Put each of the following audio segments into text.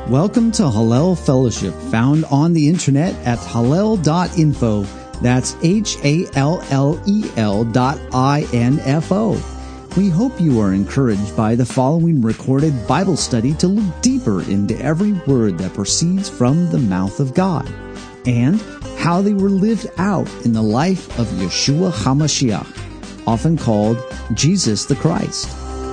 Welcome to Hallel Fellowship, found on the internet at hallel.info. That's HALLEL.info. We hope you are encouraged by the following recorded Bible study to look deeper into every word that proceeds from the mouth of God, and how they were lived out in the life of Yeshua HaMashiach, often called Jesus the Christ.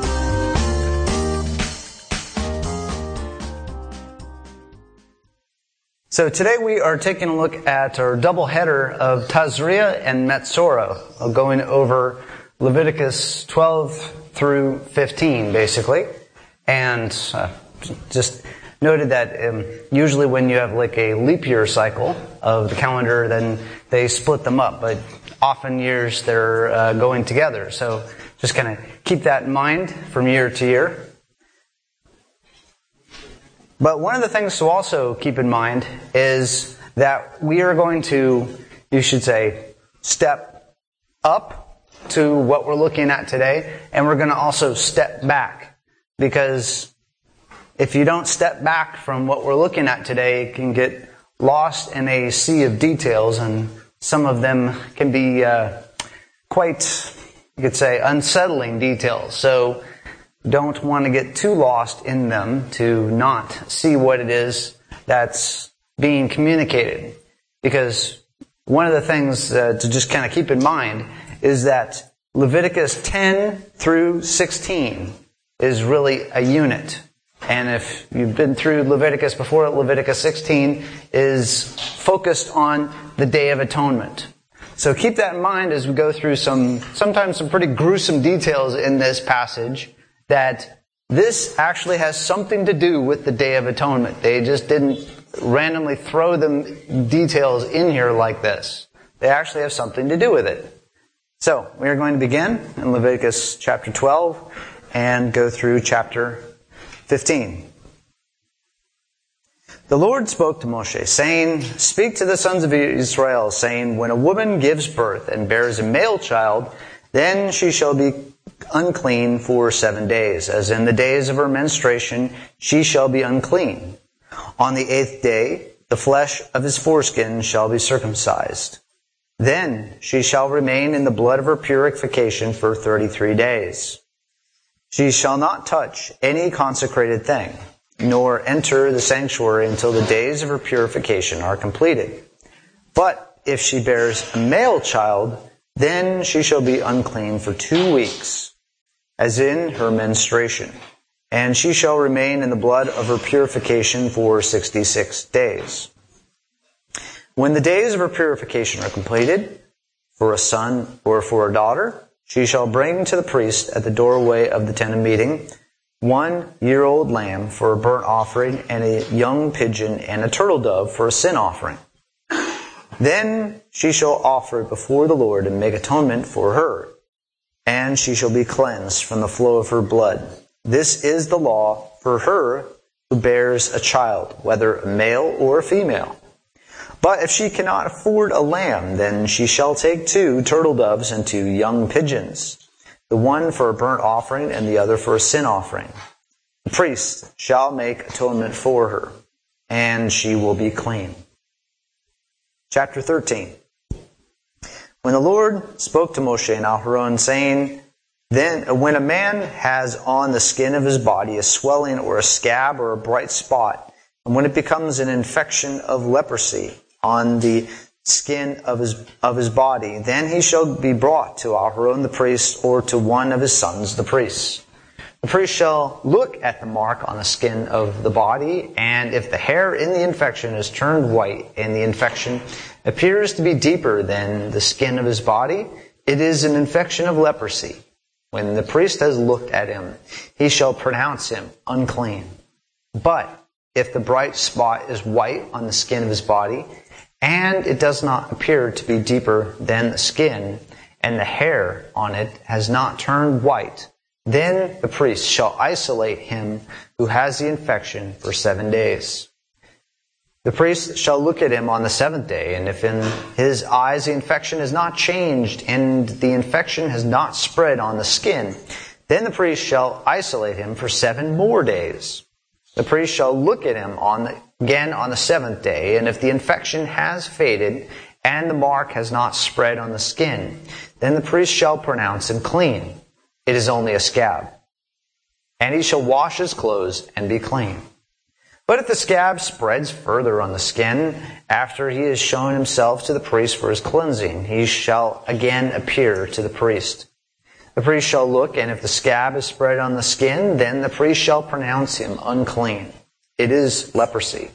So today we are taking a look at our double header of Tazria and Metzora, going over Leviticus 12 through 15, basically. And just noted that usually when you have like a leap year cycle of the calendar, then they split them up. But often years they're going together. So just kind of keep that in mind from year to year. But one of the things to also keep in mind is that we are going to, you should say, step up to what we're looking at today, and we're going to also step back. Because if you don't step back from what we're looking at today, it can get lost in a sea of details, and some of them can be quite, you could say, unsettling details. So don't want to get too lost in them to not see what it is that's being communicated. Because one of the things to just kind of keep in mind is that Leviticus 10 through 16 is really a unit. And if you've been through Leviticus before, Leviticus 16 is focused on the Day of Atonement. So keep that in mind as we go through sometimes some pretty gruesome details in this passage, that this actually has something to do with the Day of Atonement. They just didn't randomly throw them details in here like this. They actually have something to do with it. So, we are going to begin in Leviticus chapter 12 and go through chapter 15. The Lord spoke to Moshe, saying, "Speak to the sons of Israel, saying, when a woman gives birth and bears a male child, then she shall be unclean for 7 days. As in the days of her menstruation, she shall be unclean. On the 8th day, the flesh of his foreskin shall be circumcised. Then she shall remain in the blood of her purification for 33 days. She shall not touch any consecrated thing, nor enter the sanctuary until the days of her purification are completed. But if she bears a male child, then she shall be unclean for 2 weeks, as in her menstruation, and she shall remain in the blood of her purification for 66 days. When the days of her purification are completed, for a son or for a daughter, she shall bring to the priest at the doorway of the tent of meeting 1-year-old lamb for a burnt offering, and a young pigeon and a turtle dove for a sin offering. Then she shall offer it before the Lord and make atonement for her, and she shall be cleansed from the flow of her blood. This is the law for her who bears a child, whether a male or a female. But if she cannot afford a lamb, then she shall take 2 turtle doves and 2 young pigeons, the one for a burnt offering and the other for a sin offering. The priest shall make atonement for her, and she will be clean." Chapter 13. When the Lord spoke to Moshe and Aharon, saying, "Then when a man has on the skin of his body a swelling or a scab or a bright spot, and when it becomes an infection of leprosy on the skin of his body, then he shall be brought to Aharon the priest, or to one of his sons the priests. The priest shall look at the mark on the skin of the body, and if the hair in the infection is turned white, and the infection appears to be deeper than the skin of his body, it is an infection of leprosy. When the priest has looked at him, he shall pronounce him unclean. But if the bright spot is white on the skin of his body, and it does not appear to be deeper than the skin, and the hair on it has not turned white, then the priest shall isolate him who has the infection for 7 days. The priest shall look at him on the 7th day, and if in his eyes the infection has not changed, and the infection has not spread on the skin, then the priest shall isolate him for 7 more days. The priest shall look at him again on the seventh day, and if the infection has faded and the mark has not spread on the skin, then the priest shall pronounce him clean. It is only a scab. And he shall wash his clothes and be clean. But if the scab spreads further on the skin, after he has shown himself to the priest for his cleansing, he shall again appear to the priest. The priest shall look, and if the scab is spread on the skin, then the priest shall pronounce him unclean. It is leprosy.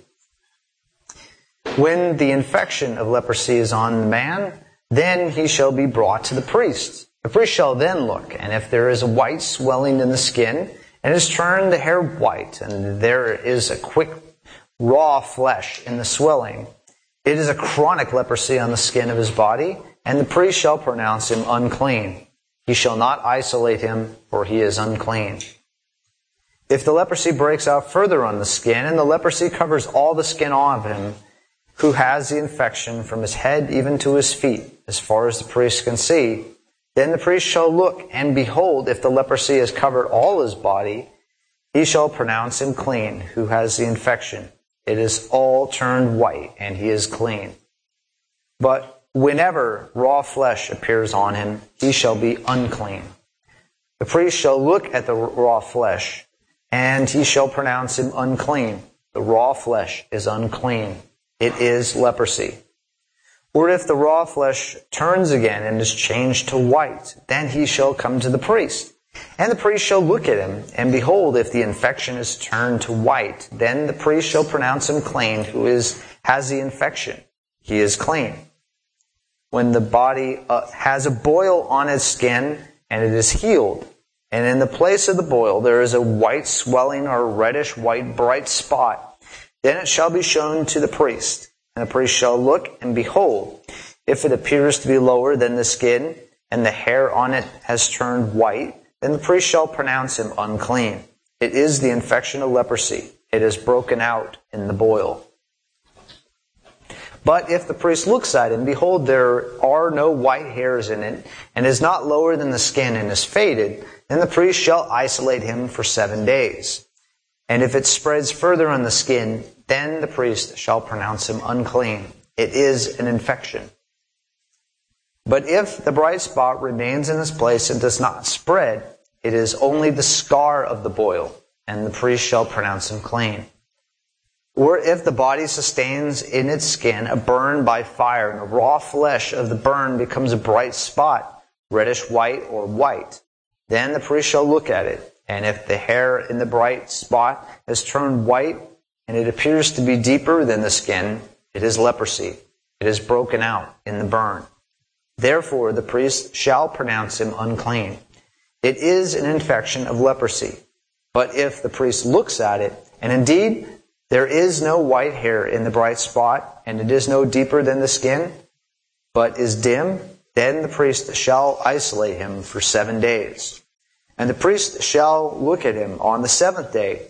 When the infection of leprosy is on the man, then he shall be brought to the priest. The priest shall then look, and if there is a white swelling in the skin, and has turned the hair white, and there is a quick raw flesh in the swelling, it is a chronic leprosy on the skin of his body, and the priest shall pronounce him unclean. He shall not isolate him, for he is unclean. If the leprosy breaks out further on the skin, and the leprosy covers all the skin of him who has the infection from his head even to his feet, as far as the priest can see, then the priest shall look, and behold, if the leprosy has covered all his body, he shall pronounce him clean, who has the infection. It is all turned white, and he is clean. But whenever raw flesh appears on him, he shall be unclean. The priest shall look at the raw flesh, and he shall pronounce him unclean. The raw flesh is unclean. It is leprosy. Or if the raw flesh turns again and is changed to white, then he shall come to the priest. And the priest shall look at him, and behold, if the infection is turned to white, then the priest shall pronounce him clean, who has the infection. He is clean. When the body has a boil on its skin, and it is healed, and in the place of the boil there is a white swelling or reddish white bright spot, then it shall be shown to the priest. And the priest shall look, and behold, if it appears to be lower than the skin, and the hair on it has turned white, then the priest shall pronounce him unclean. It is the infection of leprosy. It is broken out in the boil. But if the priest looks at it, and behold, there are no white hairs in it, and is not lower than the skin, and is faded, then the priest shall isolate him for 7 days. And if it spreads further on the skin, then the priest shall pronounce him unclean. It is an infection. But if the bright spot remains in its place and does not spread, it is only the scar of the boil, and the priest shall pronounce him clean. Or if the body sustains in its skin a burn by fire, and the raw flesh of the burn becomes a bright spot, reddish white or white, then the priest shall look at it. And if the hair in the bright spot has turned white, and it appears to be deeper than the skin, it is leprosy. It is broken out in the burn. Therefore the priest shall pronounce him unclean. It is an infection of leprosy. But if the priest looks at it, and indeed there is no white hair in the bright spot, and it is no deeper than the skin, but is dim, then the priest shall isolate him for 7 days. And the priest shall look at him on the 7th day.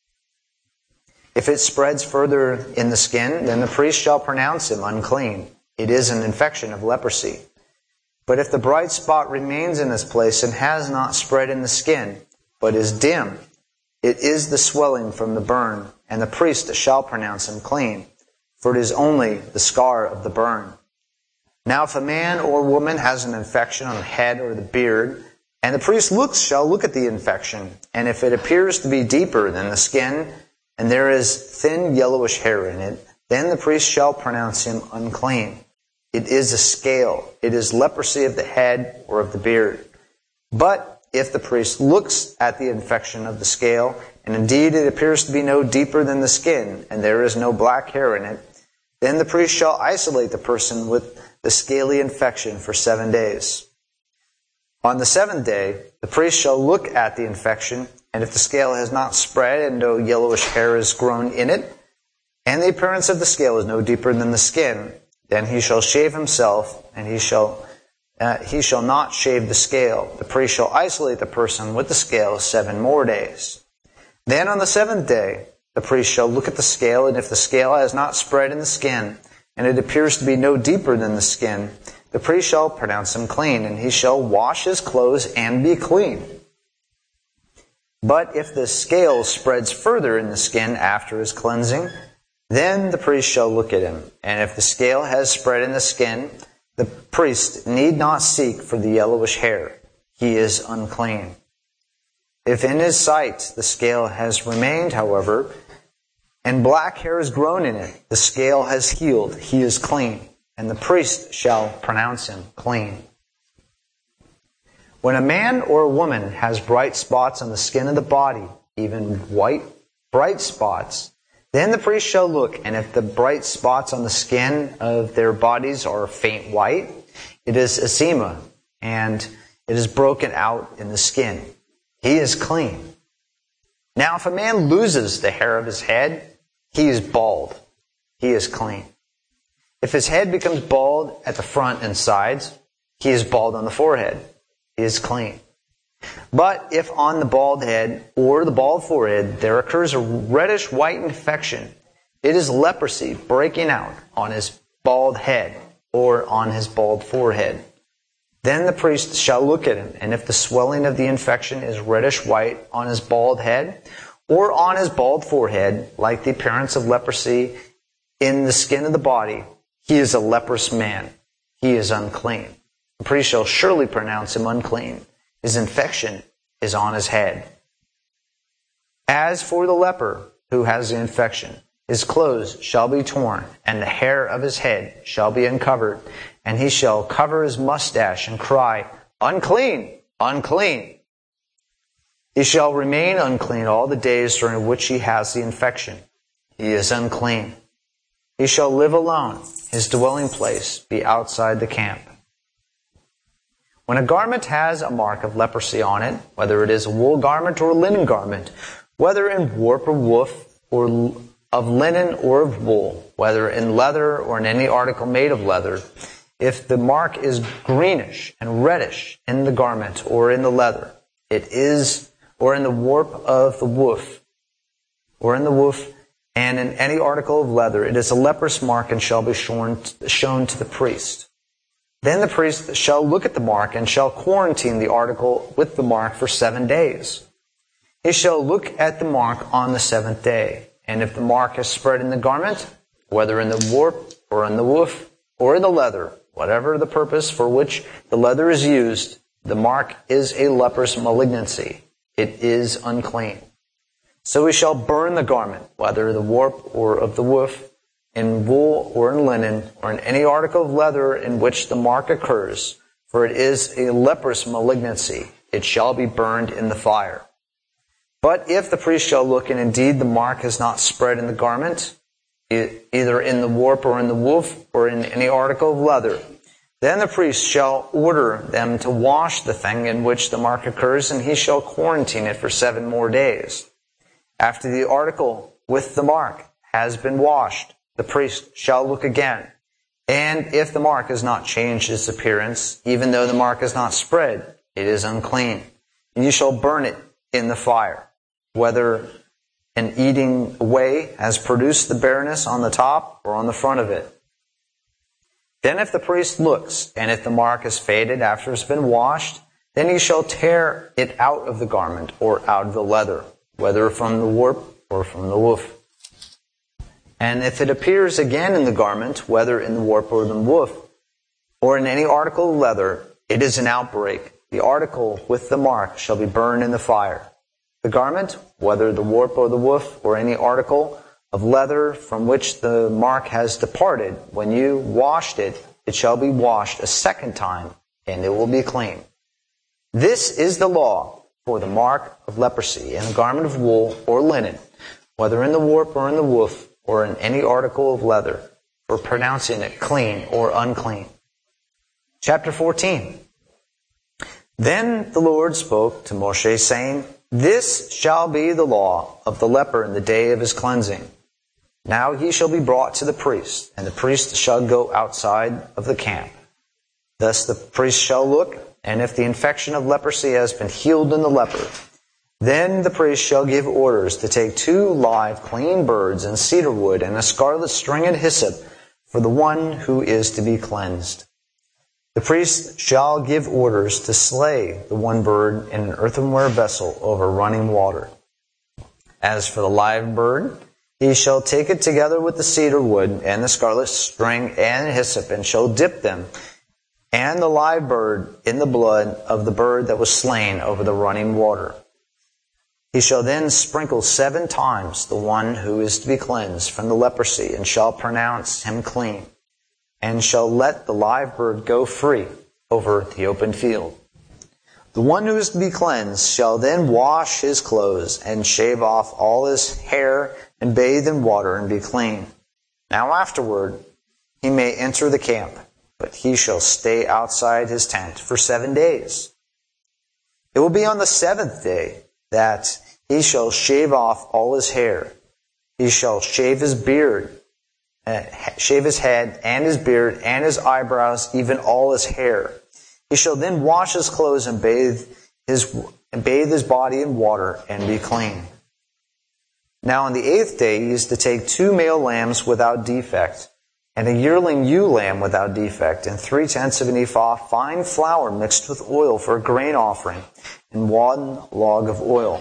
If it spreads further in the skin, then the priest shall pronounce him unclean. It is an infection of leprosy. But if the bright spot remains in its place and has not spread in the skin, but is dim, it is the swelling from the burn, and the priest shall pronounce him clean, for it is only the scar of the burn. Now if a man or woman has an infection on the head or the beard, and the priest shall look at the infection, and if it appears to be deeper than the skin, and there is thin yellowish hair in it, then the priest shall pronounce him unclean. It is a scale. It is leprosy of the head or of the beard. But if the priest looks at the infection of the scale, and indeed it appears to be no deeper than the skin, and there is no black hair in it, then the priest shall isolate the person with the scaly infection for 7 days. On the 7th day, the priest shall look at the infection, and if the scale has not spread and no yellowish hair is grown in it, and the appearance of the scale is no deeper than the skin, then he shall shave himself, and he shall not shave the scale. The priest shall isolate the person with the scale 7 more days. Then on the 7th day, the priest shall look at the scale, and if the scale has not spread in the skin, and it appears to be no deeper than the skin, the priest shall pronounce him clean, and he shall wash his clothes and be clean. But if the scale spreads further in the skin after his cleansing, then the priest shall look at him. And if the scale has spread in the skin, the priest need not seek for the yellowish hair. He is unclean. If in his sight the scale has remained, however, and black hair has grown in it, the scale has healed, he is clean, and the priest shall pronounce him clean. When a man or a woman has bright spots on the skin of the body, even white, bright spots, then the priest shall look, and if the bright spots on the skin of their bodies are faint white, it is eczema, and it is broken out in the skin. He is clean. Now if a man loses the hair of his head, he is bald. He is clean. If his head becomes bald at the front and sides, he is bald on the forehead. He is clean. But if on the bald head or the bald forehead there occurs a reddish white infection, it is leprosy breaking out on his bald head or on his bald forehead. Then the priest shall look at him, and if the swelling of the infection is reddish white on his bald head or on his bald forehead, like the appearance of leprosy in the skin of the body, he is a leprous man. He is unclean. The priest shall surely pronounce him unclean. His infection is on his head. As for the leper who has the infection, his clothes shall be torn, and the hair of his head shall be uncovered, and he shall cover his mustache and cry, "Unclean, unclean." He shall remain unclean all the days during which he has the infection. He is unclean. He shall live alone. His dwelling place be outside the camp. When a garment has a mark of leprosy on it, whether it is a wool garment or a linen garment, whether in warp or woof, or of linen or of wool, whether in leather or in any article made of leather, if the mark is greenish and reddish in the garment or in the leather, it is, or in the warp of the woof, or in the woof, and in any article of leather, it is a leprous mark and shall be shown to the priest. Then the priest shall look at the mark and shall quarantine the article with the mark for 7 days. He shall look at the mark on the 7th day. And if the mark is spread in the garment, whether in the warp or in the woof or in the leather, whatever the purpose for which the leather is used, the mark is a leprous malignancy. It is unclean. So he shall burn the garment, whether the warp or of the woof, in wool or in linen, or in any article of leather in which the mark occurs, for it is a leprous malignancy. It shall be burned in the fire. But if the priest shall look, and indeed the mark has not spread in the garment, either in the warp or in the woof, or in any article of leather, then the priest shall order them to wash the thing in which the mark occurs, and he shall quarantine it for 7 more days. After the article with the mark has been washed, the priest shall look again. And if the mark has not changed its appearance, even though the mark has not spread, it is unclean. And you shall burn it in the fire, whether an eating away has produced the bareness on the top or on the front of it. Then if the priest looks, and if the mark has faded after it has been washed, then he shall tear it out of the garment or out of the leather, whether from the warp or from the woof. And if it appears again in the garment, whether in the warp or the woof, or in any article of leather, it is an outbreak. The article with the mark shall be burned in the fire. The garment, whether the warp or the woof, or any article of leather from which the mark has departed, when you washed it, it shall be washed a 2nd time, and it will be clean. This is the law for the mark of leprosy in a garment of wool or linen, whether in the warp or in the woof, or in any article of leather, for pronouncing it clean or unclean. Chapter 14. Then the Lord spoke to Moshe, saying, This shall be the law of the leper in the day of his cleansing. Now he shall be brought to the priest, and the priest shall go outside of the camp. Thus the priest shall look, and if the infection of leprosy has been healed in the leper, then the priest shall give orders to take 2 live clean birds and cedar wood and a scarlet string and hyssop for the one who is to be cleansed. The priest shall give orders to slay the one bird in an earthenware vessel over running water. As for the live bird, he shall take it together with the cedar wood and the scarlet string and hyssop, and shall dip them and the live bird in the blood of the bird that was slain over the running water. He shall then sprinkle 7 times the one who is to be cleansed from the leprosy, and shall pronounce him clean, and shall let the live bird go free over the open field. The one who is to be cleansed shall then wash his clothes, and shave off all his hair, and bathe in water, and be clean. Now afterward he may enter the camp, but he shall stay outside his tent for 7 days. It will be on the 7th day that he shall shave off all his hair. He shall shave his beard, shave his head, and his beard, and his eyebrows, even all his hair. He shall then wash his clothes and bathe his body in water, and be clean. Now on the 8th day he is to take 2 male lambs without defect, and a yearling ewe lamb without defect, and 3/10 of an ephah fine flour mixed with oil for a grain offering, and 1 log of oil.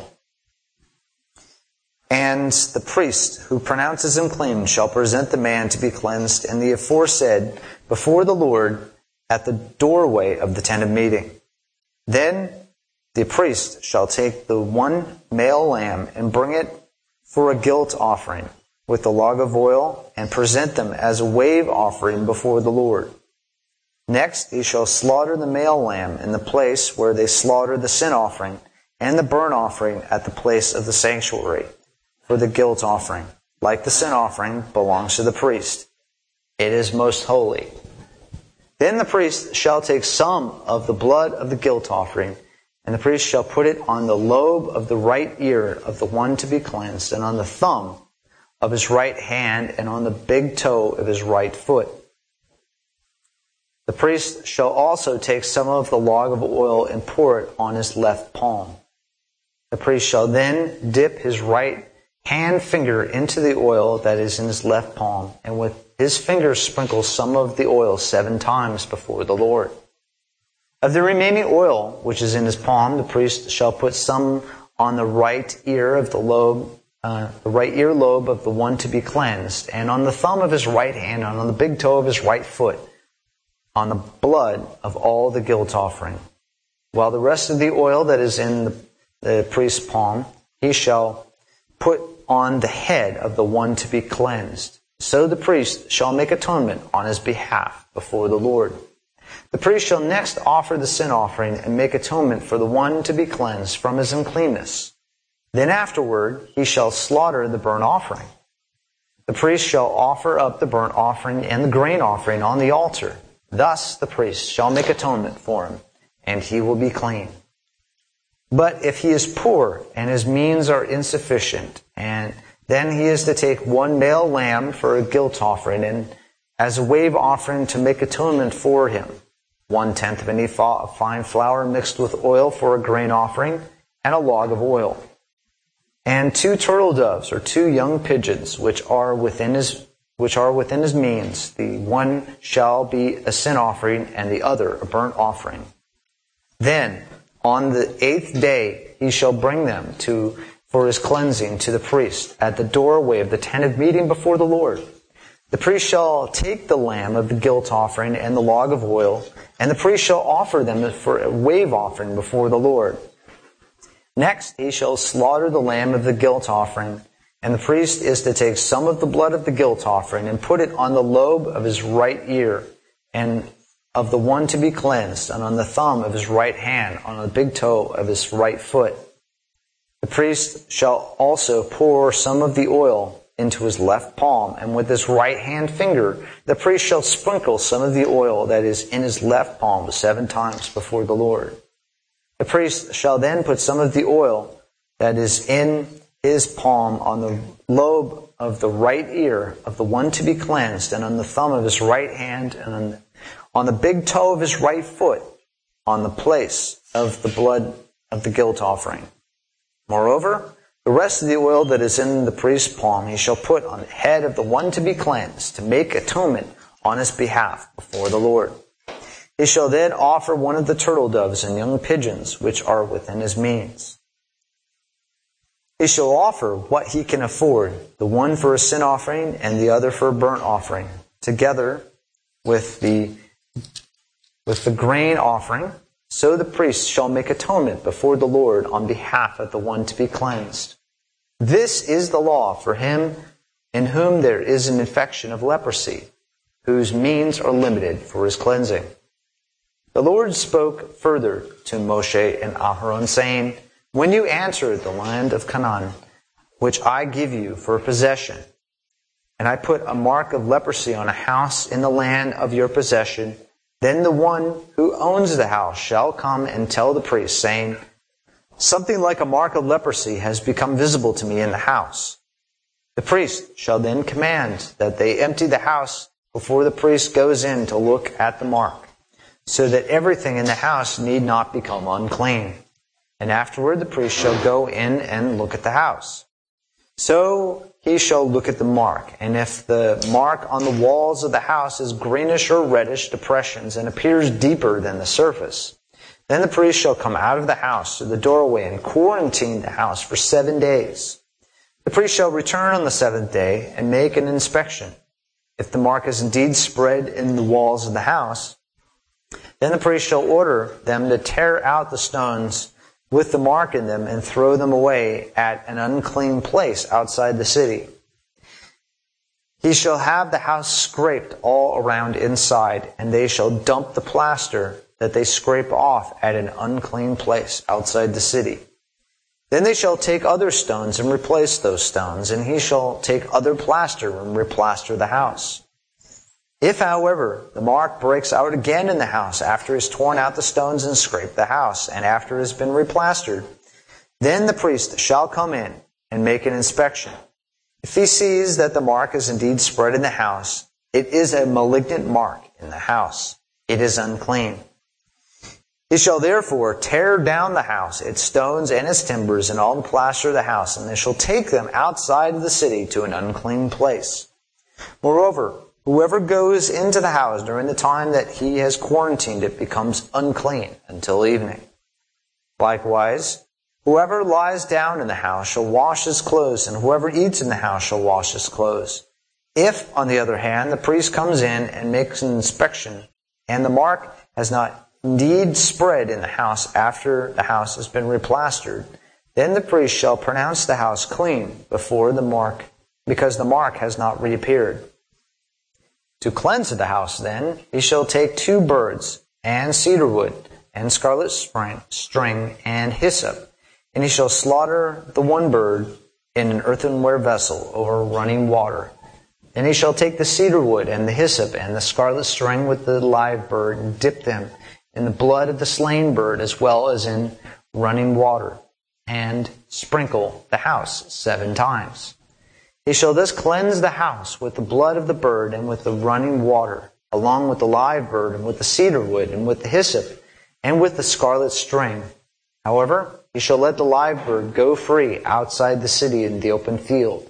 And the priest who pronounces him clean shall present the man to be cleansed in the aforesaid before the Lord at the doorway of the tent of meeting. Then the priest shall take the 1 male lamb and bring it for a guilt offering with the log of oil, and present them as a wave offering before the Lord. Next he shall slaughter the male lamb in the place where they slaughter the sin offering and the burnt offering at the place of the sanctuary, for the guilt offering, like the sin offering, belongs to the priest. It is most holy. Then the priest shall take some of the blood of the guilt offering, and the priest shall put it on the lobe of the right ear of the one to be cleansed, and on the thumb of his right hand, and on the big toe of his right foot. The priest shall also take some of the log of oil and pour it on his left palm. The priest shall then dip his right hand finger into the oil that is in his left palm, and with his fingers sprinkle some of the oil 7 times before the Lord. Of the remaining oil which is in his palm, the priest shall put some on the right ear of the right earlobe of the one to be cleansed, and on the thumb of his right hand, and on the big toe of his right foot, on the blood of all the guilt offering. While the rest of the oil that is in the priest's palm, he shall put on the head of the one to be cleansed. So the priest shall make atonement on his behalf before the Lord. The priest shall next offer the sin offering and make atonement for the one to be cleansed from his uncleanness. Then afterward he shall slaughter the burnt offering. The priest shall offer up the burnt offering and the grain offering on the altar. Thus the priest shall make atonement for him, and he will be clean. But if he is poor and his means are insufficient, and then he is to take 1 male lamb for a guilt offering, and as a wave offering to make atonement for him, 1/10 of an ephah of fine flour mixed with oil for a grain offering, and a log of oil. And 2 turtle doves or 2 young pigeons, which are within his means. The one shall be a sin offering, and the other a burnt offering. Then on the 8th day he shall bring them for his cleansing to the priest at the doorway of the tent of meeting before the Lord. The priest shall take the lamb of the guilt offering and the log of oil, and the priest shall offer them for a wave offering before the Lord. Next he shall slaughter the lamb of the guilt offering, and the priest is to take some of the blood of the guilt offering and put it on the lobe of his right ear and of the one to be cleansed, and on the thumb of his right hand, on the big toe of his right foot. The priest shall also pour some of the oil into his left palm, and with his right hand finger the priest shall sprinkle some of the oil that is in his left palm 7 times before the Lord. The priest shall then put some of the oil that is in his palm on the lobe of the right ear of the one to be cleansed, and on the thumb of his right hand, and on the big toe of his right foot, on the place of the blood of the guilt offering. Moreover, the rest of the oil that is in the priest's palm he shall put on the head of the one to be cleansed, to make atonement on his behalf before the Lord. He shall then offer one of the turtle doves and young pigeons, which are within his means. He shall offer what he can afford, the one for a sin offering and the other for a burnt offering, together with the grain offering. So the priest shall make atonement before the Lord on behalf of the one to be cleansed. This is the law for him in whom there is an infection of leprosy, whose means are limited for his cleansing. The Lord spoke further to Moshe and Aharon, saying, when you enter the land of Canaan, which I give you for a possession, and I put a mark of leprosy on a house in the land of your possession, then the one who owns the house shall come and tell the priest, saying, something like a mark of leprosy has become visible to me in the house. The priest shall then command that they empty the house before the priest goes in to look at the mark, so that everything in the house need not become unclean. And afterward the priest shall go in and look at the house. So he shall look at the mark, and if the mark on the walls of the house is greenish or reddish depressions and appears deeper than the surface, then the priest shall come out of the house to the doorway and quarantine the house for 7 days. The priest shall return on the 7th day and make an inspection. If the mark is indeed spread in the walls of the house, then the priest shall order them to tear out the stones with the mark in them and throw them away at an unclean place outside the city. He shall have the house scraped all around inside, and they shall dump the plaster that they scrape off at an unclean place outside the city. Then they shall take other stones and replace those stones, and he shall take other plaster and replaster the house. If, however, the mark breaks out again in the house after he has torn out the stones and scraped the house, and after it has been replastered, then the priest shall come in and make an inspection. If he sees that the mark is indeed spread in the house, it is a malignant mark in the house. It is unclean. He shall therefore tear down the house, its stones and its timbers, and all the plaster of the house, and they shall take them outside of the city to an unclean place. Moreover, whoever goes into the house during the time that he has quarantined it becomes unclean until evening. Likewise, whoever lies down in the house shall wash his clothes, and whoever eats in the house shall wash his clothes. If, on the other hand, the priest comes in and makes an inspection, and the mark has not indeed spread in the house after the house has been replastered, then the priest shall pronounce the house clean before the mark, because the mark has not reappeared. To cleanse the house, then, he shall take 2 birds, and cedar wood, and scarlet string, and hyssop, and he shall slaughter the one bird in an earthenware vessel over running water. Then he shall take the cedar wood, and the hyssop, and the scarlet string with the live bird, and dip them in the blood of the slain bird as well as in running water, and sprinkle the house 7 times. He shall thus cleanse the house with the blood of the bird and with the running water, along with the live bird and with the cedar wood and with the hyssop and with the scarlet string. However, he shall let the live bird go free outside the city in the open field.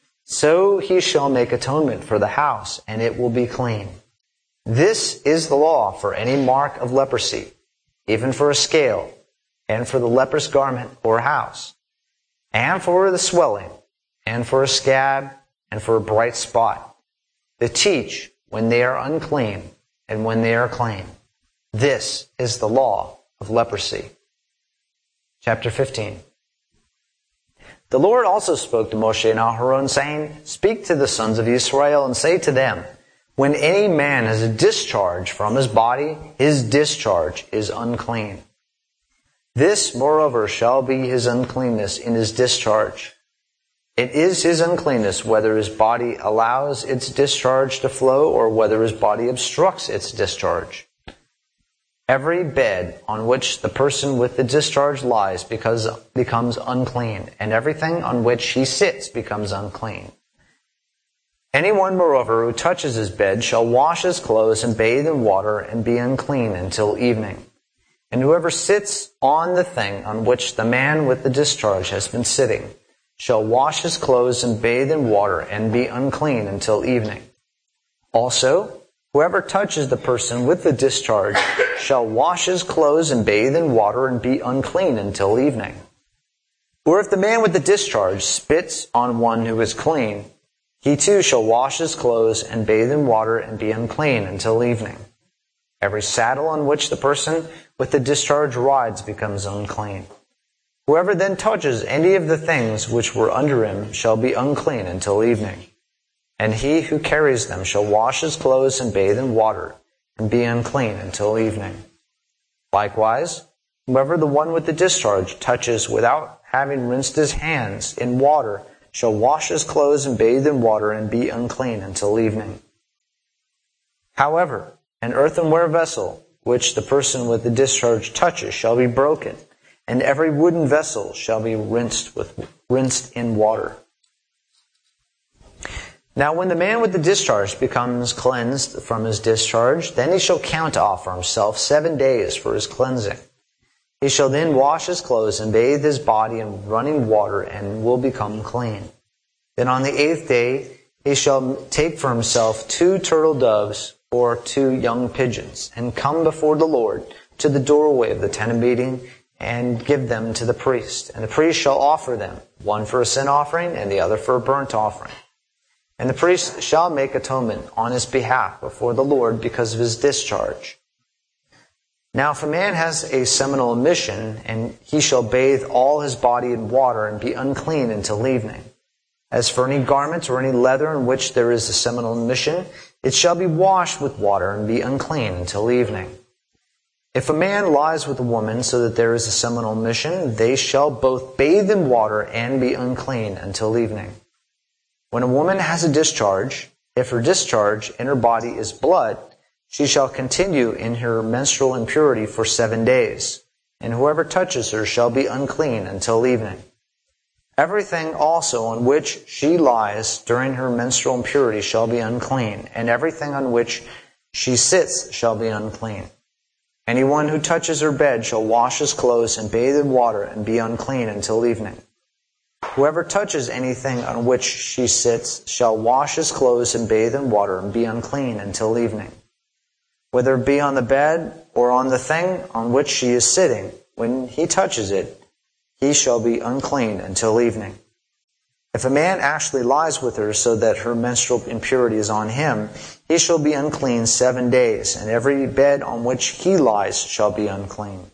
So he shall make atonement for the house, and it will be clean. This is the law for any mark of leprosy, even for a scale, and for the leprous garment or house, and for the swelling, and for a scab, and for a bright spot. To teach when they are unclean and when they are clean. This is the law of leprosy. Chapter 15. The Lord also spoke to Moshe and Aharon, saying, Speak to the sons of Israel and say to them, when any man has a discharge from his body, his discharge is unclean. This, moreover, shall be his uncleanness in his discharge. It is his uncleanness whether his body allows its discharge to flow or whether his body obstructs its discharge. Every bed on which the person with the discharge lies becomes unclean, and everything on which he sits becomes unclean. Anyone, moreover, who touches his bed shall wash his clothes and bathe in water and be unclean until evening. And whoever sits on the thing on which the man with the discharge has been sitting shall wash his clothes and bathe in water and be unclean until evening. Also, Whoever touches the person with the discharge shall wash his clothes and bathe in water and be unclean until evening. Or if the man with the discharge spits on one who is clean, he too shall wash his clothes and bathe in water and be unclean until evening. Every saddle on which the person with the discharge rides becomes unclean. Whoever then touches any of the things which were under him shall be unclean until evening. And he who carries them shall wash his clothes and bathe in water and be unclean until evening. Likewise, whoever the one with the discharge touches without having rinsed his hands in water shall wash his clothes and bathe in water and be unclean until evening. However, an earthenware vessel, which the person with the discharge touches, shall be broken, and every wooden vessel shall be rinsed in water. Now when the man with the discharge becomes cleansed from his discharge, then he shall count off for himself 7 days for his cleansing. He shall then wash his clothes and bathe his body in running water and will become clean. Then on the 8th day he shall take for himself 2 turtle doves or 2 young pigeons, and come before the Lord to the doorway of the tent of meeting, and give them to the priest. And the priest shall offer them, one for a sin offering and the other for a burnt offering. And the priest shall make atonement on his behalf before the Lord because of his discharge. Now if a man has a seminal emission, and he shall bathe all his body in water and be unclean until evening. As for any garment or any leather in which there is a seminal emission, it shall be washed with water and be unclean until evening. If a man lies with a woman so that there is a seminal emission, they shall both bathe in water and be unclean until evening. When a woman has a discharge, if her discharge in her body is blood, she shall continue in her menstrual impurity for 7 days, and whoever touches her shall be unclean until evening. Everything also on which she lies during her menstrual impurity shall be unclean, and everything on which she sits shall be unclean. Anyone who touches her bed shall wash his clothes and bathe in water and be unclean until evening. Whoever touches anything on which she sits shall wash his clothes and bathe in water and be unclean until evening. Whether it be on the bed or on the thing on which she is sitting, when he touches it, he shall be unclean until evening. If a man actually lies with her so that her menstrual impurity is on him, he shall be unclean 7 days, and every bed on which he lies shall be unclean.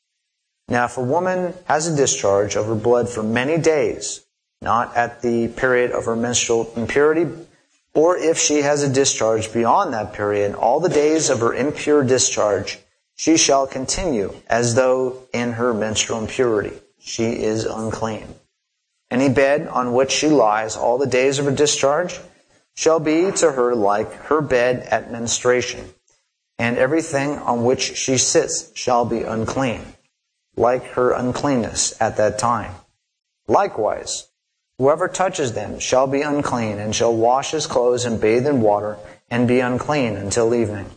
Now if a woman has a discharge of her blood for many days, not at the period of her menstrual impurity, or if she has a discharge beyond that period, all the days of her impure discharge, she shall continue as though in her menstrual impurity. She is unclean. Any bed on which she lies all the days of her discharge shall be to her like her bed at menstruation, and everything on which she sits shall be unclean, like her uncleanness at that time. Likewise, whoever touches them shall be unclean, and shall wash his clothes and bathe in water, and be unclean until evening.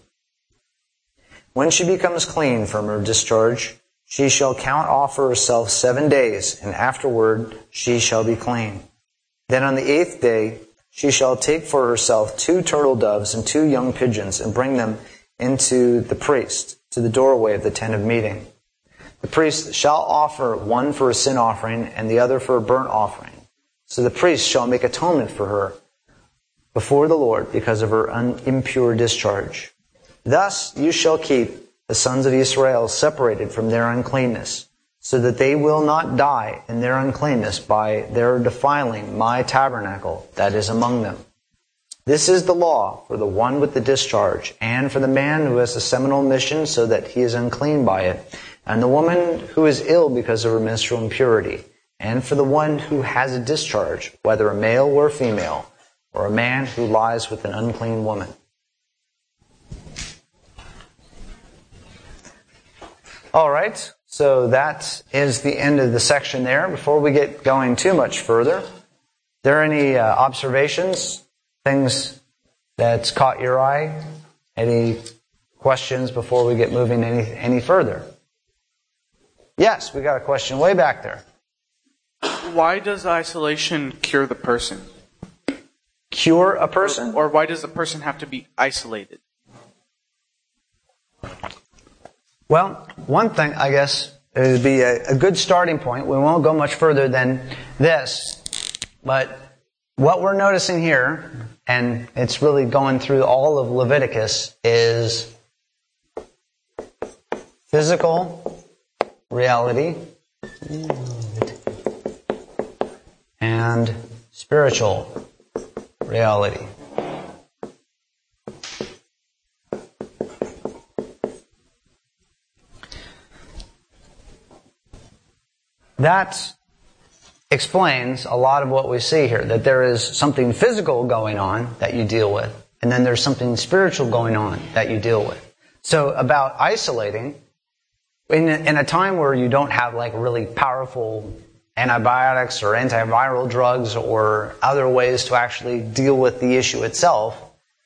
When she becomes clean from her discharge, she shall count off for herself 7 days, and afterward she shall be clean. Then on the 8th day she shall take for herself 2 turtle doves and 2 young pigeons, and bring them into the priest, to the doorway of the tent of meeting. The priest shall offer one for a sin offering, and the other for a burnt offering. So the priest shall make atonement for her before the Lord because of her impure discharge. Thus you shall keep the sons of Israel separated from their uncleanness, so that they will not die in their uncleanness by their defiling my tabernacle that is among them. This is the law for the one with the discharge, and for the man who has a seminal emission so that he is unclean by it, and the woman who is ill because of her menstrual impurity, and for the one who has a discharge, whether a male or a female, or a man who lies with an unclean woman. All right, so that is the end of the section there. Before we get going too much further, are there any observations, things that's caught your eye? Any questions before we get moving any further? Yes, we got a question way back there. Why does isolation cure the person? Cure a person? Or why does the person have to be isolated? Well, one thing, I guess, it would be a good starting point. We won't go much further than this. But what we're noticing here, and it's really going through all of Leviticus, is physical reality and spiritual reality. That explains a lot of what we see here, that there is something physical going on that you deal with, and then there's something spiritual going on that you deal with. So about isolating, in a time where you don't have like really powerful antibiotics or antiviral drugs or other ways to actually deal with the issue itself,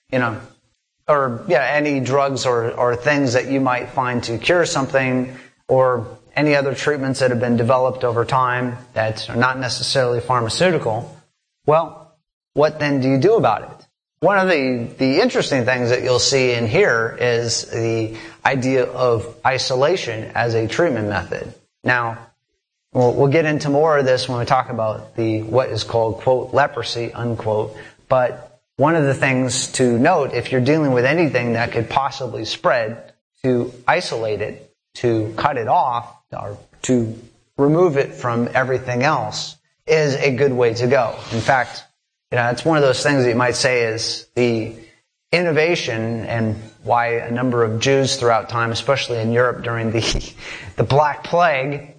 any drugs or things that you might find to cure something, or any other treatments that have been developed over time that are not necessarily pharmaceutical, well, what then do you do about it? One of the interesting things that you'll see in here is the idea of isolation as a treatment method. Now, we'll get into more of this when we talk about what is called, quote, leprosy, unquote. But one of the things to note, if you're dealing with anything that could possibly spread, to isolate it, to cut it off, or to remove it from everything else, is a good way to go. In fact, it's one of those things that you might say is the innovation, and why a number of Jews throughout time, especially in Europe during the Black Plague,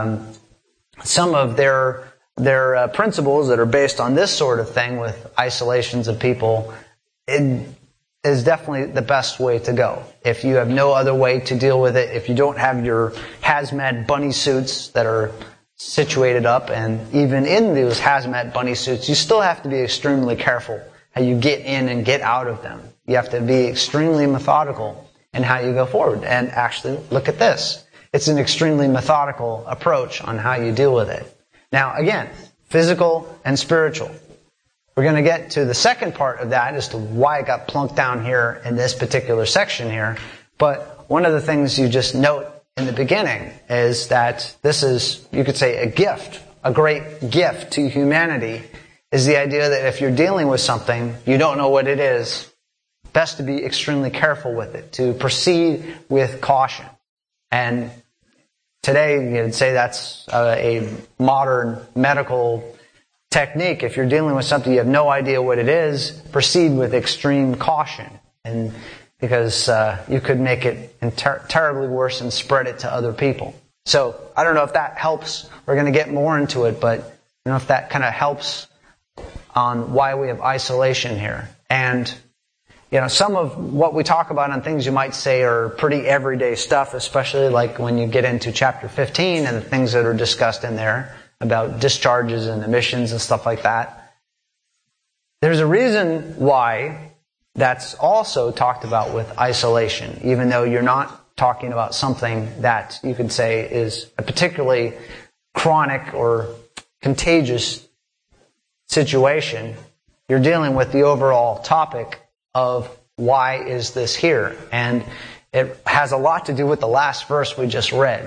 some of their principles that are based on this sort of thing with isolations of people, it is definitely the best way to go. If you have no other way to deal with it, if you don't have your hazmat bunny suits that are situated up, and even in those hazmat bunny suits, you still have to be extremely careful how you get in and get out of them. You have to be extremely methodical in how you go forward. And actually, look at this. It's an extremely methodical approach on how you deal with it. Now, again, physical and spiritual. We're going to get to the second part of that as to why it got plunked down here in this particular section here. But one of the things you just note in the beginning is that this is, you could say, a gift, a great gift to humanity, is the idea that if you're dealing with something, you don't know what it is, best to be extremely careful with it, to proceed with caution. And today, you'd say that's a modern medical technique. If you're dealing with something you have no idea what it is, proceed with extreme caution, and because you could make it terribly worse and spread it to other people. So I don't know if that helps. We're going to get more into it, but if that kind of helps on why we have isolation here. And some of what we talk about on things you might say are pretty everyday stuff, especially like when you get into chapter 15 and the things that are discussed in there about discharges and emissions and stuff like that. There's a reason why that's also talked about with isolation, even though you're not talking about something that you could say is a particularly chronic or contagious situation. You're dealing with the overall topic of why is this here? And it has a lot to do with the last verse we just read.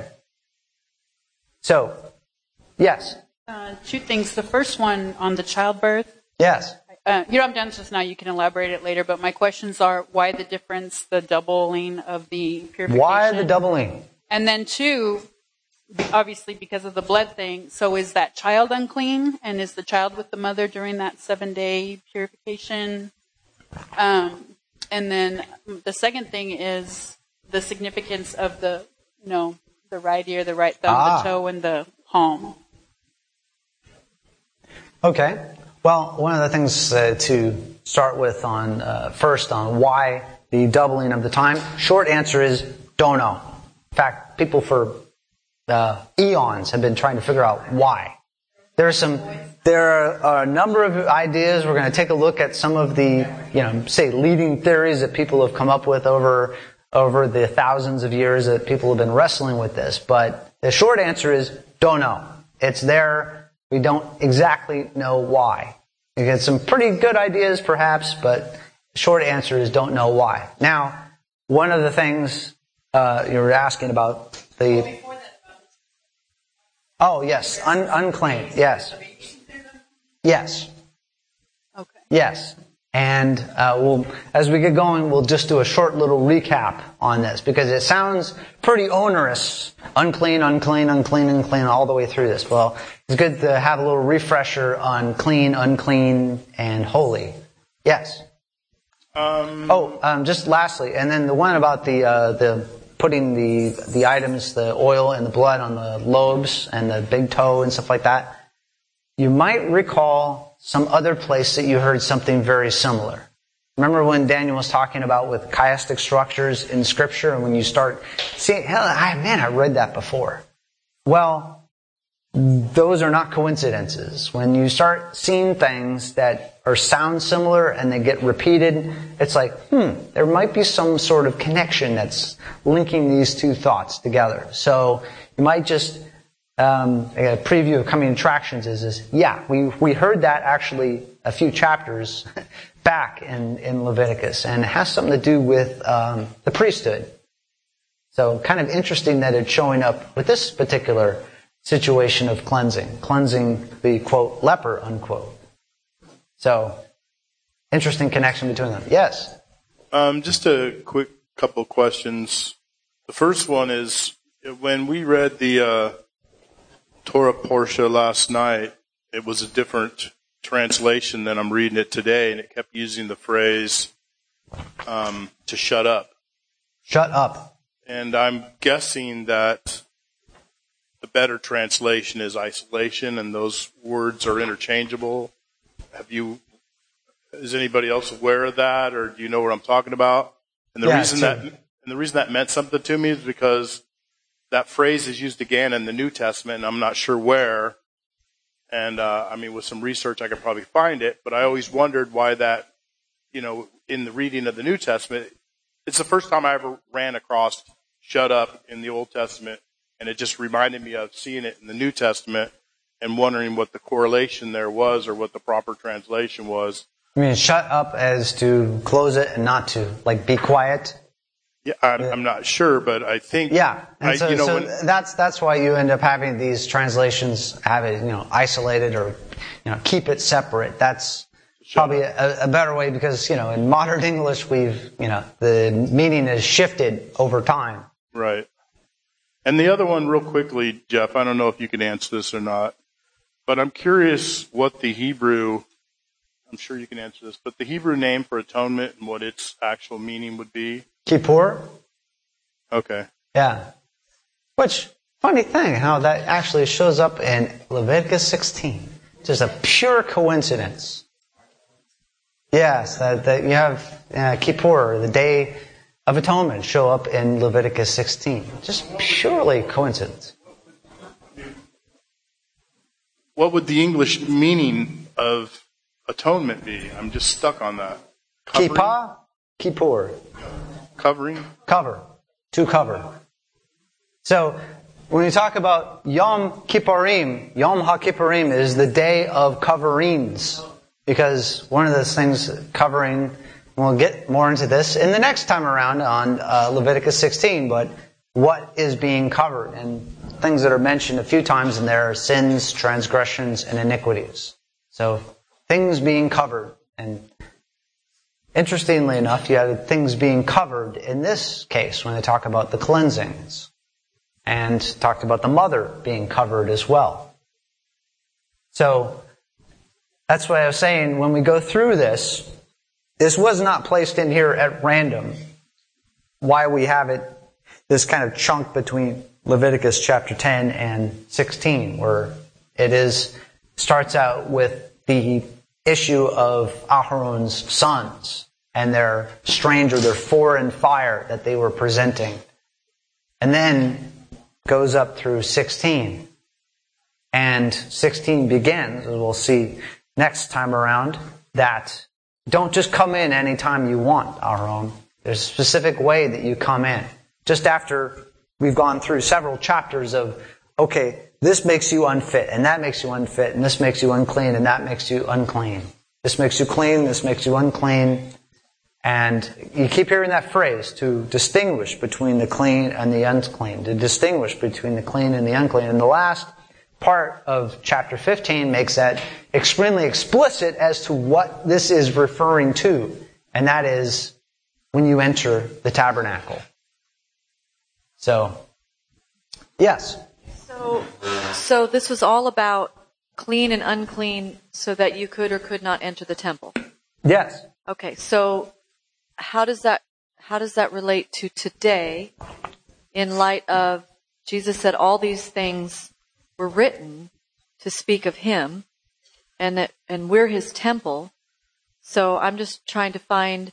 So, yes? Two things. The first one on the childbirth. Yes. I'm done just now. You can elaborate it later. But my questions are, why the difference, the doubling of the purification? Why the doubling? And then two, obviously because of the blood thing, so is that child unclean? And is the child with the mother during that 7-day purification? And then the second thing is the significance of the right ear, the right thumb, the toe, and the palm. Okay. Well, one of the things to start with first on why the doubling of the time, short answer is don't know. In fact, people for eons have been trying to figure out why. There are a number of ideas. We're going to take a look at some of the, leading theories that people have come up with over the thousands of years that people have been wrestling with this. But the short answer is don't know. It's there. We don't exactly know why. You get some pretty good ideas, perhaps, but the short answer is don't know why. Now, one of the things You were asking about the... Oh, yes. Unclean. Yes. Yes. Okay. Yes. And as we get going, we'll just do a short little recap on this because it sounds pretty onerous. Unclean, unclean, unclean, unclean, all the way through this. Well, it's good to have a little refresher on clean, unclean, and holy. Yes. Just lastly, and then the one about the putting the items, the oil and the blood on the lobes and the big toe and stuff like that. You might recall some other place that you heard something very similar. Remember when Daniel was talking about with chiastic structures in Scripture, and when you start seeing, I read that before. Well, those are not coincidences. When you start seeing things that sound similar and they get repeated, it's like, there might be some sort of connection that's linking these two thoughts together. So you might just, a preview of coming attractions is we heard that actually a few chapters back in Leviticus, and it has something to do with the priesthood. So kind of interesting that it's showing up with this particular situation of cleansing the, quote, leper, unquote. So, interesting connection between them. Yes? Just a quick couple of questions. The first one is, when we read the Torah Portia last night, it was a different translation than I'm reading it today, and it kept using the phrase to shut up. Shut up. And I'm guessing that the better translation is isolation, and those words are interchangeable. Is anybody else aware of that, or do you know what I'm talking about? And the reason that meant something to me is because that phrase is used again in the New Testament, and I'm not sure where. And with some research, I could probably find it. But I always wondered why that, in the reading of the New Testament, it's the first time I ever ran across "shut up" in the Old Testament. And it just reminded me of seeing it in the New Testament and wondering what the correlation there was or what the proper translation was. I mean, shut up as to close it and not to, like, be quiet? Yeah, I'm not sure, but I think... Yeah, and that's why you end up having these translations have it, isolated or, keep it separate. That's probably a better way because, in modern English, the meaning has shifted over time. Right. And the other one, real quickly, Jeff, I don't know if you can answer this or not, but I'm curious what the Hebrew, I'm sure you can answer this, but the Hebrew name for atonement and what its actual meaning would be. Kippur. Okay. Yeah. Which, funny thing, how that actually shows up in Leviticus 16. Just a pure coincidence. Yes, that you have Kippur, the Day of Atonement, show up in Leviticus 16. Just purely coincidence. What would the English meaning of atonement be? I'm just stuck on that. Kippah, Kippur. Covering? Cover. To cover. So, when we talk about Yom Kippurim, Yom HaKippurim is the day of coverings. Because one of those things, covering, we'll get more into this in the next time around on Leviticus 16, but what is being covered? And things that are mentioned a few times in there are sins, transgressions, and iniquities. So, things being covered. And interestingly enough, you have things being covered in this case when they talk about the cleansings. And talked about the mother being covered as well. So, that's what I was saying. When we go through this was not placed in here at random. Why we have it, this kind of chunk between Leviticus chapter 10 and 16, where it starts out with the issue of Aharon's sons and their their foreign fire that they were presenting. And then goes up through 16. And 16 begins, as we'll see next time around, that don't just come in anytime you want, Aharon. There's a specific way that you come in. Just after we've gone through several chapters of, okay, this makes you unfit, and that makes you unfit, and this makes you unclean, and that makes you unclean. This makes you clean, this makes you unclean. And you keep hearing that phrase, to distinguish between the clean and the unclean, to distinguish between the clean and the unclean. And the last part of chapter 15 makes that extremely explicit as to what this is referring to. And that is when you enter the tabernacle. So, yes. So this was all about clean and unclean so that you could or could not enter the temple? Yes. Okay, so how does that relate to today in light of Jesus said all these things were written to speak of him and we're his temple. So I'm just trying to find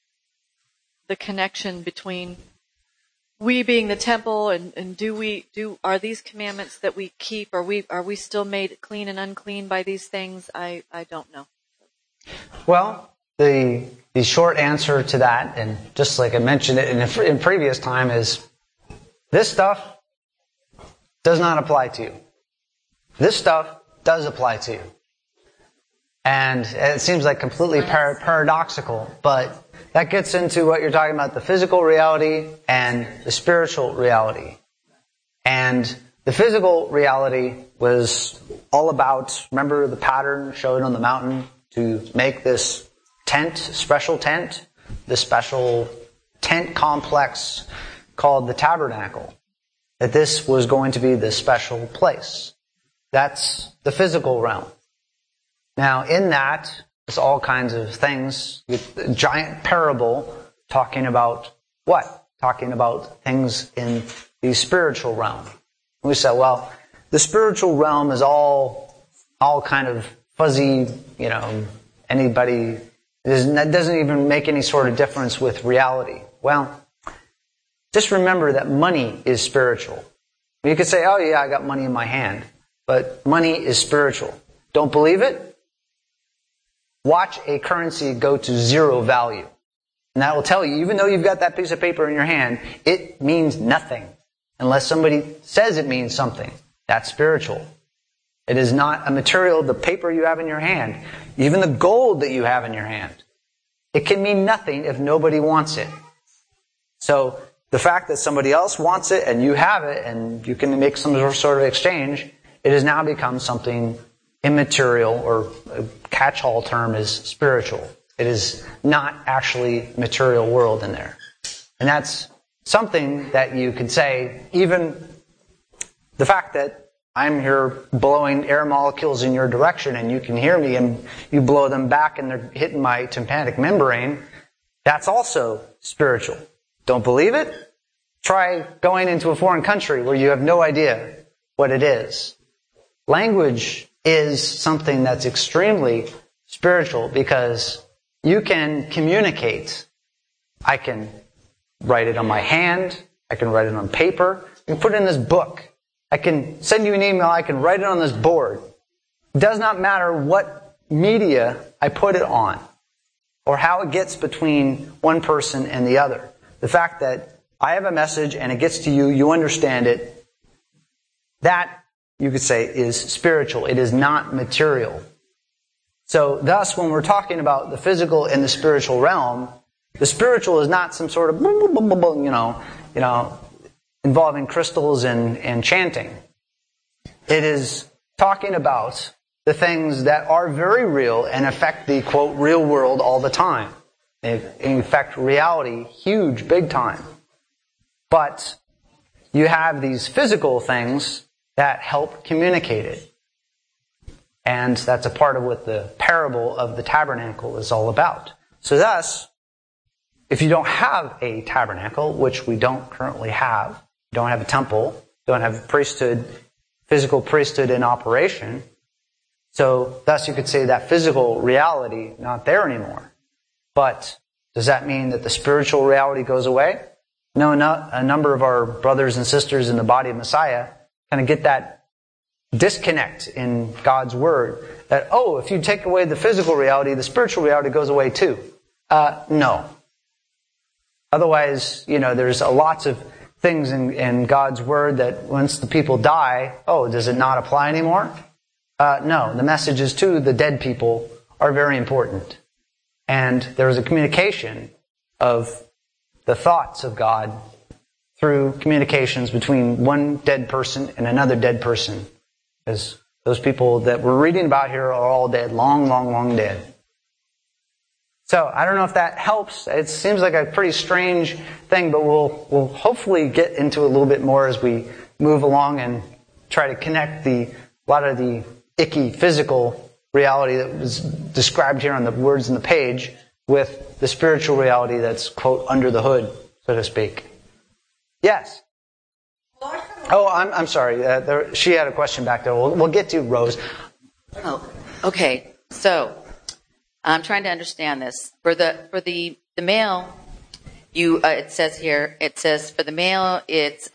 the connection between we being the temple and are these commandments that we keep, are we still made clean and unclean by these things? I don't know. Well, the short answer to that, and just like I mentioned it in previous time, is this stuff does not apply to you. This stuff does apply to you. And it seems like completely paradoxical, but that gets into what you're talking about, the physical reality and the spiritual reality. And the physical reality was all about, remember the pattern showed on the mountain to make this tent, special tent, this special tent complex called the tabernacle. That this was going to be this special place. That's the physical realm. Now, in that, there's all kinds of things. A giant parable talking about what? Talking about things in the spiritual realm. We said, well, the spiritual realm is all kind of fuzzy, anybody, that doesn't even make any sort of difference with reality. Well, just remember that money is spiritual. You could say, oh yeah, I got money in my hand. But money is spiritual. Don't believe it? Watch a currency go to zero value. And that will tell you, even though you've got that piece of paper in your hand, it means nothing. Unless somebody says it means something. That's spiritual. It is not a material, the paper you have in your hand, even the gold that you have in your hand. It can mean nothing if nobody wants it. So, the fact that somebody else wants it and you have it and you can make some sort of exchange, it has now become something immaterial, or a catch-all term is spiritual. It is not actually material world in there. And that's something that you could say, even the fact that I'm here blowing air molecules in your direction and you can hear me and you blow them back and they're hitting my tympanic membrane, that's also spiritual. Don't believe it? Try going into a foreign country where you have no idea what it is. Language is something that's extremely spiritual because you can communicate. I can write it on my hand. I can write it on paper. I can put it in this book. I can send you an email. I can write it on this board. It does not matter what media I put it on or how it gets between one person and the other. The fact that I have a message and it gets to you, you understand it, that you could say is spiritual. It is not material. So thus, when we're talking about the physical and the spiritual realm, the spiritual is not some sort of involving crystals and chanting. It is talking about the things that are very real and affect the, quote, real world all the time. They affect reality huge, big time. But you have these physical things that help communicate it. And that's a part of what the parable of the tabernacle is all about. So thus, if you don't have a tabernacle, which we don't currently have, don't have a temple, don't have a priesthood, physical priesthood in operation, so thus you could say that physical reality not there anymore. But does that mean that the spiritual reality goes away? No, a number of our brothers and sisters in the body of Messiah kind of get that disconnect in God's Word. That, if you take away the physical reality, the spiritual reality goes away too. No. Otherwise, there's lots of things in God's Word that once the people die, does it not apply anymore? No. The messages to the dead people are very important. And there is a communication of the thoughts of God through communications between one dead person and another dead person. Because those people that we're reading about here are all dead, long, long, long dead. So, I don't know if that helps. It seems like a pretty strange thing, but we'll hopefully get into a little bit more as we move along and try to connect a lot of the icky physical reality that was described here on the words in the page with the spiritual reality that's, quote, under the hood, so to speak. Yes? Oh, I'm sorry. She had a question back there. We'll get to Rose. Oh, okay. So, I'm trying to understand this. For the male, it says here, for the male, it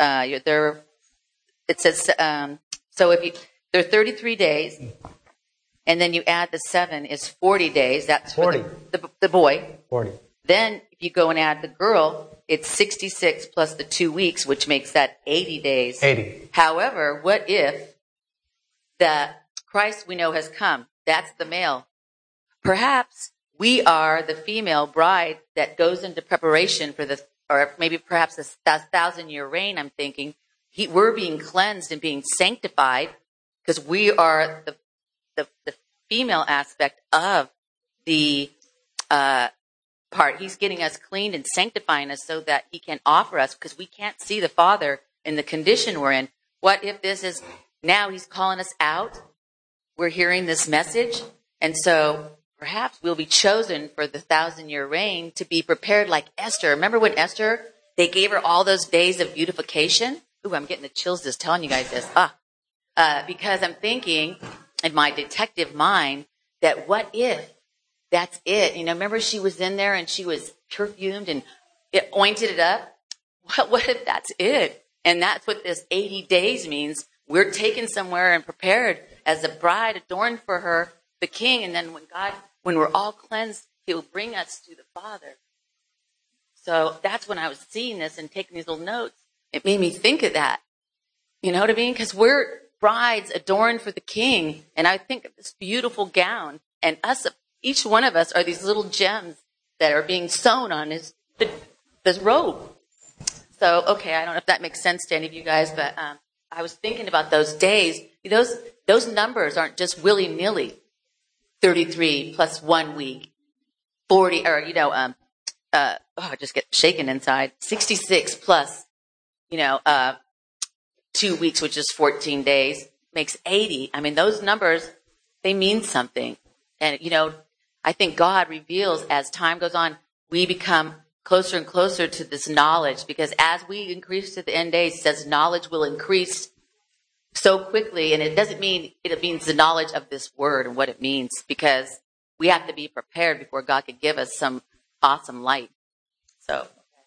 says, so if they're 33 days, and then you add the 7 is 40 days. That's 40. For the boy. 40. Then if you go and add the girl, it's 66 plus the 2 weeks, which makes that 80 days. 80. However, what if the Christ we know has come? That's the male. Perhaps we are the female bride that goes into preparation for or maybe perhaps a 1,000-year reign, I'm thinking. We're being cleansed and being sanctified because we are the female aspect of the part. He's getting us cleaned and sanctifying us so that he can offer us, because we can't see the Father in the condition we're in. What if this is, now he's calling us out? We're hearing this message. And so perhaps we'll be chosen for the 1,000-year reign to be prepared like Esther. Remember when Esther, they gave her all those days of beautification? Ooh, I'm getting the chills just telling you guys this. Because I'm thinking in my detective mind that what if that's it? You know, remember she was in there and she was perfumed and it ointed it up? What if that's it? And that's what this 80 days means. We're taken somewhere and prepared as a bride adorned for her, the king. And then when we're all cleansed, he'll bring us to the Father. So that's when I was seeing this and taking these little notes. It made me think of that. You know what I mean? Because we're brides adorned for the king. And I think of this beautiful gown. And each one of us are these little gems that are being sewn on this robe. So, okay, I don't know if that makes sense to any of you guys, but I was thinking about those days. Those numbers aren't just willy-nilly. 33 plus 1 week. 40, or, I just get shaken inside. 66 plus, 2 weeks, which is 14 days, makes 80. I mean, those numbers, they mean something. And, I think God reveals as time goes on, we become closer and closer to this knowledge, because as we increase to the end days, it says knowledge will increase so quickly. And it doesn't mean, it means the knowledge of this word and what it means, because we have to be prepared before God could give us some awesome light. So.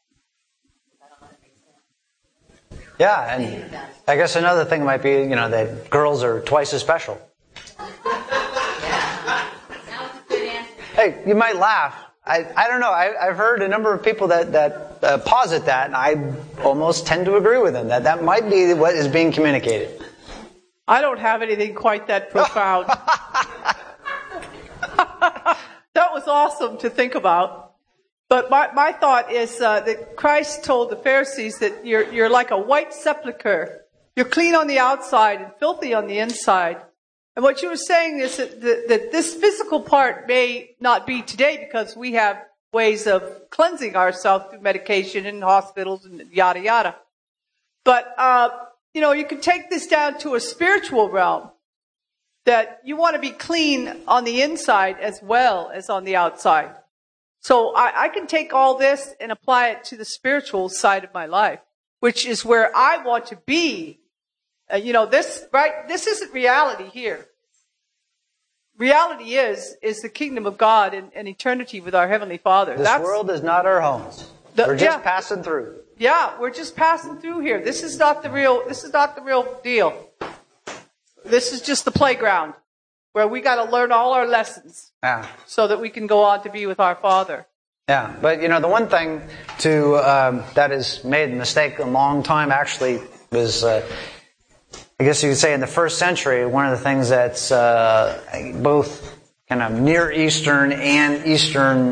Yeah, and I guess another thing might be, that girls are twice as special. Hey, you might laugh. I don't know. I've heard a number of people that posit that, and I almost tend to agree with them, that might be what is being communicated. I don't have anything quite that profound. That was awesome to think about. But my thought is that Christ told the Pharisees that you're like a white sepulcher. You're clean on the outside and filthy on the inside. And what you were saying is that this physical part may not be today, because we have ways of cleansing ourselves through medication in hospitals and yada yada. But you can take this down to a spiritual realm, that you want to be clean on the inside as well as on the outside. So I can take all this and apply it to the spiritual side of my life, which is where I want to be. This isn't reality here. Reality is the kingdom of God and eternity with our Heavenly Father. This world is not our homes. We're just passing through. Yeah, we're just passing through here. This is not the real deal. This is just the playground where we got to learn all our lessons. Yeah. So that we can go on to be with our Father. Yeah, but the one thing that has made a mistake a long time actually was, I guess you could say in the first century, one of the things that's both kind of Near Eastern and Eastern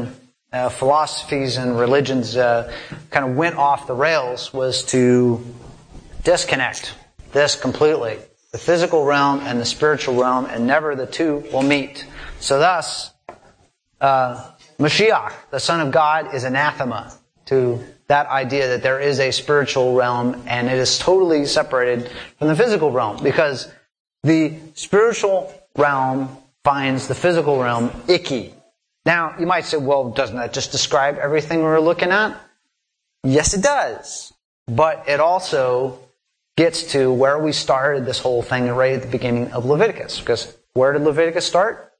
philosophies and religions kind of went off the rails was to disconnect this completely. The physical realm and the spiritual realm, and never the two will meet. So thus, Mashiach, the Son of God, is anathema to that idea that there is a spiritual realm and it is totally separated from the physical realm, because the spiritual realm finds the physical realm icky. Now, you might say, well, doesn't that just describe everything we're looking at? Yes, it does. But it also gets to where we started this whole thing right at the beginning of Leviticus. Because where did Leviticus start?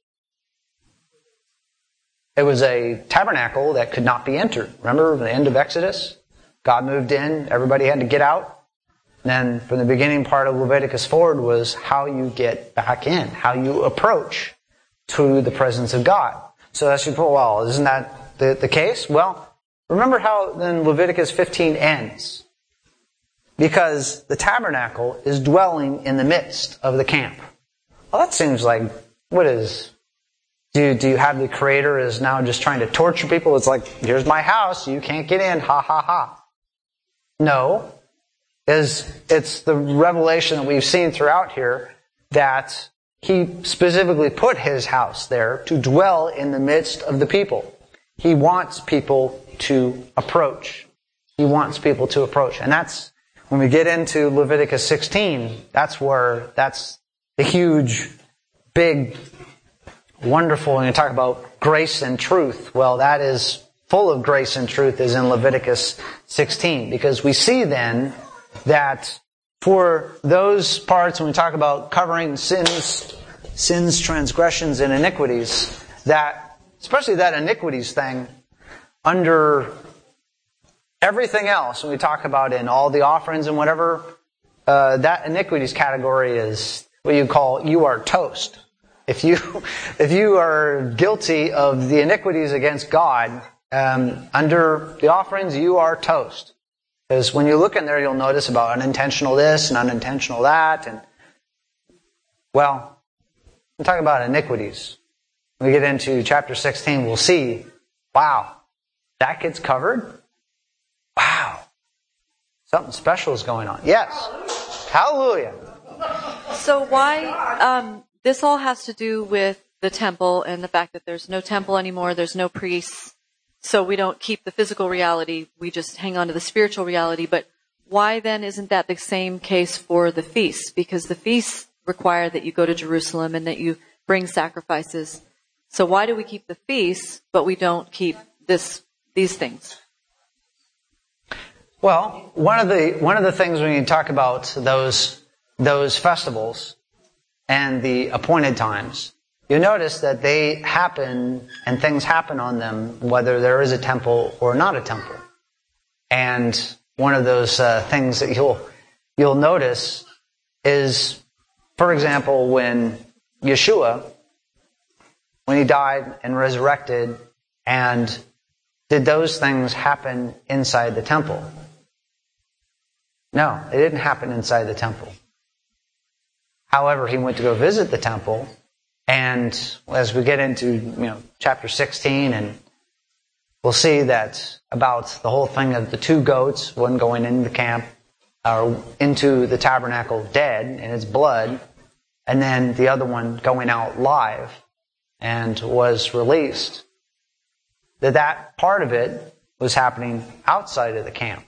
It was a tabernacle that could not be entered. Remember the end of Exodus? God moved in, everybody had to get out. And then from the beginning part of Leviticus forward was how you get back in, how you approach to the presence of God. So that's your point. Well, isn't that the case? Well, remember how then Leviticus 15 ends. Because the tabernacle is dwelling in the midst of the camp. Well, that seems like, what is... Do you have the Creator is now just trying to torture people? It's like, here's my house, you can't get in, ha ha ha. No. It's the revelation that we've seen throughout here that He specifically put His house there to dwell in the midst of the people. He wants people to approach. He wants people to approach. And that's, when we get into Leviticus 16, that's the huge, big, wonderful, when you talk about grace and truth. Well, that is full of grace and truth is in Leviticus 16. Because we see then that for those parts, when we talk about covering sins, transgressions, and iniquities, that, especially that iniquities thing, under everything else, when we talk about in all the offerings and whatever, that iniquities category is what you call, you are toast. If you are guilty of the iniquities against God, under the offerings, you are toast. Because when you look in there, you'll notice about unintentional this and unintentional that. And, well, I'm talking about iniquities. When we get into chapter 16, we'll see, wow, that gets covered? Wow. Something special is going on. Yes. Hallelujah. So why, this all has to do with the temple and the fact that there's no temple anymore, there's no priests, so we don't keep the physical reality, we just hang on to the spiritual reality. But why then isn't that the same case for the feasts? Because the feasts require that you go to Jerusalem and that you bring sacrifices. So why do we keep the feasts, but we don't keep these things? Well, one of the things when you talk about those festivals and the appointed times, you notice that they happen and things happen on them whether there is a temple or not a temple. And one of those things that you'll notice is, for example, when Yeshua, when He died and resurrected, and did those things happen inside the temple? No, it didn't happen inside the temple. However, He went to go visit the temple, and as we get into chapter 16, and we'll see that about the whole thing of the two goats, one going into the camp, or into the tabernacle dead in its blood, and then the other one going out live and was released. That part of it was happening outside of the camp.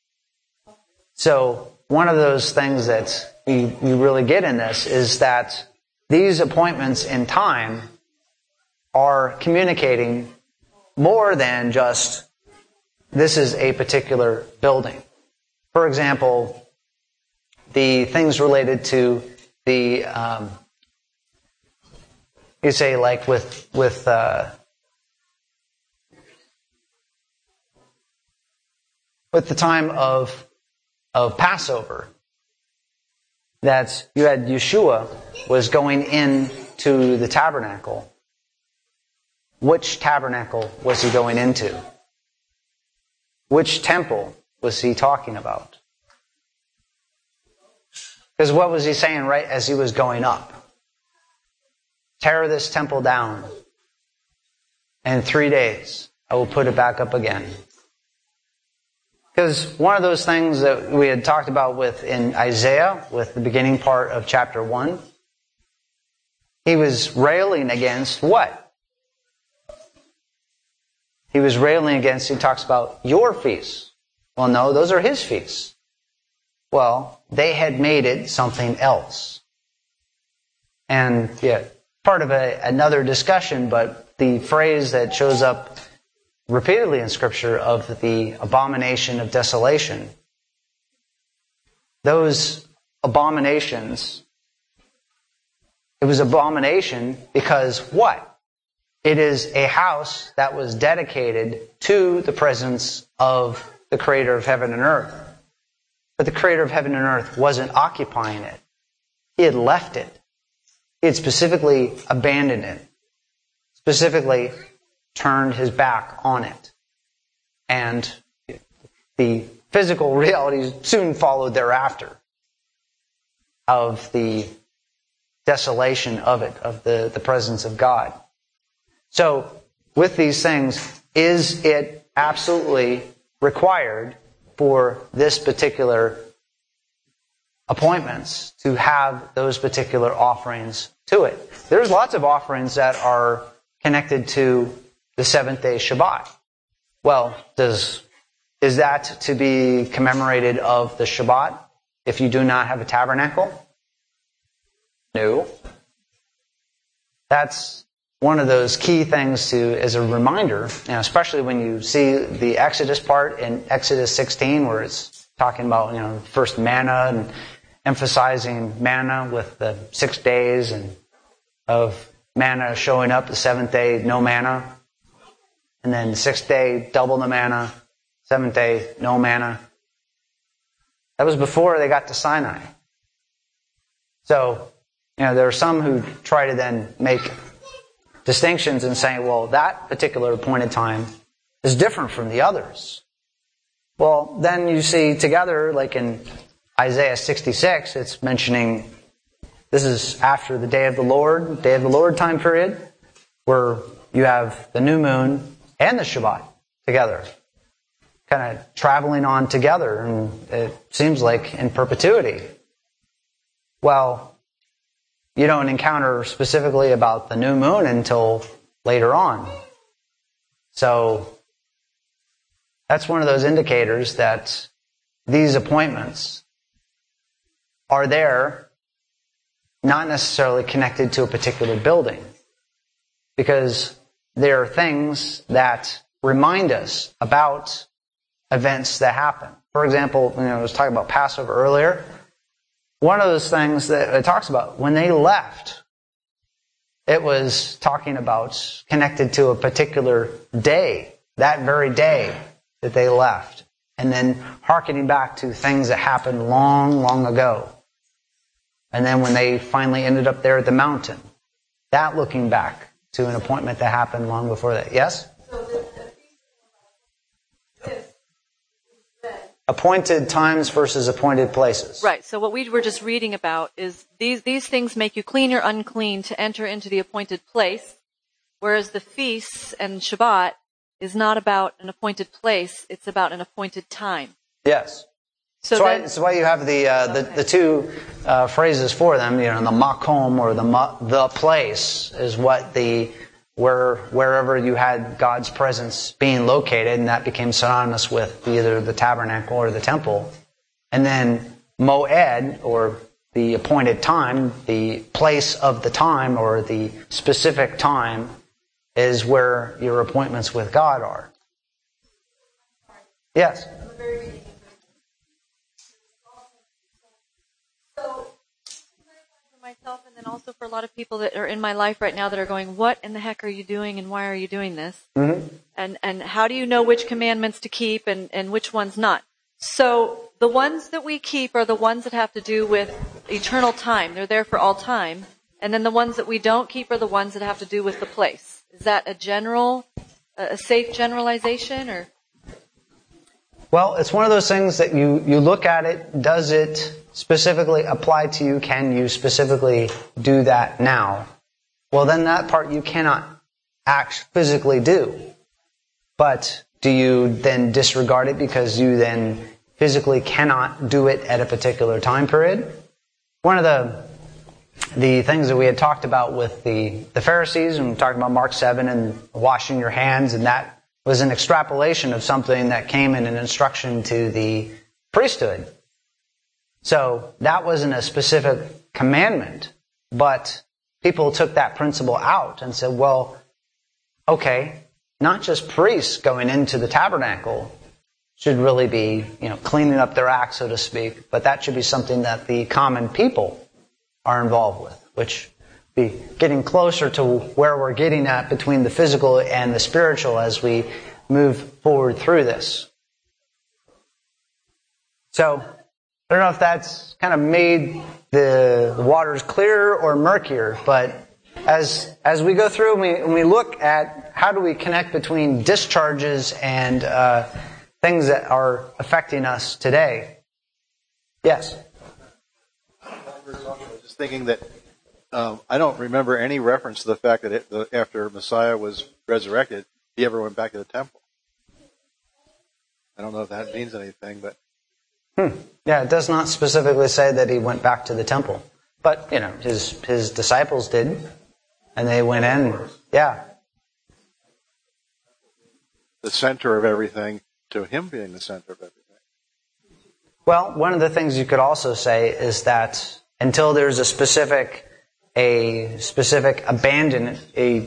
So one of those things that we really get in this is that these appointments in time are communicating more than just this is a particular building. For example, the things related to the you say like with the time of Passover, that you had Yeshua was going into the tabernacle. Which tabernacle was He going into? Which temple was He talking about? Because what was He saying right as He was going up? Tear this temple down in 3 days, I will put it back up again. Because one of those things that we had talked about in Isaiah, with the beginning part of chapter 1, he was railing against what? He talks about your feasts. Well, no, those are his feasts. Well, they had made it something else. And part of another discussion, but the phrase that shows up repeatedly in Scripture of the abomination of desolation, those abominations, it was abomination because what? It is a house that was dedicated to the presence of the Creator of heaven and earth. But the Creator of heaven and earth wasn't occupying it. He had left it. He had specifically abandoned it. Specifically turned his back on it. And the physical realities soon followed thereafter of the desolation of it, of the presence of God. So, with these things, is it absolutely required for this particular appointments to have those particular offerings to it? There's lots of offerings that are connected to the seventh day Shabbat. Well, is that to be commemorated of the Shabbat if you do not have a tabernacle? No. That's one of those key things as a reminder, especially when you see the Exodus part in Exodus 16, where it's talking about, first manna and emphasizing manna with the 6 days and of manna showing up, the seventh day, no manna. And then the sixth day, double the manna. Seventh day, no manna. That was before they got to Sinai. So, there are some who try to then make distinctions and say, well, that particular appointed time is different from the others. Well, then you see together, like in Isaiah 66, it's mentioning this is after the day of the Lord time period, where you have the new moon and the Shabbat together, kind of traveling on together, and it seems like in perpetuity. Well, you don't encounter specifically about the new moon until later on. So, that's one of those indicators that these appointments are there, not necessarily connected to a particular building, because there are things that remind us about events that happen. For example, I was talking about Passover earlier. One of those things that it talks about, when they left, it was talking about connected to a particular day, that very day that they left, and then hearkening back to things that happened long, long ago. And then when they finally ended up there at the mountain, that looking back to an appointment that happened long before that. Yes? Appointed times versus appointed places. Right. So what we were just reading about is these things make you clean or unclean to enter into the appointed place, whereas the feasts and Shabbat is not about an appointed place, it's about an appointed time. Yes. That's why you have the two phrases for them. The makom, or the place, is what wherever you had God's presence being located, and that became synonymous with either the tabernacle or the temple. And then moed, or the appointed time, the place of the time, or the specific time, is where your appointments with God are. Yes. Myself, and then also for a lot of people that are in my life right now that are going, what in the heck are you doing, and why are you doing this? Mm-hmm. And how do you know which commandments to keep and which ones not? So the ones that we keep are the ones that have to do with eternal time. They're there for all time. And then the ones that we don't keep are the ones that have to do with the place. Is that a safe generalization, or? Well, it's one of those things that you look at it, does it specifically apply to you? Can you specifically do that now? Well, then that part you cannot physically do. But do you then disregard it because you then physically cannot do it at a particular time period? One of the things that we had talked about with the Pharisees, and we talked about Mark 7 and washing your hands, and that was an extrapolation of something that came in an instruction to the priesthood. So that wasn't a specific commandment, but people took that principle out and said, well, okay, not just priests going into the tabernacle should really be, cleaning up their act, so to speak, but that should be something that the common people are involved with, which be getting closer to where we're getting at between the physical and the spiritual as we move forward through this. So, I don't know if that's kind of made the waters clearer or murkier, but as we go through and we look at how do we connect between discharges and things that are affecting us today. Yes? I was just thinking that I don't remember any reference to the fact that after Messiah was resurrected, he ever went back to the temple. I don't know if that means anything, but... Yeah, it does not specifically say that he went back to the temple. But, his disciples did. And they went in. Yeah. The center of everything to him being the center of everything. Well, one of the things you could also say is that until there's a specific abandonment,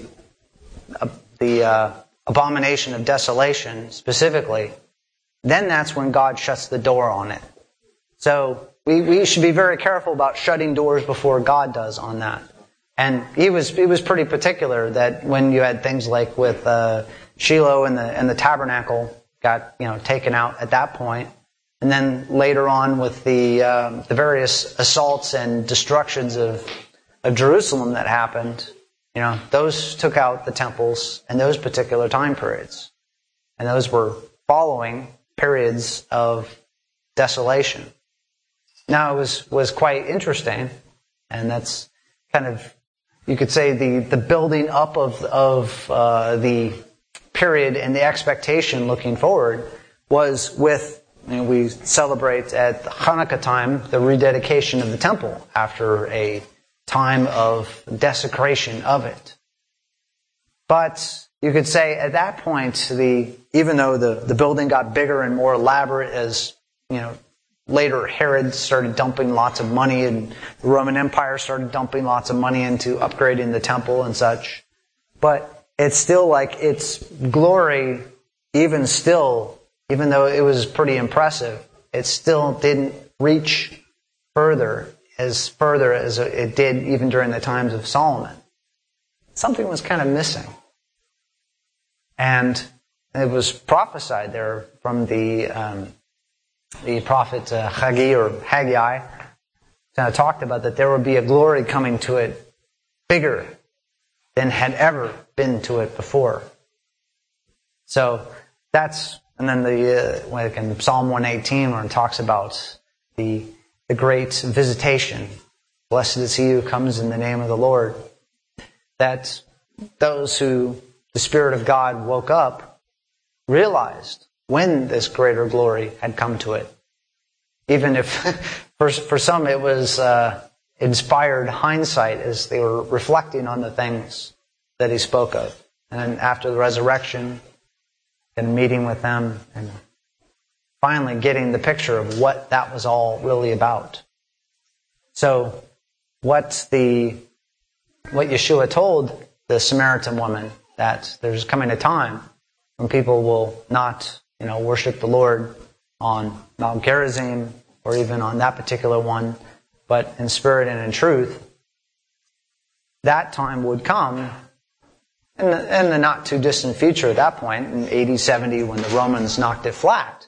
the abomination of desolation specifically, then that's when God shuts the door on it. So we should be very careful about shutting doors before God does on that. And he was pretty particular that when you had things like with Shiloh and the tabernacle got taken out at that point, and then later on with the various assaults and destructions of Jerusalem that happened, those took out the temples in those particular time periods, and those were following periods of desolation. Now it was quite interesting, and that's kind of, you could say, the building up of the period and the expectation looking forward was with, we celebrate at Hanukkah time the rededication of the temple after a time of desecration of it. But you could say at that point, even though the building got bigger and more elaborate as, later Herod started dumping lots of money, and the Roman Empire started dumping lots of money into upgrading the temple and such. But it's still like its glory, even though it was pretty impressive, it still didn't reach further as it did even during the times of Solomon. Something was kind of missing. And it was prophesied there from the prophet Haggai talked about that there would be a glory coming to it bigger than had ever been to it before. So and then like in Psalm 118 when it talks about the great visitation, blessed is he who comes in the name of the Lord, that those who the Spirit of God woke up realized when this greater glory had come to it. Even if for some it was inspired hindsight as they were reflecting on the things that he spoke of. And then after the resurrection and meeting with them and finally getting the picture of what that was all really about. So what Yeshua told the Samaritan woman, that there's coming a time when people will not worship the Lord on Mount Gerizim or even on that particular one, but in spirit and in truth. That time would come in the not too distant future at that point, in AD 70 when the Romans knocked it flat.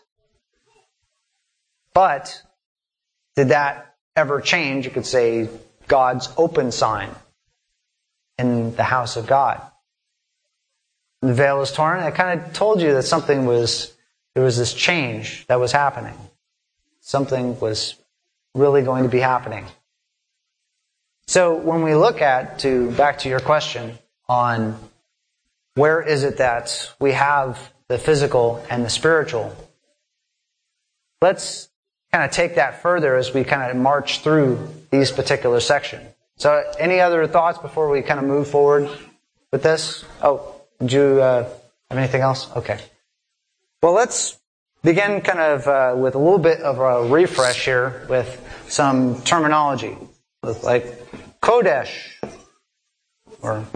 But did that ever change, you could say, God's open sign in the house of God? The veil was torn. I kind of told you that there was this change that was happening. Something was really going to be happening. So when we look back to your question on where is it that we have the physical and the spiritual. Let's kind of take that further as we kind of march through these particular sections. So any other thoughts before we kind of move forward with this? Oh, did you have anything else? Okay. Well, let's begin kind of with a little bit of a refresh here with some terminology, like Kodesh, or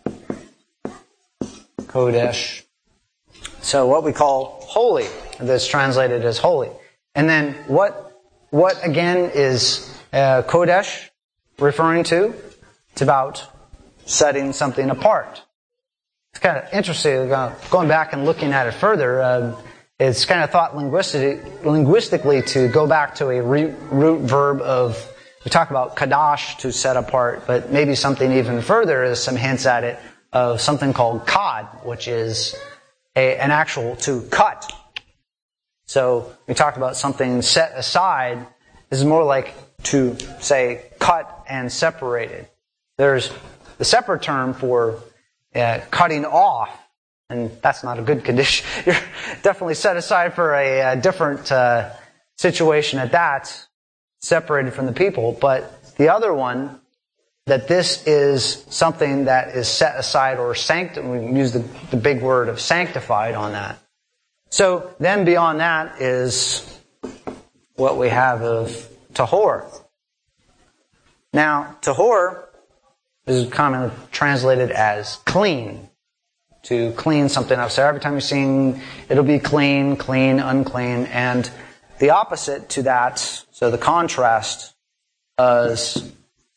Kodesh. So what we call holy, that's translated as holy. And then what again is Kodesh referring to? It's about setting something apart. It's kind of interesting, going back and looking at it further, it's kind of thought linguistically to go back to a root verb of, we talk about kadash, to set apart, but maybe something even further is some hints at it of something called kad, which is an actual to cut. So we talked about something set aside. This is more like to say cut and separated. There's the separate term for cutting off, and that's not a good condition. You're definitely set aside for a different situation at that, separated from the people. But the other one, that this is something that is set aside or sanctified. We use the big word of sanctified on that. So then beyond that is what we have of tahor. Now, tahor is commonly translated as clean, to clean something up. So every time you're seeing, it'll be clean, clean, unclean. And the opposite to that, so the contrast is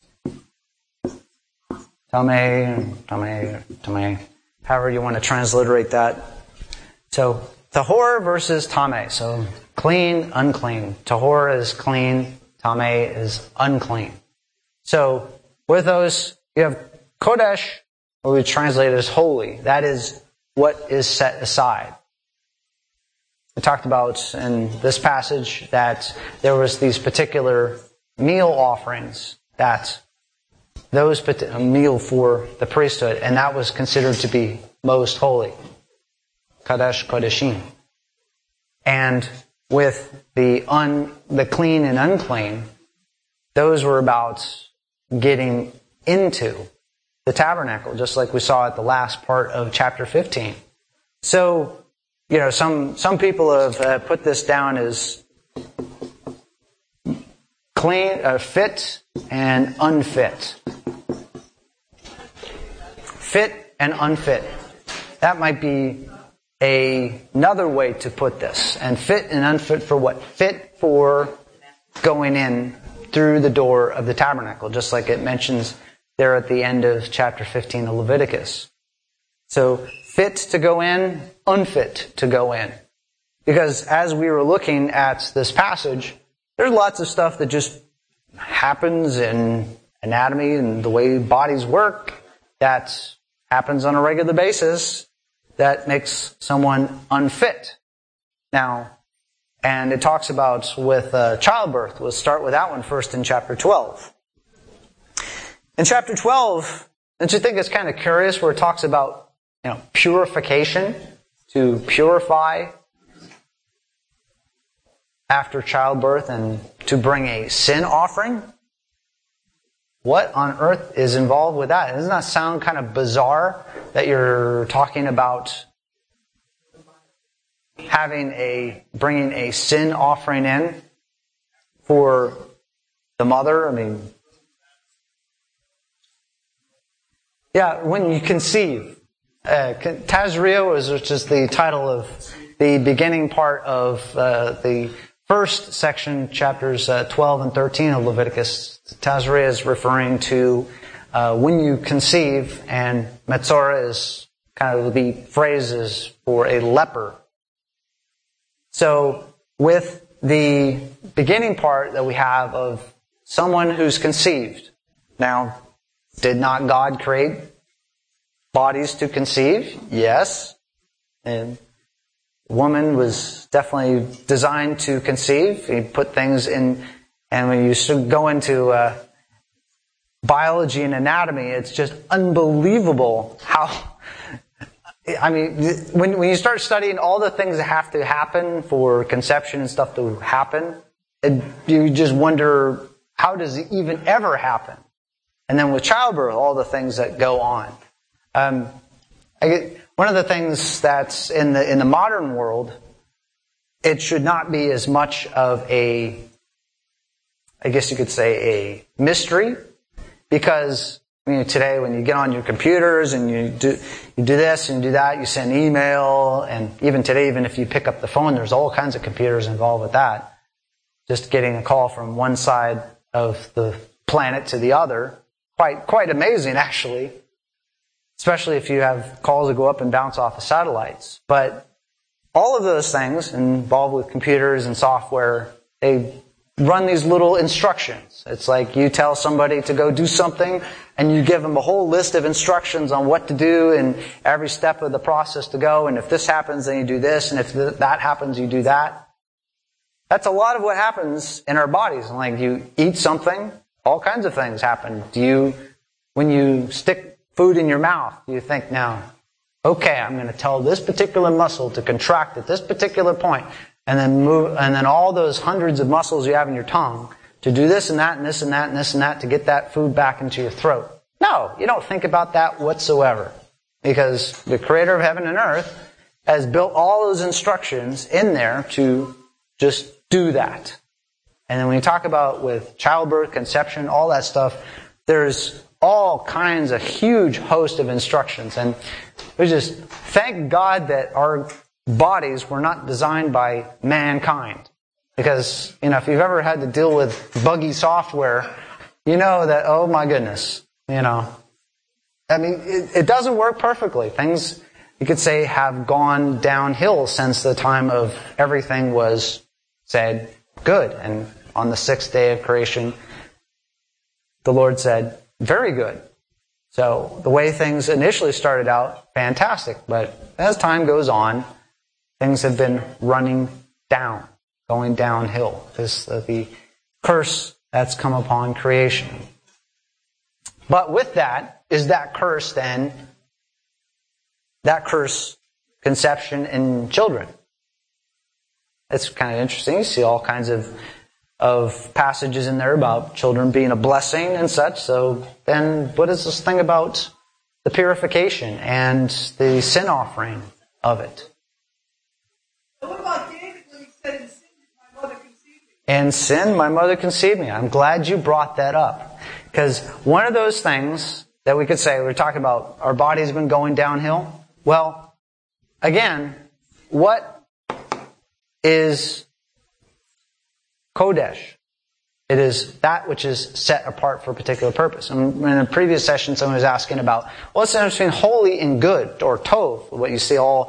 tameh, however you want to transliterate that. So tahor versus tameh. So clean, unclean. Tahor is clean, tameh is unclean. So with those, you have kodesh, what we translate as holy. That is what is set aside. We talked about in this passage that there was these particular meal offerings, that those a meal for the priesthood, and that was considered to be most holy. Kadesh Kodeshim. And with the clean and unclean, those were about getting into the tabernacle, just like we saw at the last part of chapter 15. So, some people have put this down as clean, fit and unfit. Fit and unfit. That might be another way to put this. And fit and unfit for what? Fit for going in through the door of the tabernacle, just like it mentions there at the end of chapter 15 of Leviticus. So, fit to go in, unfit to go in. Because as we were looking at this passage, there's lots of stuff that just happens in anatomy and the way bodies work that happens on a regular basis that makes someone unfit. Now, and it talks about with childbirth. We'll start with that one first in chapter 12. In chapter 12, don't you think it's kind of curious where it talks about, purification, to purify after childbirth and to bring a sin offering? What on earth is involved with that? Doesn't that sound kind of bizarre that you're talking about bringing a sin offering in for the mother? When you conceive. Tazria, which is the title of the beginning part of the first section, chapters 12 and 13 of Leviticus. Tazria is referring to when you conceive, and Metzora is kind of the phrases for a leper. So with the beginning part that we have of someone who's conceived. Now, did not God create bodies to conceive? Yes. And woman was definitely designed to conceive. He put things in, and when you go into biology and anatomy, it's just unbelievable how I mean, when you start studying all the things that have to happen for conception and stuff to happen, you just wonder, how does it even ever happen? And then with childbirth, all the things that go on. One of the things that's in the modern world, it should not be as much of a, I guess you could say, a mystery, because today when you get on your computers and you do this and do that, you send email, and even today, even if you pick up the phone, there's all kinds of computers involved with that. Just getting a call from one side of the planet to the other, quite amazing actually. Especially if you have calls that go up and bounce off of satellites. But all of those things involved with computers and software, they run these little instructions. It's like you tell somebody to go do something, and you give them a whole list of instructions on what to do and every step of the process to go. And if this happens, then you do this. And if that happens, you do that. That's a lot of what happens in our bodies. Like you eat something, all kinds of things happen. When you stick food in your mouth, you think now, okay, I'm going to tell this particular muscle to contract at this particular point, and then all those hundreds of muscles you have in your tongue to do this and that and this and that and this and that to get that food back into your throat. No, you don't think about that whatsoever, because the Creator of heaven and earth has built all those instructions in there to just do that. And then when you talk about with childbirth, conception, all that stuff, there's all kinds of huge host of instructions. And we just thank God that our bodies were not designed by mankind. Because, if you've ever had to deal with buggy software, you know that, oh my goodness, I mean, it doesn't work perfectly. Things, you could say, have gone downhill since the time of everything was said good. And on the sixth day of creation, the Lord said, very good. So the way things initially started out, fantastic. But as time goes on, things have been running down, going downhill. This the curse that's come upon creation. But with that, is that curse then, that curse conception in children? It's kind of interesting. You see all kinds of passages in there about children being a blessing and such. So then what is this thing about the purification and the sin offering of it? What about David when he said, "In sin my mother conceived me"? In sin my mother conceived me. I'm glad you brought that up. Because one of those things that we could say, we're talking about our body's been going downhill. Well, again, what is Kodesh? It is that which is set apart for a particular purpose. And in a previous session, someone was asking about, what's the difference between holy and good, or tov, what you see all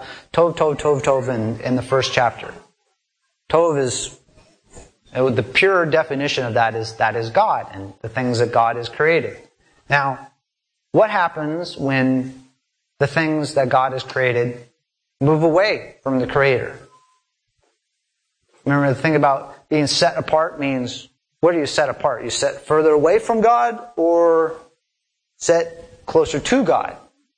tov in the first chapter. Tov is, the pure definition of that is God and the things that God has created. Now, what happens when the things that God has created move away from the Creator? Remember, the thing about being set apart means, what do you set apart? You set further away from God or set closer to God?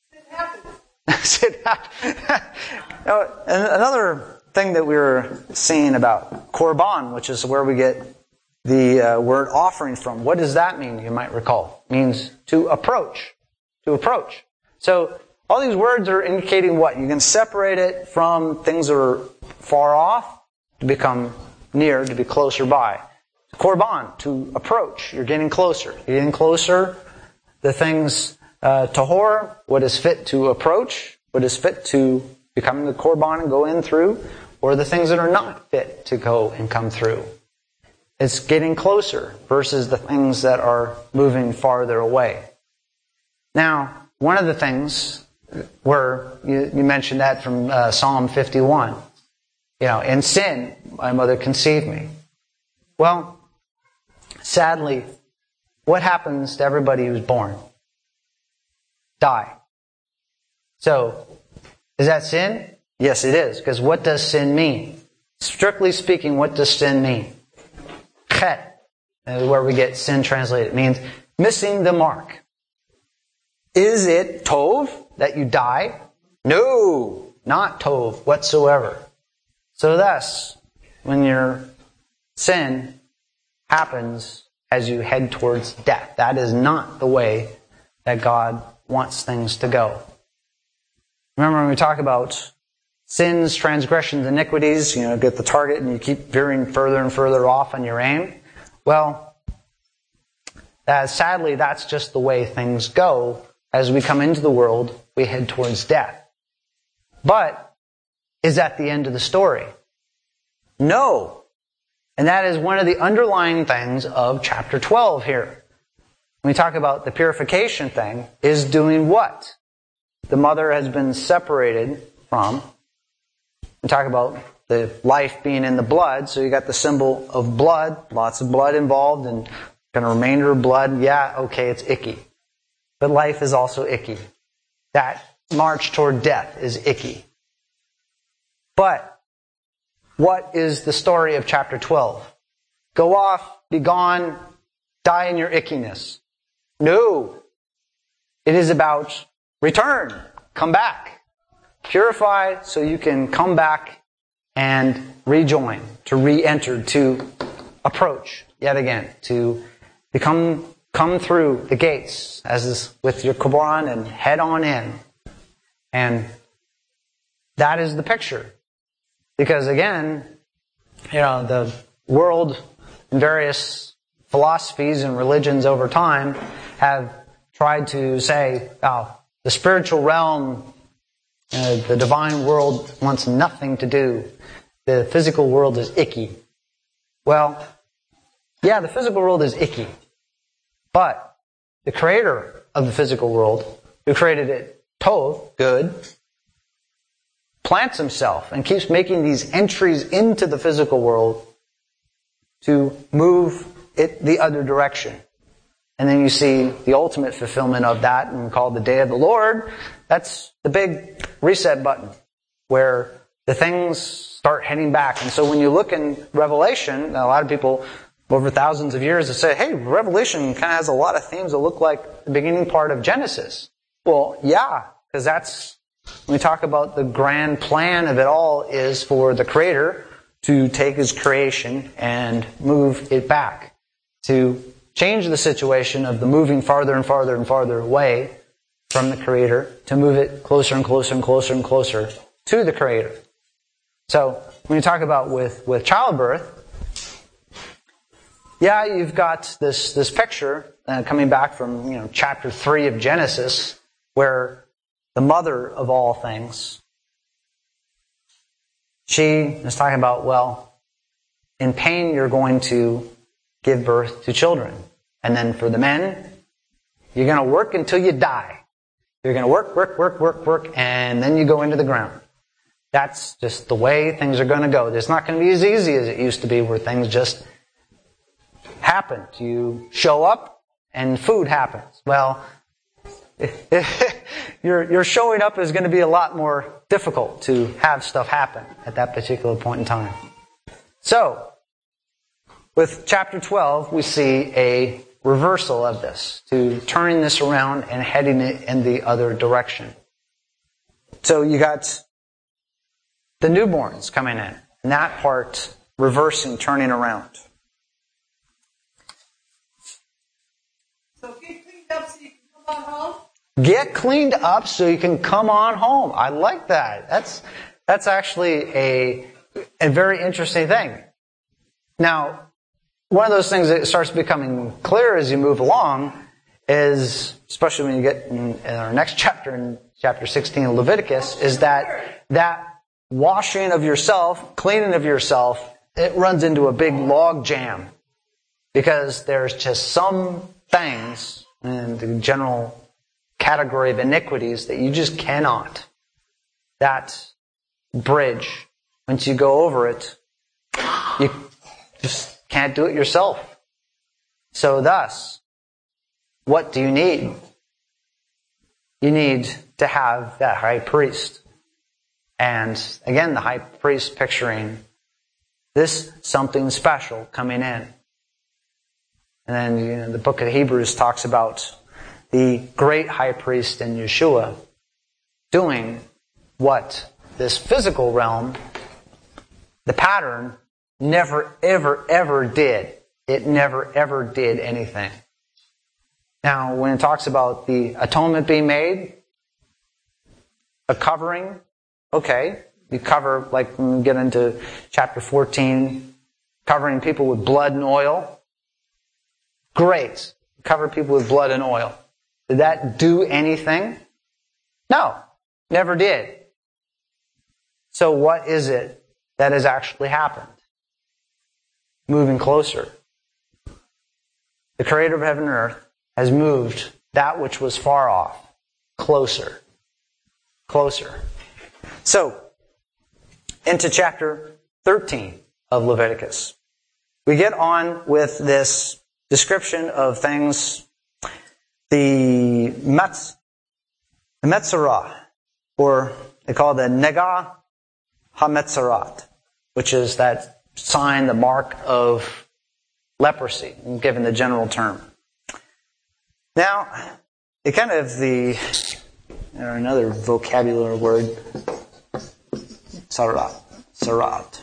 Another thing that we were seeing about korban, which is where we get the word offering from. What does that mean, you might recall? It means to approach. To approach. So all these words are indicating what? You can separate it from things that are far off to become near, to be closer by. Korban, to approach. You're getting closer. You're getting closer. The things, tahor, what is fit to approach, what is fit to become the korban and go in through, or the things that are not fit to go and come through. It's getting closer versus the things that are moving farther away. Now, one of the things where you mentioned that from Psalm 51, in sin, my mother conceived me. Well, sadly, what happens to everybody who's born? Die. So, is that sin? Yes, it is. Because what does sin mean? Strictly speaking, what does sin mean? Chet, where we get sin translated, means missing the mark. Is it tov that you die? No, not tov whatsoever. So thus, when your sin happens as you head towards death, that is not the way that God wants things to go. Remember when we talk about sins, transgressions, iniquities, get the target and you keep veering further and further off on your aim? Well, sadly, that's just the way things go. As we come into the world, we head towards death. But, is that the end of the story? No. And that is one of the underlying things of chapter 12 here. When we talk about the purification thing, is doing what? The mother has been separated from. We talk about the life being in the blood, so you got the symbol of blood, lots of blood involved, and kind of remainder of blood, yeah, okay, it's icky. But life is also icky. That march toward death is icky. But what is the story of chapter 12? Go off, be gone, die in your ickiness. No. It is about return, come back. Purify so you can come back and rejoin, to re-enter, to approach yet again, to come through the gates, as is with your Quran, and head on in. And that is the picture. Because again, the world and various philosophies and religions over time have tried to say, the spiritual realm, the divine world wants nothing to do. The physical world is icky. Well, yeah, the physical world is icky. But the creator of the physical world, who created it, Tov, good, plants himself and keeps making these entries into the physical world to move it the other direction. And then you see the ultimate fulfillment of that, and called the Day of the Lord. That's the big reset button, where the things start heading back. And so when you look in Revelation, a lot of people over thousands of years have said, hey, Revelation kind of has a lot of themes that look like the beginning part of Genesis. Well, yeah, because that's, when we talk about the grand plan of it all, is for the Creator to take His creation and move it back, to change the situation of the moving farther and farther and farther away from the Creator, to move it closer and closer and closer and closer to the Creator. So, when you talk about with childbirth, yeah, you've got this picture coming back from chapter 3 of Genesis, where the mother of all things, she is talking about, well, in pain you're going to give birth to children. And then for the men, you're going to work until you die. You're going to work, and then you go into the ground. That's just the way things are going to go. It's not going to be as easy as it used to be, where things just happen. You show up and food happens. Well, your showing up is going to be a lot more difficult to have stuff happen at that particular point in time. So, with chapter 12, we see a reversal of this, to turning this around and heading it in the other direction. So you got the newborns coming in, and that part reversing, turning around. So get cleaned up so you can come on home? Get cleaned up so you can come on home. I like that. That's actually a very interesting thing. Now, one of those things that starts becoming clear as you move along is, especially when you get in our next chapter, in chapter 16 of Leviticus, is that washing of yourself, cleaning of yourself, it runs into a big log jam. Because there's just some things in the general category of iniquities that you just cannot. That bridge, once you go over it, you just can't do it yourself. So thus, what do you need? You need to have that high priest. And again, the high priest picturing this something special coming in. And then the book of Hebrews talks about the great high priest in Yeshua doing what this physical realm, the pattern, never, ever, ever did. It never, ever did anything. Now, when it talks about the atonement being made, a covering, okay, you cover, like when we get into chapter 14, covering people with blood and oil. Great. Cover people with blood and oil. Did that do anything? No, never did. So what is it that has actually happened? Moving closer. The Creator of heaven and earth has moved that which was far off closer. Closer. So, into chapter 13 of Leviticus. We get on with this description of things, the Metzorah, or they call it the Negah HaMetzorat, which is that sign, the mark of leprosy, given the general term. Now, it kind of another vocabulary word, Sarat.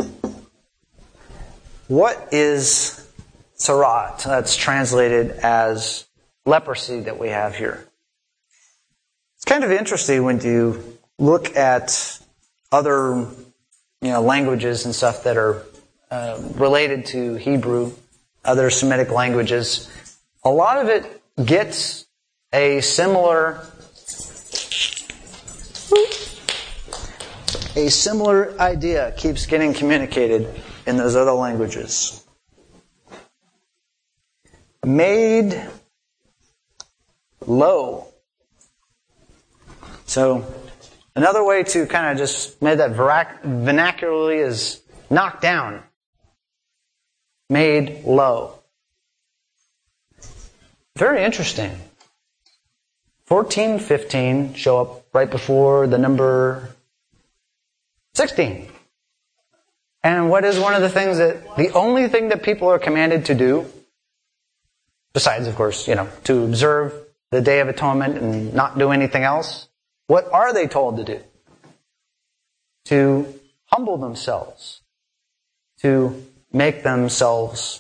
What is Sarat? That's translated as leprosy that we have here. It's kind of interesting when you look at other, languages and stuff that are related to Hebrew, other Semitic languages. A lot of it gets a similar idea, keeps getting communicated in those other languages. Made low. So, another way to kind of just make that vernacularly is knocked down. Made low. Very interesting. 14, 15 show up right before the number 16. And what is one of the things the only thing that people are commanded to do, besides, of course, to observe the Day of Atonement and not do anything else, what are they told to do? To humble themselves. To make themselves,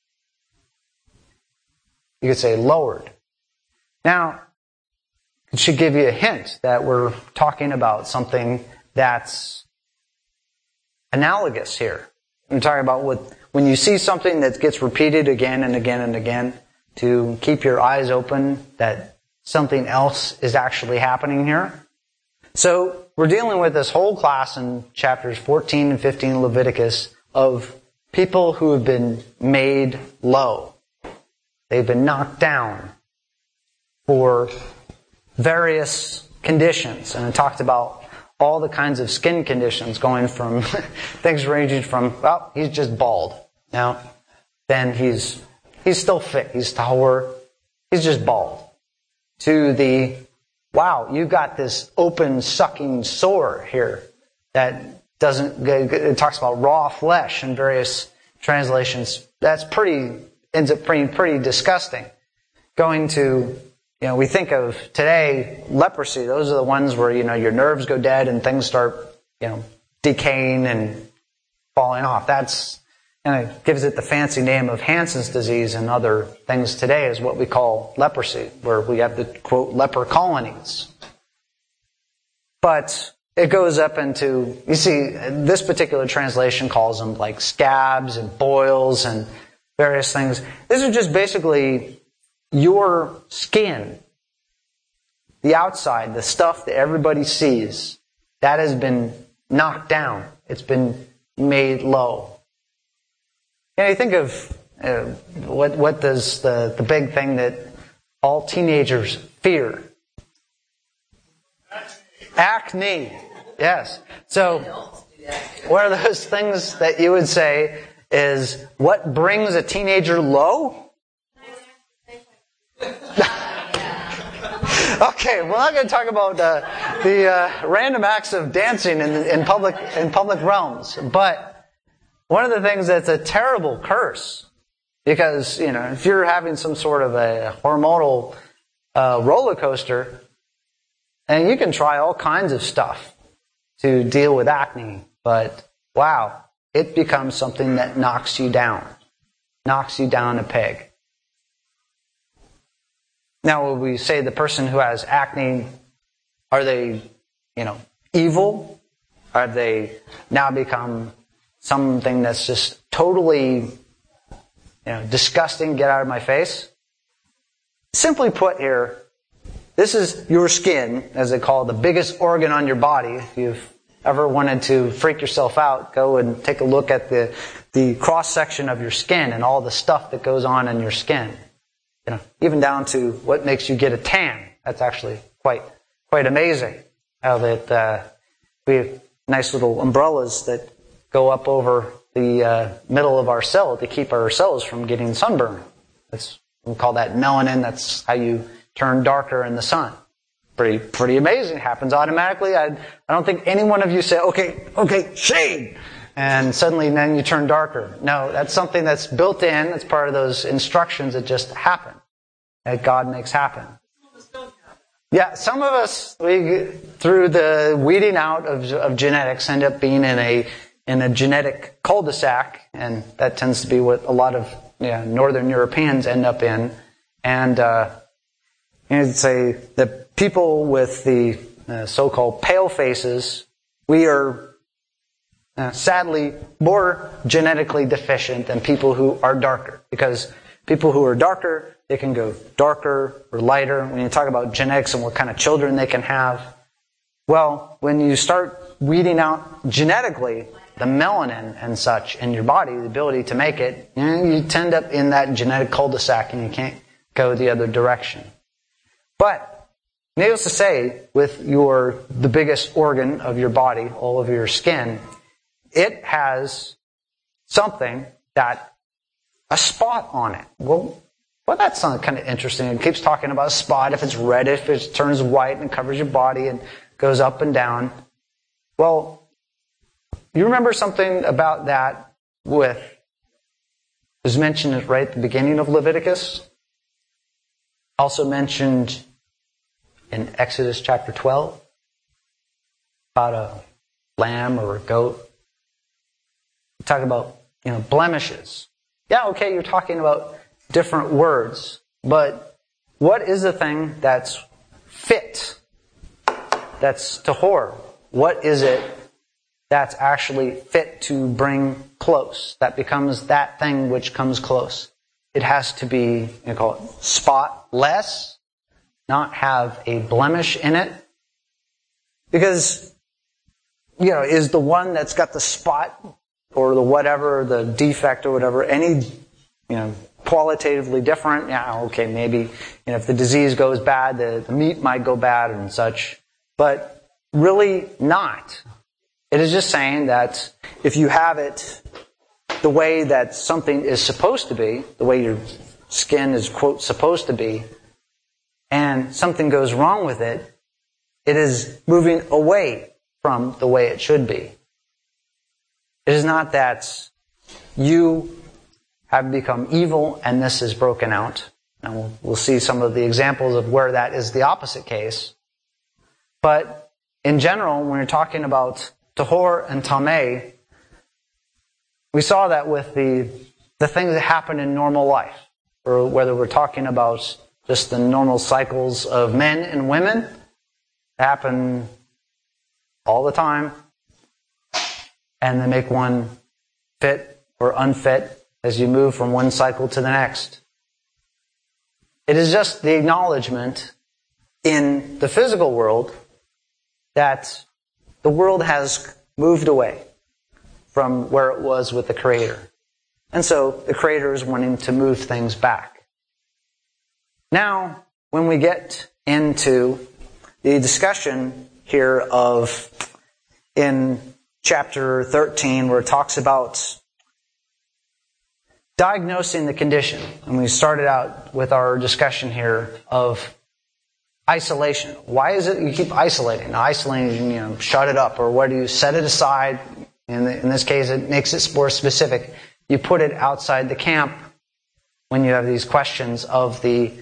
you could say, lowered. Now, it should give you a hint that we're talking about something that's analogous here. We're talking about when you see something that gets repeated again and again and again, to keep your eyes open that something else is actually happening here. So, we're dealing with this whole class in chapters 14 and 15 of Leviticus of people who have been made low. They've been knocked down for various conditions. And it talked about all the kinds of skin conditions, going from things ranging from, he's just bald. Now, then he's still fit. He's taller. He's just bald. To the, wow, you've got this open, sucking sore here that it talks about raw flesh in various translations. That's ends up being pretty disgusting. Going to, we think of today, leprosy, those are the ones where, your nerves go dead and things start, decaying and falling off. And it gives it the fancy name of Hansen's disease and other things today is what we call leprosy, where we have the, quote, leper colonies. But it goes up into, you see, this particular translation calls them like scabs and boils and various things. These are just basically your skin, the outside, the stuff that everybody sees, that has been knocked down. It's been made low. You think of what does the big thing that all teenagers fear? Acne. Yes. So, one of those things that you would say is, what brings a teenager low? Okay, we're not going to talk about the random acts of dancing in public realms, but one of the things that's a terrible curse, because if you're having some sort of a hormonal roller coaster, and you can try all kinds of stuff to deal with acne, but wow, it becomes something that knocks you down a peg. Now, would we say the person who has acne, are they, evil? Have they now become something that's just totally, disgusting, get out of my face? Simply put here, this is your skin, as they call it, the biggest organ on your body. If you've ever wanted to freak yourself out, go and take a look at the cross-section of your skin and all the stuff that goes on in your skin. Even down to what makes you get a tan. That's actually quite amazing. How that we have nice little umbrellas that go up over the middle of our cell to keep our cells from getting sunburn. We call that melanin. That's how you turn darker in the sun. Pretty amazing. It happens automatically. I don't think any one of you say, okay, shade, and suddenly then you turn darker. No, that's something that's built in. It's part of those instructions that just happen, that God makes happen. Yeah, some of us, through the weeding out of genetics, end up being in a genetic cul-de-sac, and that tends to be what a lot of Northern Europeans end up in. And you'd say the people with the so-called pale faces, we are sadly more genetically deficient than people who are darker, because people who are darker, they can go darker or lighter. When you talk about genetics and what kind of children they can have, well, when you start weeding out genetically the melanin and such in your body, the ability to make it, you tend up in that genetic cul-de-sac and you can't go the other direction. But needless to say, with the biggest organ of your body, all of your skin, it has something a spot on it. Well, that's kind of interesting. It keeps talking about a spot, if it's red, if it turns white and covers your body and goes up and down. Well, you remember something about that it was mentioned right at the beginning of Leviticus? Also mentioned in Exodus chapter 12 about a lamb or a goat. We talk about, blemishes. Yeah, okay, you're talking about different words, but what is the thing that's fit? That's tahor. What is it that's actually fit to bring close? That becomes that thing which comes close. It has to be, call it spotless, not have a blemish in it. Because, is the one that's got the spot or the whatever, the defect or whatever, any, qualitatively different? Yeah, okay, maybe, if the disease goes bad, the meat might go bad and such. But really not. It is just saying that if you have it the way that something is supposed to be, the way your skin is, quote, supposed to be, and something goes wrong with it, it is moving away from the way it should be. It is not that you have become evil and this is broken out. And we'll see some of the examples of where that is the opposite case. But in general, when you're talking about tahor and tameh, we saw that with the things that happen in normal life, or whether we're talking about just the normal cycles of men and women, happen all the time, and they make one fit or unfit as you move from one cycle to the next. It is just the acknowledgement in the physical world that the world has moved away from where it was with the Creator. And so the Creator is wanting to move things back. Now, when we get into the discussion here in chapter 13, where it talks about diagnosing the condition, and we started out with our discussion here of isolation. Why is it you keep isolating? Now, isolating, shut it up, or what do you set it aside? In this case, it makes it more specific. You put it outside the camp when you have these questions of the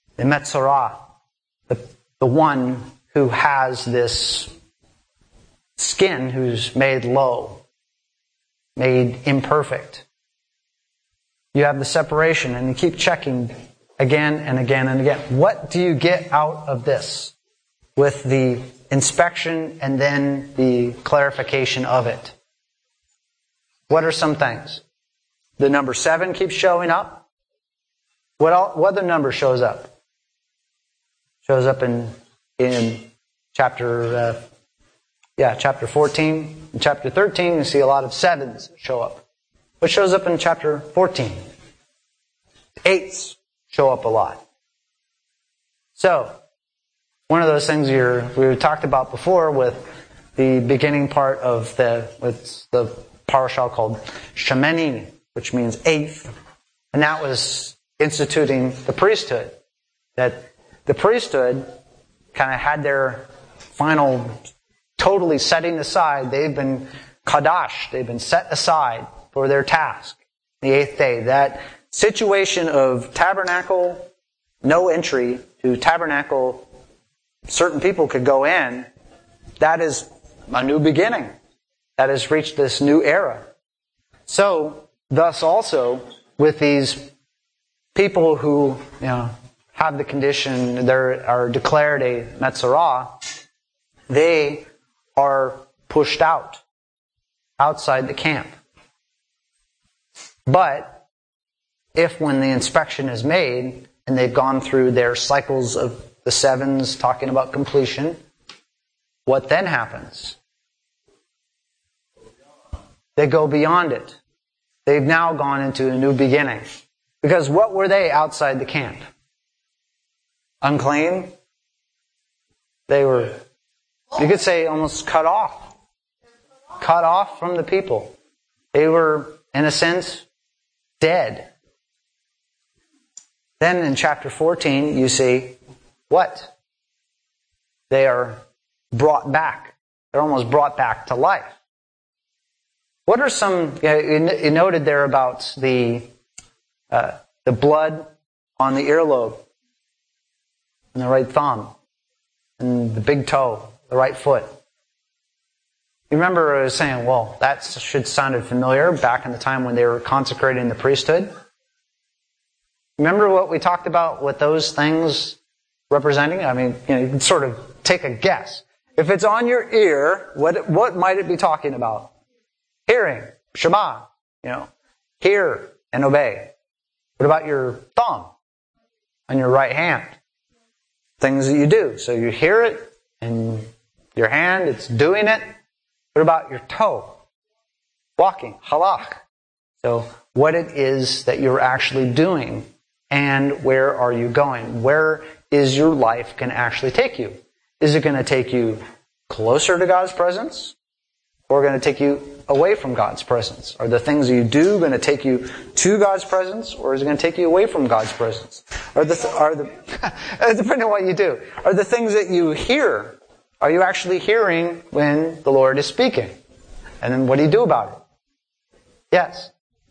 Metzorah, the one who has this skin who's made low, made imperfect. You have the separation, and you keep checking again and again and again. What do you get out of this with the inspection and then the clarification of it? What are some things? The number 7 keeps showing up. What other number shows up? Shows up in chapter 14. In chapter 13, you see a lot of 7s show up. What shows up in chapter 14? 8s show up a lot. So, one of those things we talked about before with the beginning part of the parashah called Shemini, which means 8th, and that was instituting the priesthood. That the priesthood kind of had their final, totally setting aside. They've been kadash, they've been set aside for their task. The 8th day, that situation of tabernacle, no entry to tabernacle, certain people could go in, that is a new beginning. That has reached this new era. So, thus also, with these people who, have the condition, they are declared a Metzorah, they are pushed outside the camp. But, if when the inspection is made, and they've gone through their cycles of the 7s talking about completion, what then happens? They go beyond it. They've now gone into a new beginning. Because what were they outside the camp? Unclean? They were, you could say, almost cut off. Cut off from the people. They were, in a sense, dead. Then in chapter 14, you see what? They are brought back. They're almost brought back to life. What are some, you noted there about the blood on the earlobe, and the right thumb, and the big toe, the right foot. You remember I was saying, well, that should sounded familiar back in the time when they were consecrating the priesthood. Remember what we talked about with those things representing? I mean, you can sort of take a guess. If it's on your ear, what might it be talking about? Hearing, Shema, hear and obey. What about your thumb on your right hand? Things that you do. So you hear it, and your hand, it's doing it. What about your toe? Walking, halach. So what it is that you're actually doing, and where are you going? Where is your life going to actually take you? Is it going to take you closer to God's presence, or going to take you away from God's presence? Are the things you do going to take you to God's presence, or is it going to take you away from God's presence? Depending on what you do. Are the things that you hear, are you actually hearing when the Lord is speaking? And then what do you do about it? Yes?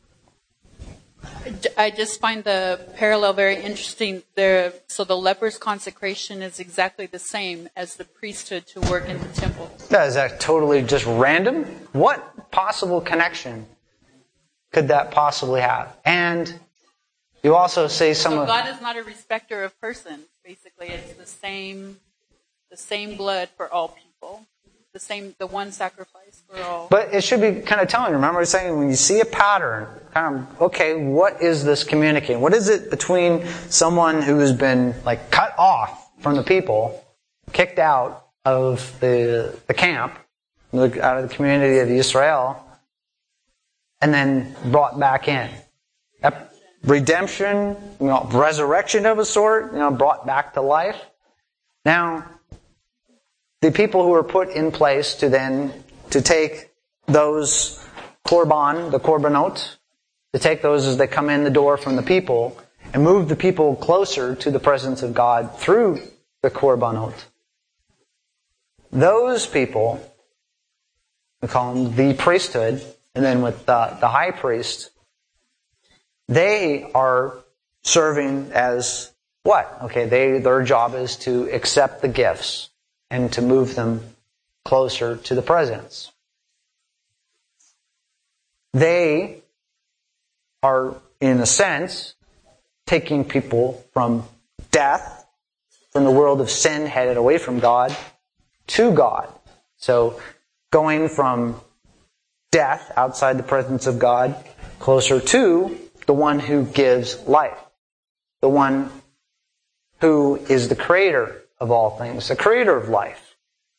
I just find the parallel very interesting there. So the leper's consecration is exactly the same as the priesthood to work in the temple. Is that totally just random? What possible connection could that possibly have? And you also say So God is not a respecter of persons. Basically, it's the same blood for all people. The one sacrifice for all. But it should be kind of telling. Remember I was saying, when you see a pattern, okay, what is this communicating? What is it between someone who has been cut off from the people, kicked out of the camp, out of the community of Israel, and then brought back in? Redemption, resurrection of a sort, brought back to life. Now, the people who are put in place to take those korban, the korbanot, to take those as they come in the door from the people, and move the people closer to the presence of God through the korbanot. Those people, we call them the priesthood, and then with the high priest, they are serving as what? Okay, their job is to accept the gifts and to move them closer to the presence. They are, in a sense, taking people from death, from the world of sin headed away from God, to God. So, going from death outside the presence of God, closer to the one who gives life. The one who is the creator of all things, the creator of life.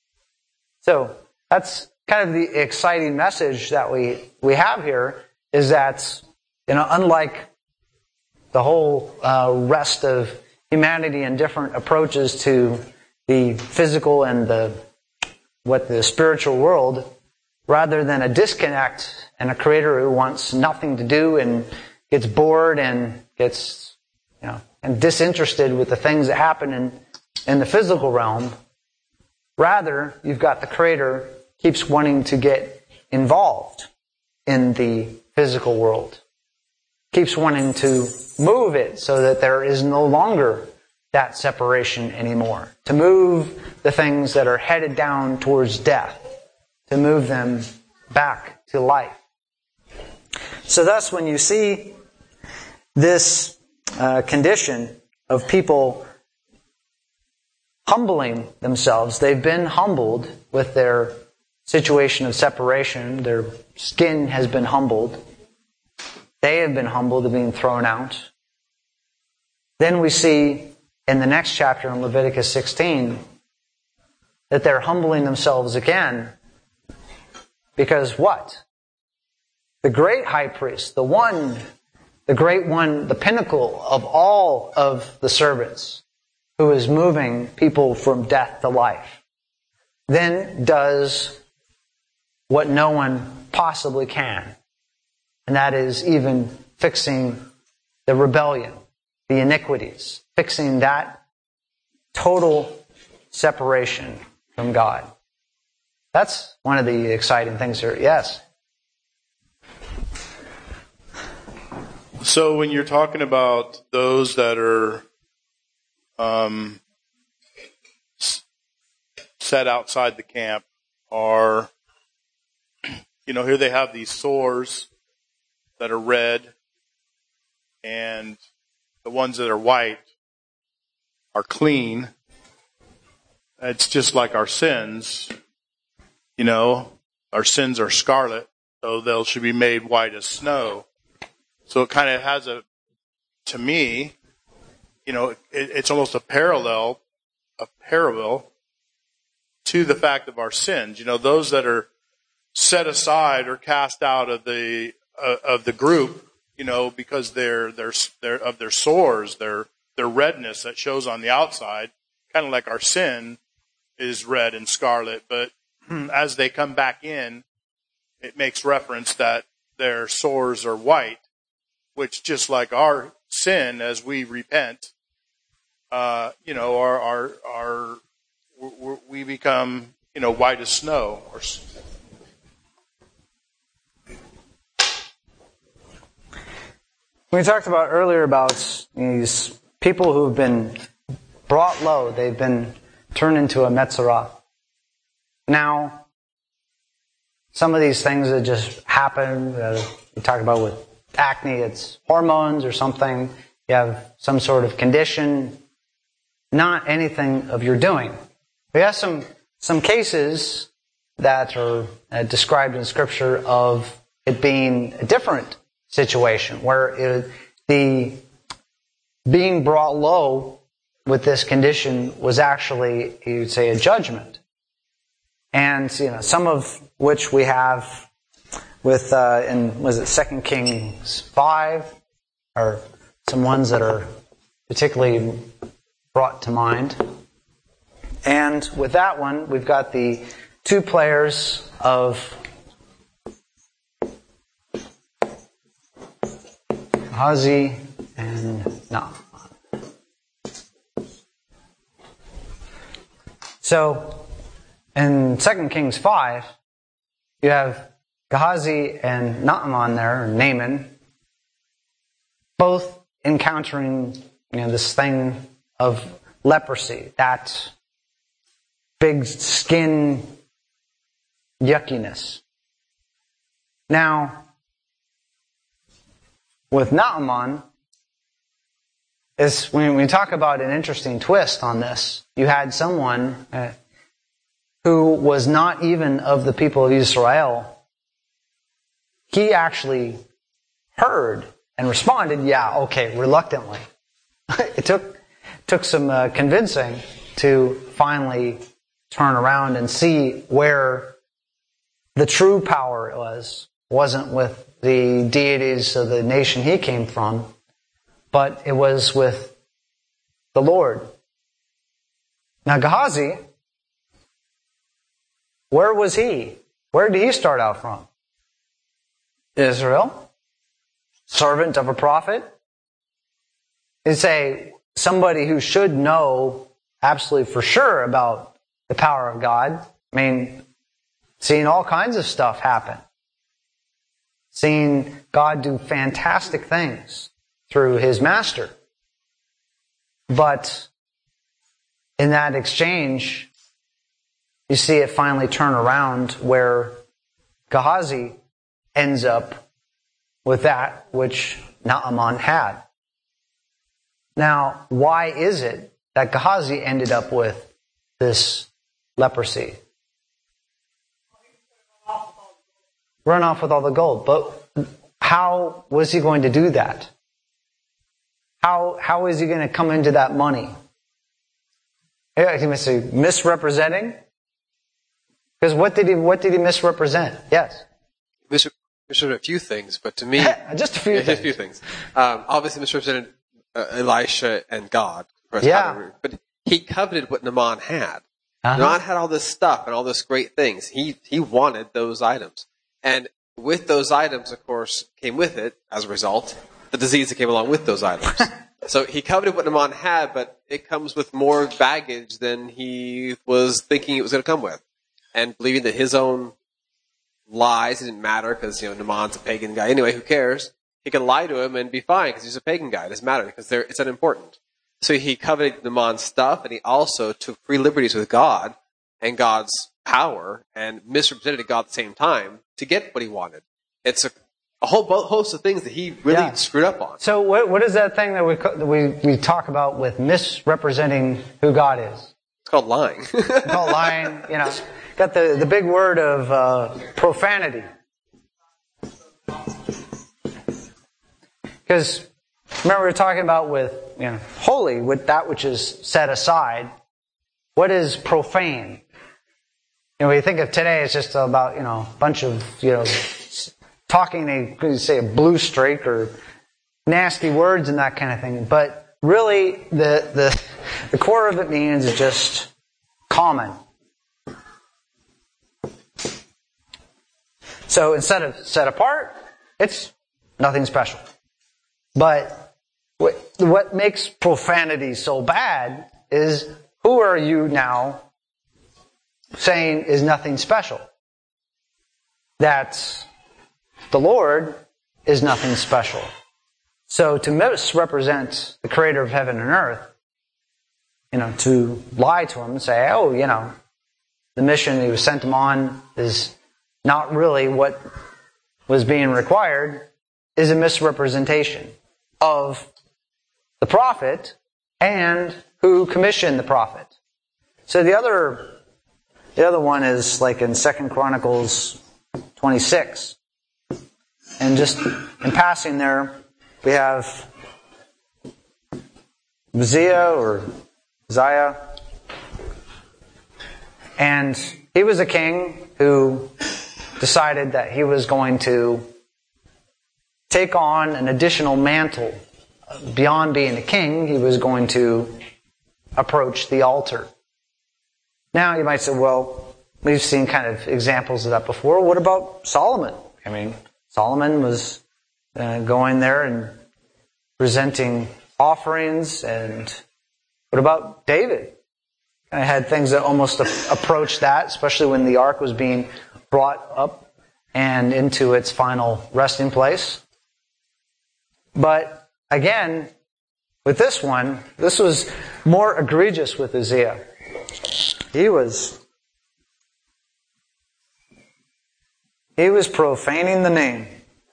So, that's kind of the exciting message that we have here, is that, unlike the whole rest of humanity and different approaches to the physical and the spiritual world, rather than a disconnect and a creator who wants nothing to do and gets bored and gets, and disinterested with the things that happen in the physical realm, rather, you've got the creator keeps wanting to get involved in the physical world. Keeps wanting to move it so that there is no longer that separation anymore. To move the things that are headed down towards death. To move them back to life. So thus, when you see this condition of people humbling themselves, they've been humbled with their situation of separation. Their skin has been humbled. They have been humbled of being thrown out. Then we see in the next chapter in Leviticus 16 that they're humbling themselves again. Because what? The great high priest, the great one, the pinnacle of all of the servants, who is moving people from death to life, then does what no one possibly can. And that is even fixing the rebellion, the iniquities, fixing that total separation from God. That's one of the exciting things here. Yes? So when you're talking about those that are set outside the camp, are, here they have these sores that are red, and the ones that are white are clean. It's just like our sins. Our sins are scarlet, so they should be made white as snow. So it kind of has to me, it's almost a parallel to the fact of our sins. Those that are set aside or cast out of the group, because they're of their sores, their redness that shows on the outside, kind of like our sin is red and scarlet. But as they come back in, it makes reference that their sores are white, which, just like our sin, as we repent, we become, white as snow. We talked about earlier about these people who've been brought low. They've been turned into a Metzorah. Now, some of these things that just happen, we talk about with acne, it's hormones or something. You have some sort of condition, not anything of your doing. We have some cases that are described in Scripture of it being a different situation, where the being brought low with this condition was actually, you'd say, a judgment. And some of which we have with was it 2 Kings 5, or some ones that are particularly brought to mind. And with that one, we've got the two players of Gehazi and Naaman. So, in 2 Kings 5, you have Gehazi and Naaman there, or Naaman, both encountering this thing of leprosy, that big skin yuckiness. Now, with Naaman, is when we talk about an interesting twist on this, you had someone who was not even of the people of Israel. He actually heard and responded, yeah, okay, reluctantly. It took some convincing to finally turn around and see where the true power wasn't with the deities of the nation he came from, but it was with the Lord. Now Gehazi, where was he? Where did he start out from? Israel. Servant of a prophet. You'd say somebody who should know absolutely for sure about the power of God. I mean, seeing all kinds of stuff happen. Seeing God do fantastic things through his master. But in that exchange, you see it finally turn around where Gehazi ends up with that which Naaman had. Now, why is it that Gehazi ended up with this leprosy? Run off with all the gold. But how was he going to do that? How is he going to come into that money? He must say misrepresenting? Because what did he misrepresent? Yes. Misrepresented a few things, but to me, just a few things. Just a few things. Obviously, misrepresented Elisha and God. Yeah. But he coveted what Naaman had. Naaman had all this stuff and all this great things. He wanted those items. And with those items, of course, came with it, as a result, the disease that came along with those items. So he coveted what Naaman had, but it comes with more baggage than he was thinking it was going to come with. And believing that his own lies didn't matter because, Naaman's a pagan guy. Anyway, who cares? He can lie to him and be fine because he's a pagan guy. It doesn't matter because it's unimportant. So he coveted Naaman's stuff, and he also took free liberties with God and God's power and misrepresented God at the same time to get what he wanted. It's a whole host of things that he really screwed up on. So what is that thing that we talk about with misrepresenting who God is? It's called lying. It's called lying, Got the big word of profanity. Because remember we were talking about with holy, with that which is set aside. What is profane? When you think of today, it's just about a bunch of talking a blue streak or nasty words and that kind of thing. But really, the core of it means is just common. So instead of set apart, it's nothing special. But what makes profanity so bad is who are you now saying is nothing special? That the Lord is nothing special. So to misrepresent the Creator of heaven and earth, to lie to him and say, the mission he was sent him on is not really what was being required, is a misrepresentation of the prophet and who commissioned the prophet. So the other one is like in 2 Chronicles 26. And just in passing there, we have Uzziah, and he was a king who decided that he was going to take on an additional mantle. Beyond being a king, he was going to approach the altar. Now you might say, well, we've seen kind of examples of that before. What about Solomon? Solomon was going there and presenting offerings. And what about David? I had things that almost approached that, especially when the ark was being brought up and into its final resting place. But again, with this one, this was more egregious with Uzziah. He was He was profaning the name.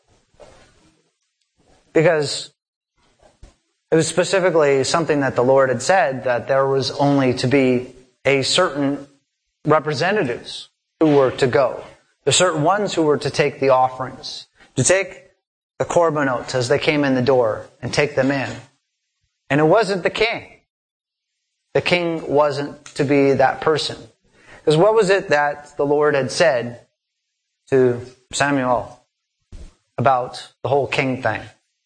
Because it was specifically something that the Lord had said, that there was only to be a certain representatives who were to go. The certain ones who were to take the offerings, to take the korbanot as they came in the door and take them in. And it wasn't the king. The king wasn't to be that person. Because what was it that the Lord had said to Samuel about the whole king thing?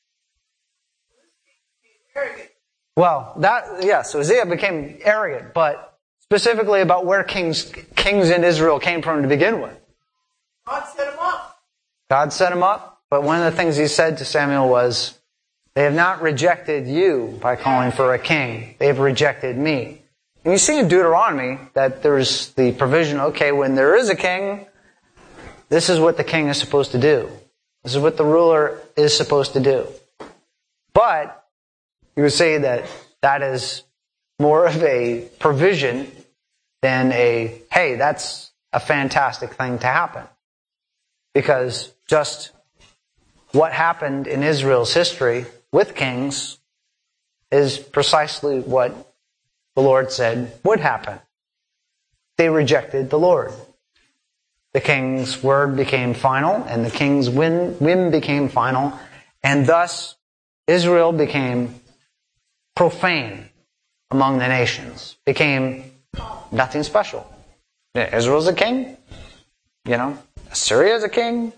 Well, so Uzziah became arrogant, but specifically about where kings in Israel came from to begin with. God set him up. God set him up, but one of the things he said to Samuel was, they have not rejected you by calling for a king. They have rejected me. And you see in Deuteronomy that there's the provision, okay, when there is a king, this is what the king is supposed to do. This is what the ruler is supposed to do. But you would say that that is more of a provision than a, hey, that's a fantastic thing to happen. Because just what happened in Israel's history with kings is precisely what the Lord said would happen. They rejected the Lord. The king's word became final, and the king's whim became final, and thus Israel became profane among the nations, became nothing special. Israel's a king, Assyria's a king,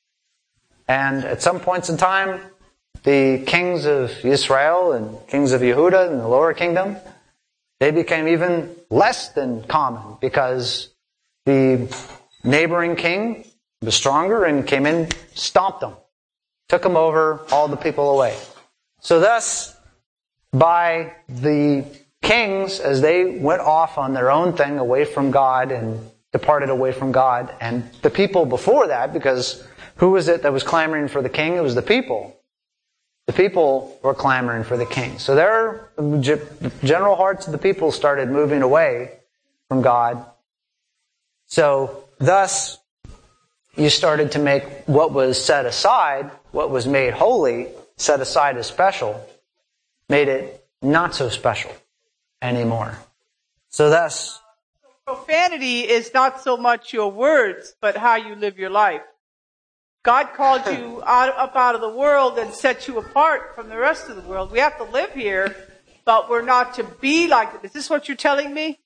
and at some points in time, the kings of Israel and kings of Yehuda and the lower kingdom, they became even less than common because the neighboring king was stronger and came in, stomped them, took them over, hauled the people away. So thus, by the kings, as they went off on their own thing away from God and departed away from God, and the people before that, because who was it that was clamoring for the king? It was the people. The people were clamoring for the king. So their general hearts of the people started moving away from God. So thus, you started to make what was set aside, what was made holy, set aside as special, made it not so special anymore. So thus, profanity is not so much your words, but how you live your life. God called you up out of the world and set you apart from the rest of the world. We have to live here, but we're not to be like it. Is this what you're telling me?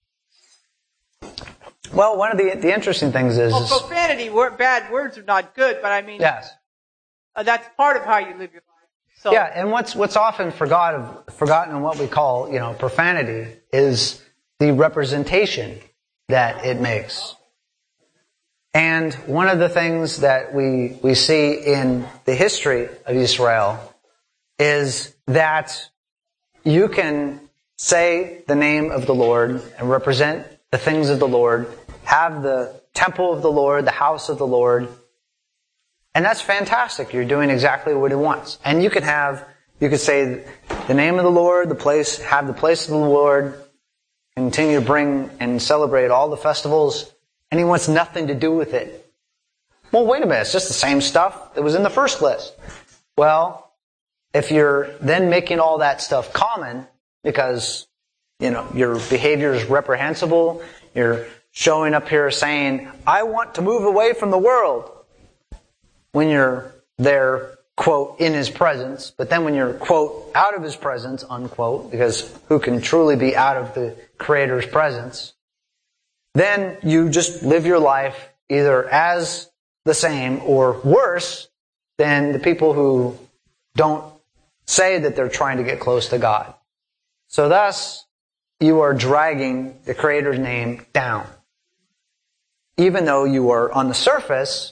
Well, one of the interesting things is... Well, profanity, bad words are not good, but I mean... Yes. That's part of how you live your life. So, yeah, and what's often forgotten in what we call, profanity is the representation that it makes. And one of the things that we see in the history of Israel is that you can say the name of the Lord and represent the things of the Lord, have the temple of the Lord, the house of the Lord, and that's fantastic. You're doing exactly what He wants. And you could say the name of the Lord, have the place of the Lord, continue to bring and celebrate all the festivals, and He wants nothing to do with it. Well, wait a minute, it's just the same stuff that was in the first list. Well, if you're then making all that stuff common, because, your behavior is reprehensible, you're showing up here saying, I want to move away from the world, when you're there, quote, in His presence, but then when you're, quote, out of His presence, unquote, because who can truly be out of the Creator's presence, then you just live your life either as the same or worse than the people who don't say that they're trying to get close to God. So thus, you are dragging the Creator's name down. Even though you are on the surface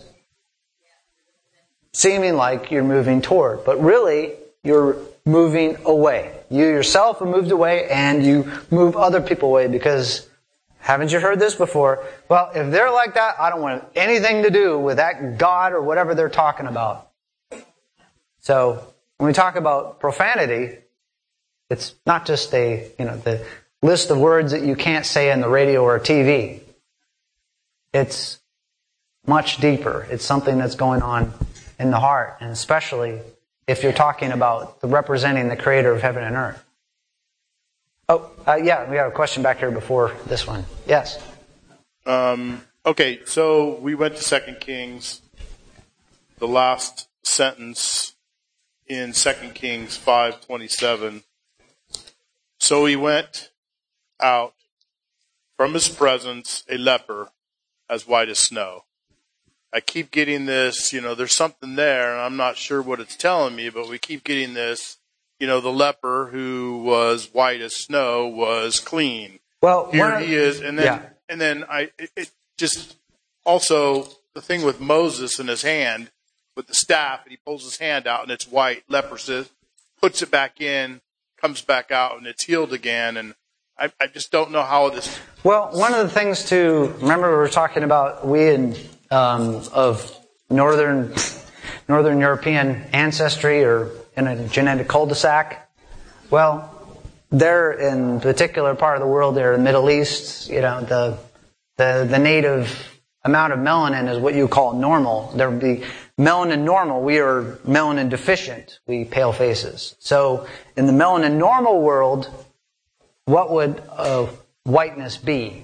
seeming like you're moving toward, but really you're moving away. You yourself have moved away and you move other people away because, haven't you heard this before? Well, if they're like that, I don't want anything to do with that God or whatever they're talking about. So, when we talk about profanity, it's not just the list of words that you can't say on the radio or TV. It's much deeper. It's something that's going on in the heart, and especially if you're talking about representing the creator of heaven and earth. Yeah, we have a question back here before this one. Yes. Okay, so we went to 2 Kings. The last sentence in 2 Kings 5:27. So he went out from his presence a leper as white as snow. I keep getting this, there's something there, and I'm not sure what it's telling me, but we keep getting this, the leper who was white as snow was clean. Well, here he is, and then it just also the thing with Moses in his hand with the staff, and he pulls his hand out and it's white, leprosy, puts it back in, comes back out, and it's healed again, and I just don't know how this. Well, one of the things to remember, we were talking about of northern European ancestry or in a genetic cul-de-sac. Well, they're in a particular part of the world, they're in the Middle East, the native amount of melanin is what you call normal. There would be melanin normal. We are melanin deficient, we pale faces. So in the melanin normal world, what would whiteness be?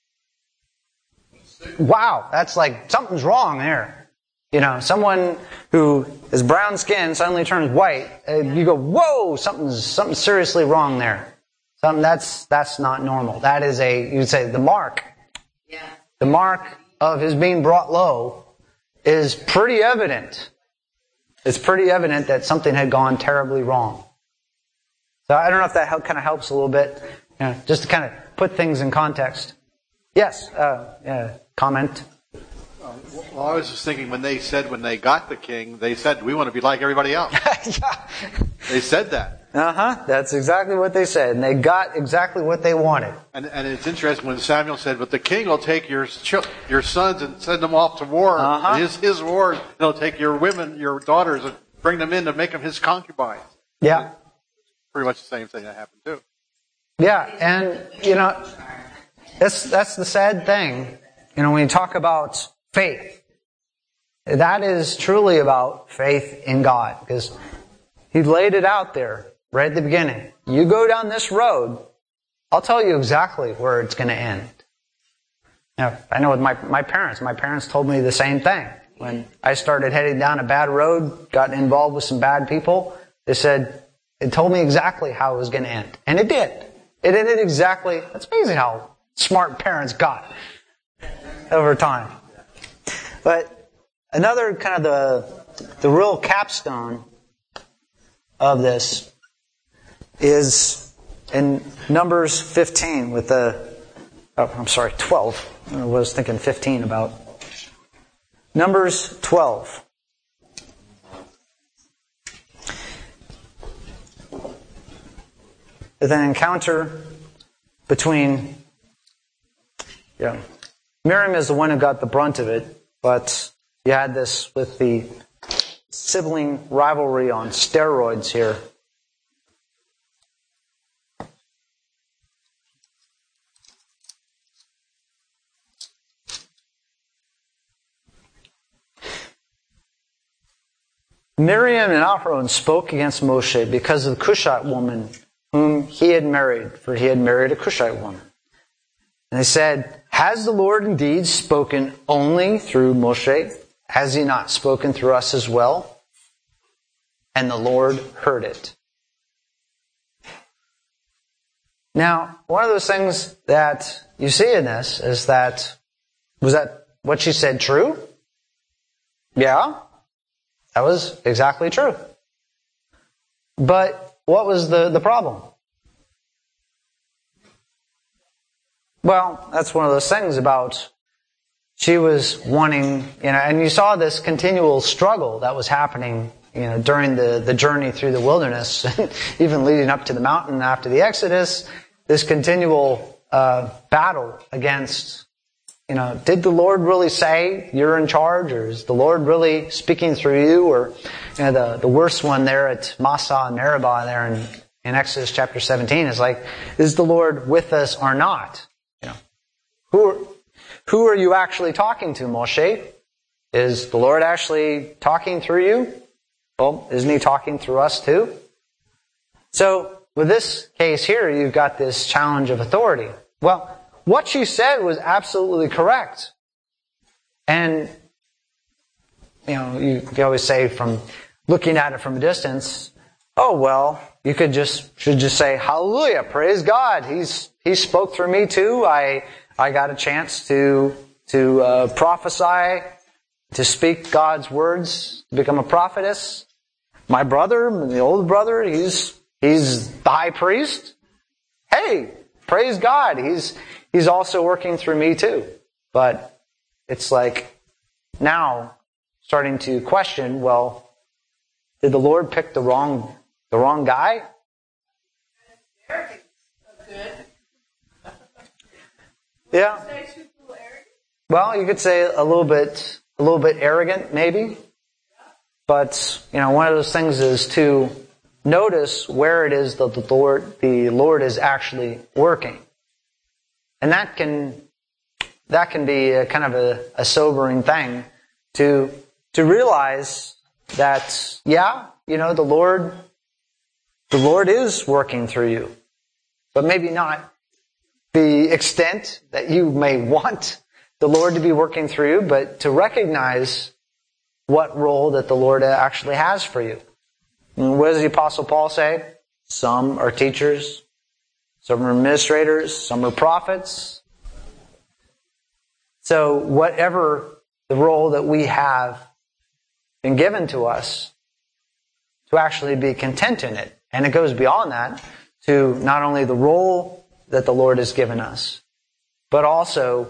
Wow, that's like something's wrong there. Someone who is brown skin suddenly turns white. You go, whoa, something's seriously wrong there. That's not normal. That is you'd say the mark. Yeah. The mark of his being brought low is pretty evident. It's pretty evident that something had gone terribly wrong. So I don't know if that kind of helps a little bit, just to kind of put things in context. Yes, comment. Well, I was just thinking when they got the king, they said, we want to be like everybody else. Yeah. They said that. That's exactly what they said. And they got exactly what they wanted. And it's interesting when Samuel said, but the king will take your sons and send them off to war. His war, he'll take your women, your daughters, and bring them in to make them his concubines. Yeah. Pretty much the same thing that happened too. Yeah, and, that's the sad thing. When you talk about faith, that is truly about faith in God, because He laid it out there right at the beginning. You go down this road, I'll tell you exactly where it's going to end. I know with my parents told me the same thing. When I started heading down a bad road, got involved with some bad people, it told me exactly how it was going to end. And it did. It ended exactly. That's amazing how smart parents got over time. But another kind of the real capstone of this is in Numbers 15 with 12. I was thinking 15 about. Numbers 12. With an encounter between, Miriam is the one who got the brunt of it, but you had this with the sibling rivalry on steroids here. Miriam and Aaron spoke against Moshe because of the Cushite woman whom he had married, for he had married a Cushite woman. And they said, has the Lord indeed spoken only through Moshe? Has He not spoken through us as well? And the Lord heard it. Now, one of those things that you see in this is was that what she said true? Yeah, that was exactly true. But what was the problem? Well, that's one of those things about she was wanting, and you saw this continual struggle that was happening, during the journey through the wilderness, even leading up to the mountain after the Exodus, this continual battle against, did the Lord really say you're in charge, or is the Lord really speaking through you? Or, the worst one there at Massah and Meribah there in Exodus chapter 17 is like, is the Lord with us or not? Who are you actually talking to, Moshe? Is the Lord actually talking through you? Well, isn't He talking through us too? So, with this case here, you've got this challenge of authority. Well, what she said was absolutely correct. And, you can always say from looking at it from a distance, oh, well, you should just say, hallelujah, praise God. He spoke through me too. I got a chance to prophesy, to speak God's words, to become a prophetess. My brother, the old brother, he's the high priest. Hey, praise God. He's also working through me too. But it's like now starting to question, well, did the Lord pick the wrong guy? Yeah. Well, you could say a little bit arrogant, maybe. But one of those things is to notice where it is that the Lord is actually working, and that can be a kind of a sobering thing to realize that the Lord is working through you, but maybe not the extent that you may want the Lord to be working through you, but to recognize what role that the Lord actually has for you. And what does the Apostle Paul say? Some are teachers, some are administrators, some are prophets. So whatever the role that we have been given to us, to actually be content in it. And it goes beyond that to not only the role that the Lord has given us, but also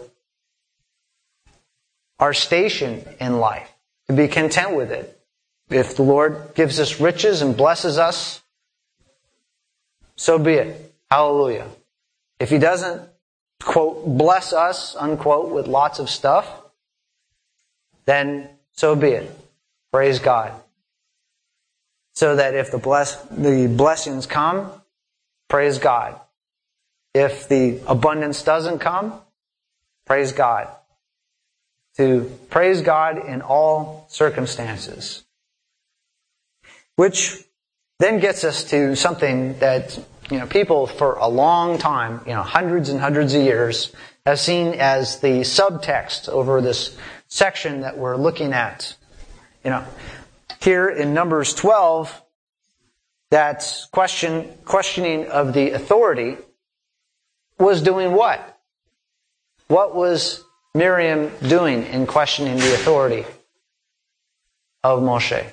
our station in life, to be content with it. If the Lord gives us riches and blesses us, so be it. Hallelujah. If He doesn't, quote, bless us, unquote, with lots of stuff, then so be it. Praise God. So that if the blessings come, praise God. If the abundance doesn't come, praise God. To praise God in all circumstances. Which then gets us to something that people for a long time, hundreds and hundreds of years, have seen as the subtext over this section that we're looking at. Here in Numbers 12, that questioning of the authority was doing what? What was Miriam doing in questioning the authority of Moshe?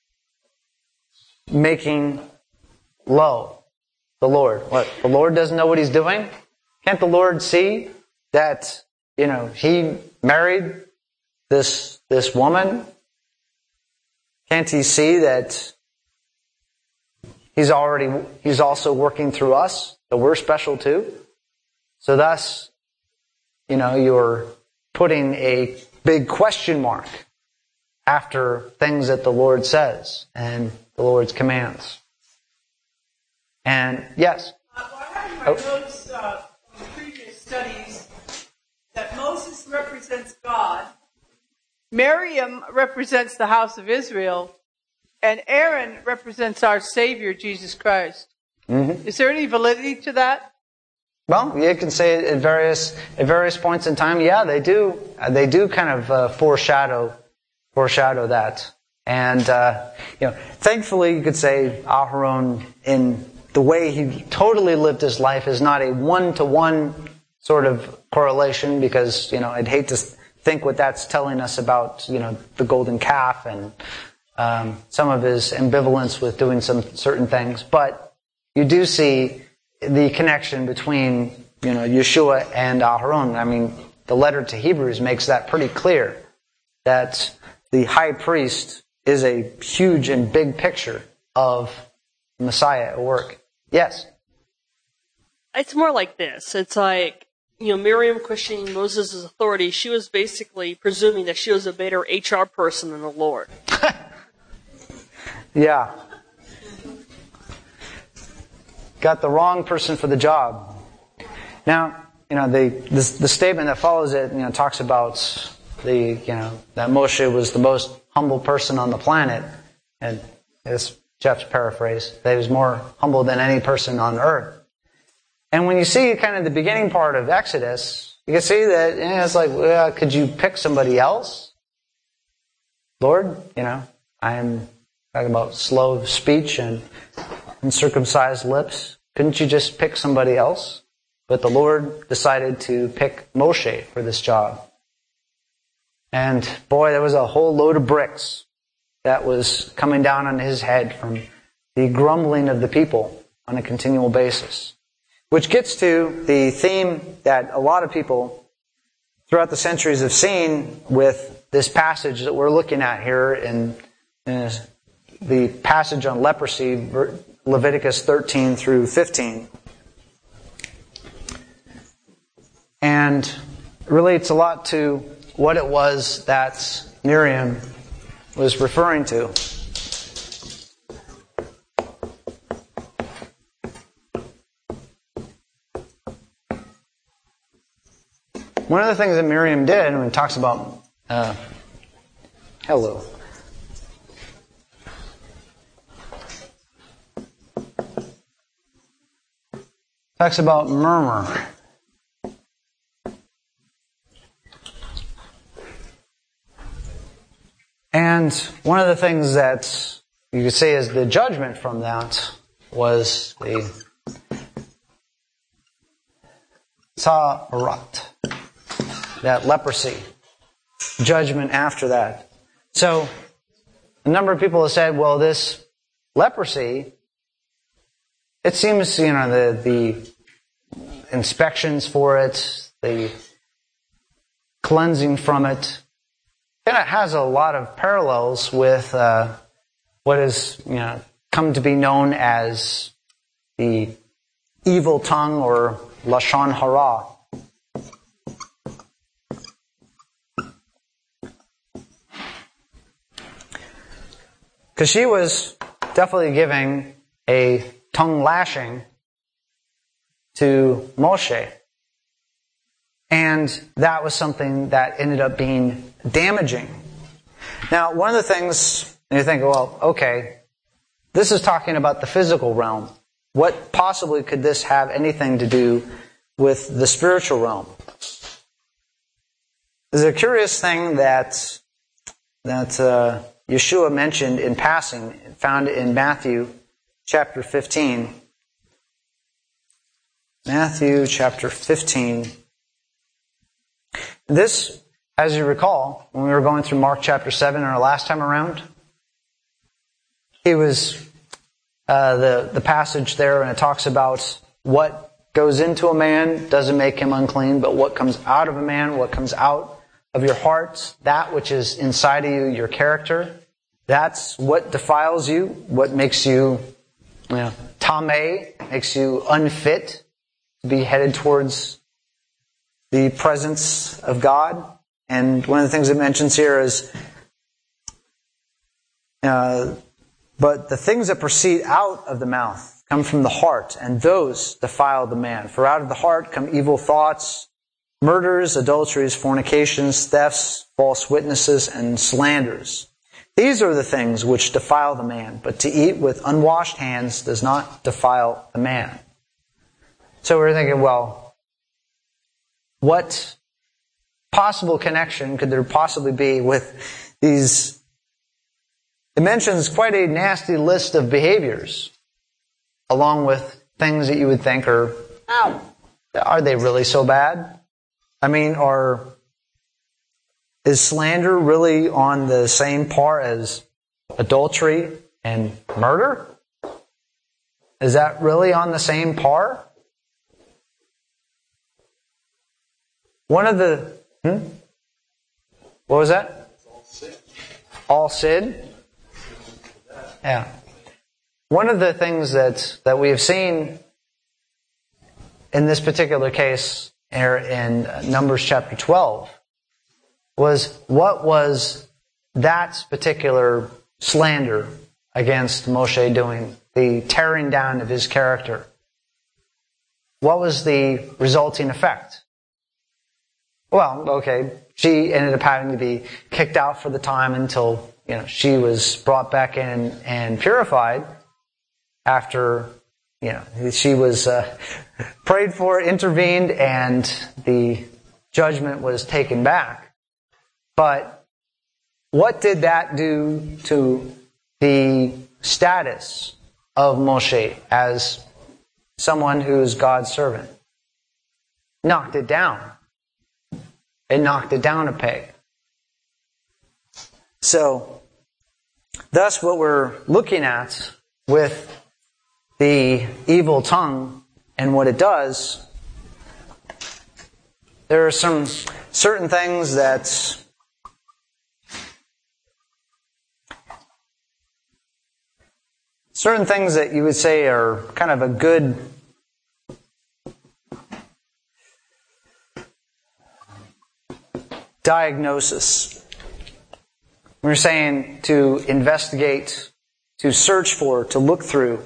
Making low the Lord. What? The Lord doesn't know what He's doing? Can't the Lord see that, He married this woman? Can't He see that He's also working through us, that we're special too? So thus, you're putting a big question mark after things that the Lord says and the Lord's commands. And yes? I noticed in previous studies that Moses represents God, Miriam represents the house of Israel, and Aaron represents our Savior, Jesus Christ. Mm-hmm. Is there any validity to that? Well, you can say at various points in time, yeah, they do kind of foreshadow that. And thankfully, you could say Aharon, in the way he totally lived his life, is not a one-to-one sort of correlation, because I'd hate to think what that's telling us about the golden calf and some of his ambivalence with doing some certain things. But you do see the connection between Yeshua and Aharon. I mean, the letter to Hebrews makes that pretty clear, that the high priest is a huge and big picture of Messiah at work. Yes? It's more like this. It's like, Miriam questioning Moses' authority. She was basically presuming that she was a better HR person than the Lord. Yeah. Got the wrong person for the job. Now, the statement that follows it, talks about that Moshe was the most humble person on the planet, and this Jeff's paraphrase, that he was more humble than any person on earth. And when you see kind of the beginning part of Exodus, you can see that it's like, well, could you pick somebody else? Lord, I am talking about slow of speech and uncircumcised lips. Couldn't you just pick somebody else? But the Lord decided to pick Moshe for this job. And boy, there was a whole load of bricks that was coming down on his head from the grumbling of the people on a continual basis. Which gets to the theme that a lot of people throughout the centuries have seen with this passage that we're looking at here in the passage on leprosy, Leviticus 13 through 15. And it relates a lot to what it was that Miriam was referring to. One of the things that Miriam did, when it talks about talks about murmur. And one of the things that you could say is the judgment from that was the Tza'arat, that leprosy, judgment after that. So a number of people have said, well, this leprosy, it seems, the inspections for it, the cleansing from it, and it has a lot of parallels with what has come to be known as the evil tongue or Lashon Hara. Because she was definitely giving a tongue lashing to Moshe. And that was something that ended up being damaging. Now, one of the things, you think, well, okay, this is talking about the physical realm. What possibly could this have anything to do with the spiritual realm? There's a curious thing that Yeshua mentioned in passing, found in Matthew chapter 15. Matthew chapter 15. This, as you recall, when we were going through Mark chapter 7 our last time around, it was the passage there, and it talks about what goes into a man doesn't make him unclean, but what comes out of a man, what comes out of your heart, that which is inside of you, your character, that's what defiles you, what makes you, tameh, makes you unfit to be headed towards the presence of God. And one of the things it mentions here is, but the things that proceed out of the mouth come from the heart, and those defile the man. For out of the heart come evil thoughts, murders, adulteries, fornications, thefts, false witnesses, and slanders. These are the things which defile the man, but to eat with unwashed hands does not defile the man. So we're thinking, well, what possible connection could there possibly be with these? It mentions quite a nasty list of behaviors, along with things that you would think are they really so bad? I mean, is slander really on the same par as adultery and murder? Is that really on the same par? One of the... What was that? All sin? Yeah. One of the things that we have seen in this particular case here in Numbers chapter 12 was what was that particular slander against Moshe doing, the tearing down of his character. What was the resulting effect? Well, okay, she ended up having to be kicked out for the time until, she was brought back in and purified after, she was prayed for, intervened, and the judgment was taken back. But what did that do to the status of Moshe as someone who's God's servant? Knocked it down. It knocked it down a peg. So, thus what we're looking at with the evil tongue and what it does, there are some certain things that you would say are kind of a good diagnosis. We're saying to investigate, to search for, to look through.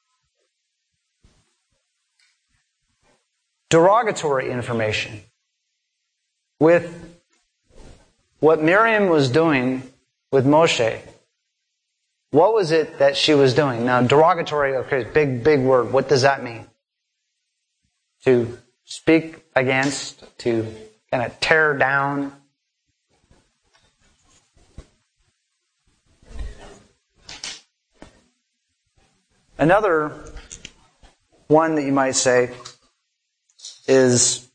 Derogatory information. With what Miriam was doing with Moshe, what was it that she was doing? Now, derogatory, okay, big word. What does that mean? To speak against, to kind of tear down. Another one that you might say is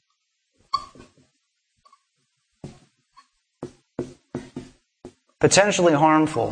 potentially harmful.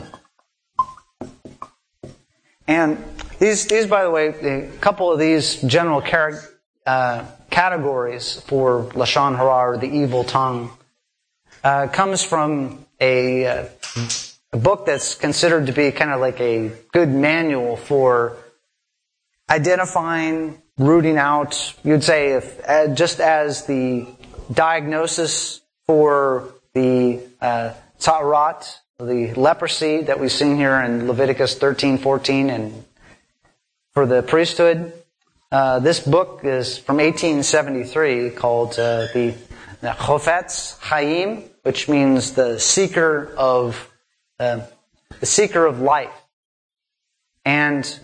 And these, by the way, a couple of these general categories for Lashon Hara, or the evil tongue, comes from a book that's considered to be kind of like a good manual for identifying, rooting out, you'd say, if just as the diagnosis for the Tza'arat, the leprosy that we've seen here in Leviticus 13:14, and for the priesthood, this book is from 1873 called the Chofetz Chaim, which means the seeker of life. And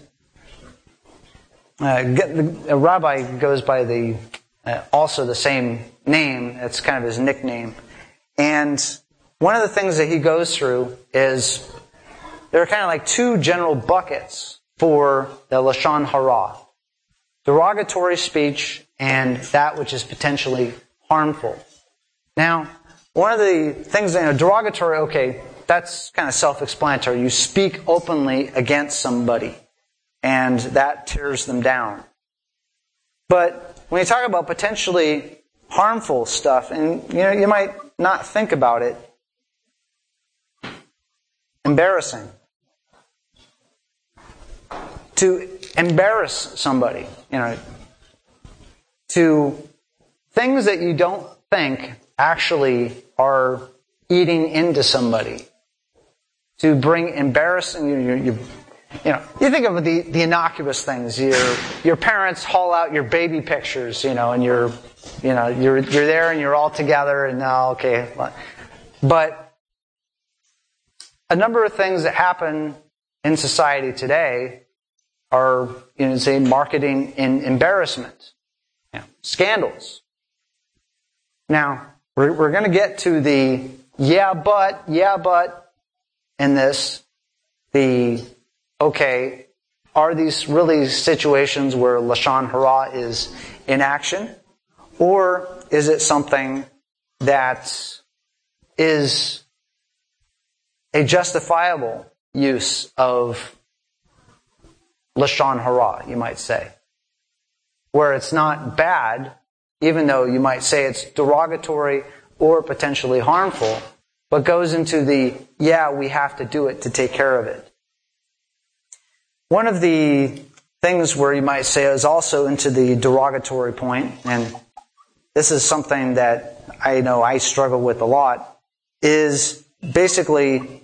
a rabbi goes by also the same name. It's kind of his nickname. And one of the things that he goes through is there are kind of like two general buckets for the Lashon Hara. Derogatory speech and that which is potentially harmful. Now, one of the things, derogatory, okay, that's kind of self-explanatory. You speak openly against somebody, and that tears them down. But when you talk about potentially harmful stuff, and you might not think about it, embarrassing. To embarrass somebody, to things that you don't think actually are eating into somebody. To bring embarrassing, you think of the innocuous things. Your parents haul out your baby pictures, and you're there and you're all together, and okay. But a number of things that happen in society today are, say, marketing in embarrassment, scandals. Now, we're going to get to the yeah, but in this, are these really situations where Lashon Hara is in action? Or is it something that is a justifiable use of Lashon Hara, you might say? Where it's not bad, even though you might say it's derogatory or potentially harmful, but goes into we have to do it to take care of it. One of the things where you might say is also into the derogatory point, and this is something that I know I struggle with a lot, is basically,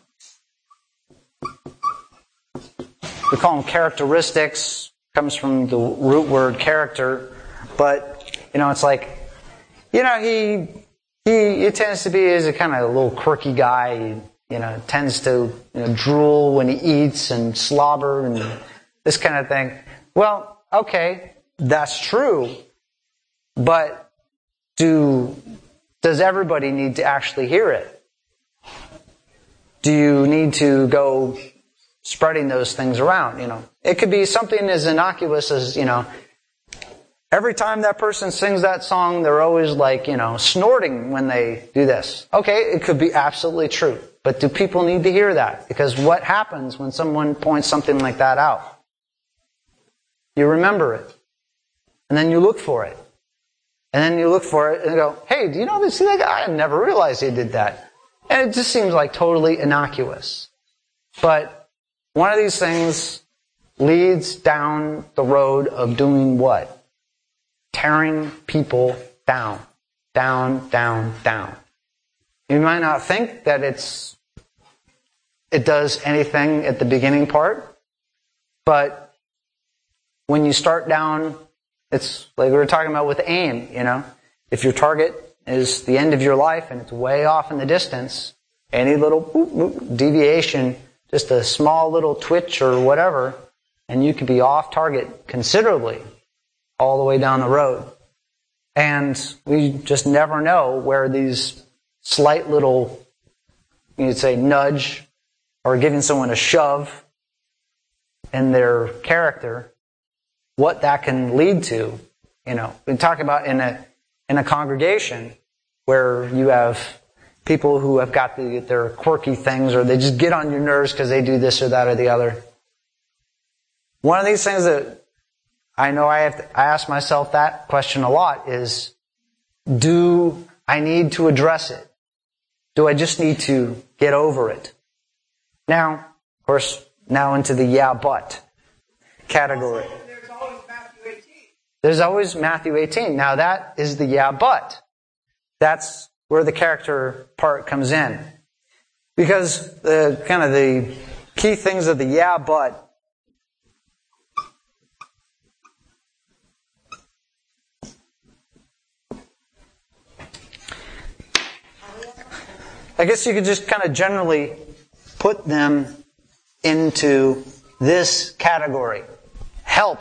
we call them characteristics, comes from the root word character, but, it's like, he he tends to be is a kind of a little quirky guy. He, tends to drool when he eats and slobber and this kind of thing. Well, okay, that's true, but does everybody need to actually hear it? Do you need to go spreading those things around? It could be something as innocuous as, every time that person sings that song, they're always like, snorting when they do this. Okay, it could be absolutely true. But do people need to hear that? Because what happens when someone points something like that out? You remember it. And then you look for it. And then you look for it and go, hey, do you know this? See that guy? I never realized he did that. And it just seems like totally innocuous. But one of these things leads down the road of doing what? Tearing people down. Down, down, down. You might not think that it does anything at the beginning part, but when you start down, it's like we were talking about with aim, If your target is the end of your life and it's way off in the distance, any little deviation, just a small little twitch or whatever, and you could be off target considerably all the way down the road. And we just never know where these slight little, you'd say, nudge or giving someone a shove in their character, what that can lead to. We talk about in a congregation where you have people who have got their quirky things, or they just get on your nerves because they do this or that or the other. One of these things that I know I ask myself that question a lot is, do I need to address it? Do I just need to get over it? Now, of course, now into the yeah, but category. There's always Matthew 18. Now that is the yeah, but. That's where the character part comes in. Because the key things of the yeah, but. I guess you could just kind of generally put them into this category. Help.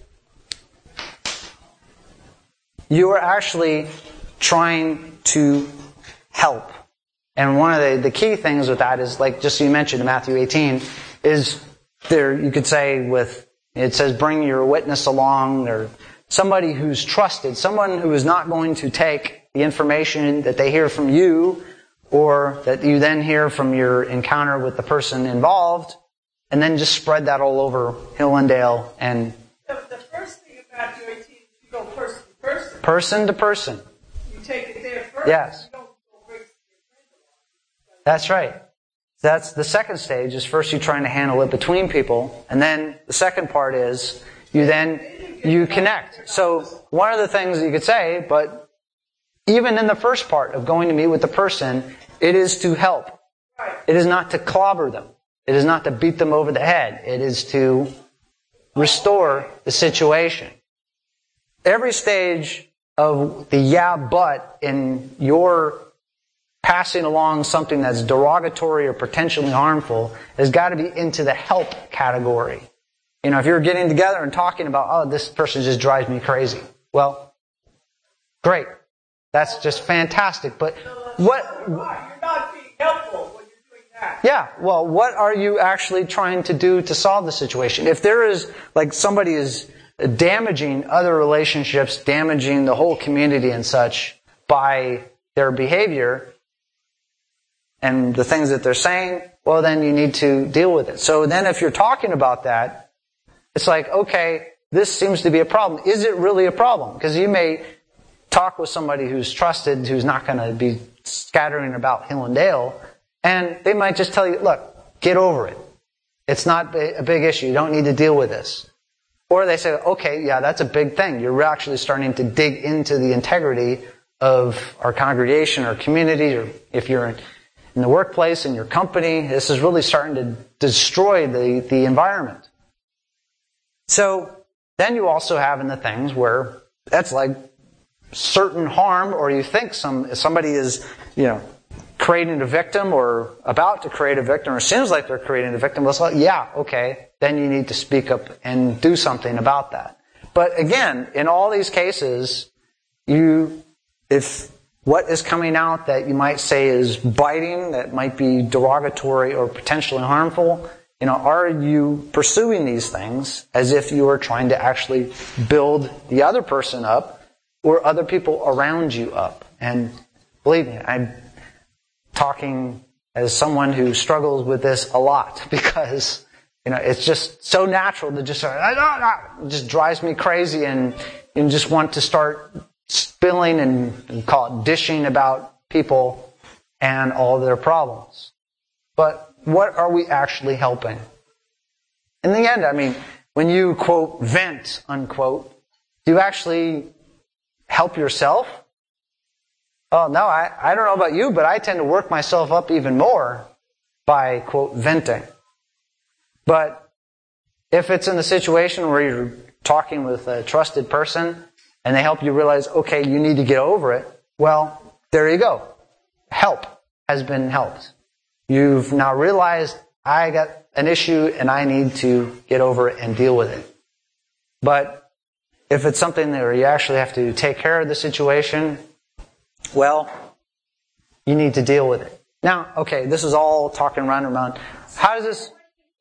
You are actually trying to help. And one of the key things with that is, like just you mentioned in Matthew 18, is there, you could say it says bring your witness along, or somebody who's trusted, someone who is not going to take the information that they hear from you, or that you then hear from your encounter with the person involved, and then just spread that all over Hillendale. And the first thing about Matthew 18 is you go person to person. Person to person. You take it there first. Yes. You don't go break your friend. That's right. That's the second stage, is first you're trying to handle it between people, and then the second part is you connect. So one of the things you could say, but even in the first part of going to meet with the person, it is to help. It is not to clobber them. It is not to beat them over the head. It is to restore the situation. Every stage of the yeah, but in your passing along something that's derogatory or potentially harmful has got to be into the help category. If you're getting together and talking about, oh, this person just drives me crazy. Well, great. That's just fantastic. But what... You're not being helpful when you're doing that. Yeah, well, what are you actually trying to do to solve the situation? If there is, like, somebody is damaging other relationships, damaging the whole community and such by their behavior and the things that they're saying, well, then you need to deal with it. So then if you're talking about that, it's like, okay, this seems to be a problem. Is it really a problem? Because you may talk with somebody who's trusted, who's not going to be scattering about Hillendale, and they might just tell you, look, get over it. It's not a big issue. You don't need to deal with this. Or they say, okay, yeah, that's a big thing. You're actually starting to dig into the integrity of our congregation or community, or if you're in the workplace, in your company, this is really starting to destroy the environment. So then you also have in the things where that's like certain harm, or you think somebody is, creating a victim or about to create a victim, or seems like they're creating a victim, well, yeah, okay, then you need to speak up and do something about that. But again, in all these cases, if what is coming out that you might say is biting, that might be derogatory or potentially harmful, are you pursuing these things as if you are trying to actually build the other person up or other people around you up? And believe me, I'm talking as someone who struggles with this a lot, because it's just so natural to just it just drives me crazy, and you just want to start spilling and call it dishing about people and all their problems. But what are we actually helping? In the end, when you, quote, vent, unquote, do you actually help yourself? Oh, no, I don't know about you, but I tend to work myself up even more by, quote, venting. But if it's in a situation where you're talking with a trusted person and they help you realize, okay, you need to get over it, well, there you go. Help has been helped. You've now realized, I got an issue and I need to get over it and deal with it. But if it's something where you actually have to take care of the situation, well, you need to deal with it. Now, okay, this is all talking around. How does this...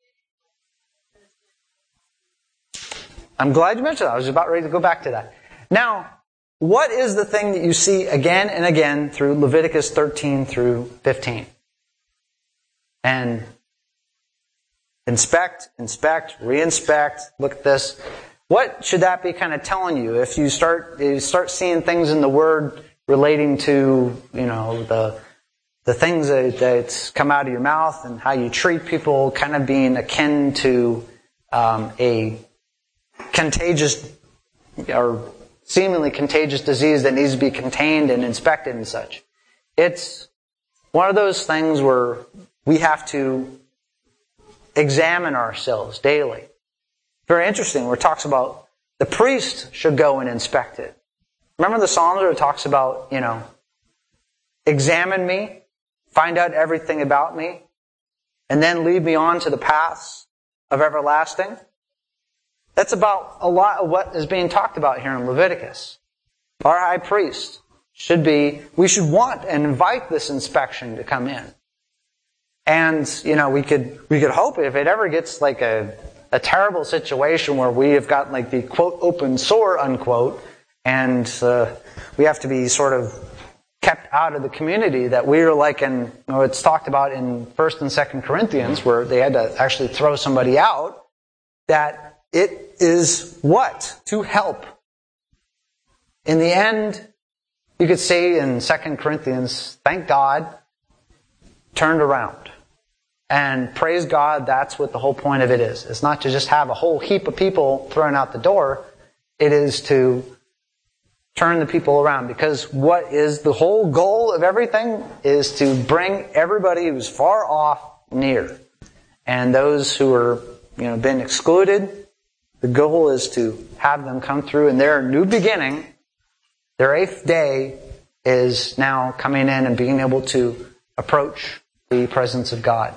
I'm glad you mentioned that. I was about ready to go back to that. Now, what is the thing that you see again and again through Leviticus 13 through 15? And inspect, re-inspect, look at this. What should that be kind of telling you? If you start seeing things in the Word relating to, the things that come out of your mouth and how you treat people, kind of being akin to a contagious or seemingly contagious disease that needs to be contained and inspected and such. It's one of those things where we have to examine ourselves daily. Very interesting, where it talks about the priest should go and inspect it. Remember the Psalms where it talks about, examine me, find out everything about me, and then lead me on to the paths of everlasting? That's about a lot of what is being talked about here in Leviticus. Our high priest we should want and invite this inspection to come in. And, we could hope if it ever gets like a terrible situation where we have got like the quote open sore, unquote, and we have to be sort of kept out of the community, that we are like it's talked about in 1st and 2nd Corinthians, where they had to actually throw somebody out, that it is what? To help. In the end, you could say in 2 Corinthians, thank God, turned around. And praise God, that's what the whole point of it is. It's not to just have a whole heap of people thrown out the door. It is to turn the people around. Because what is the whole goal of everything is to bring everybody who's far off near. And those who are, been excluded, the goal is to have them come through, and their new beginning, their 8th day, is now coming in and being able to approach the presence of God.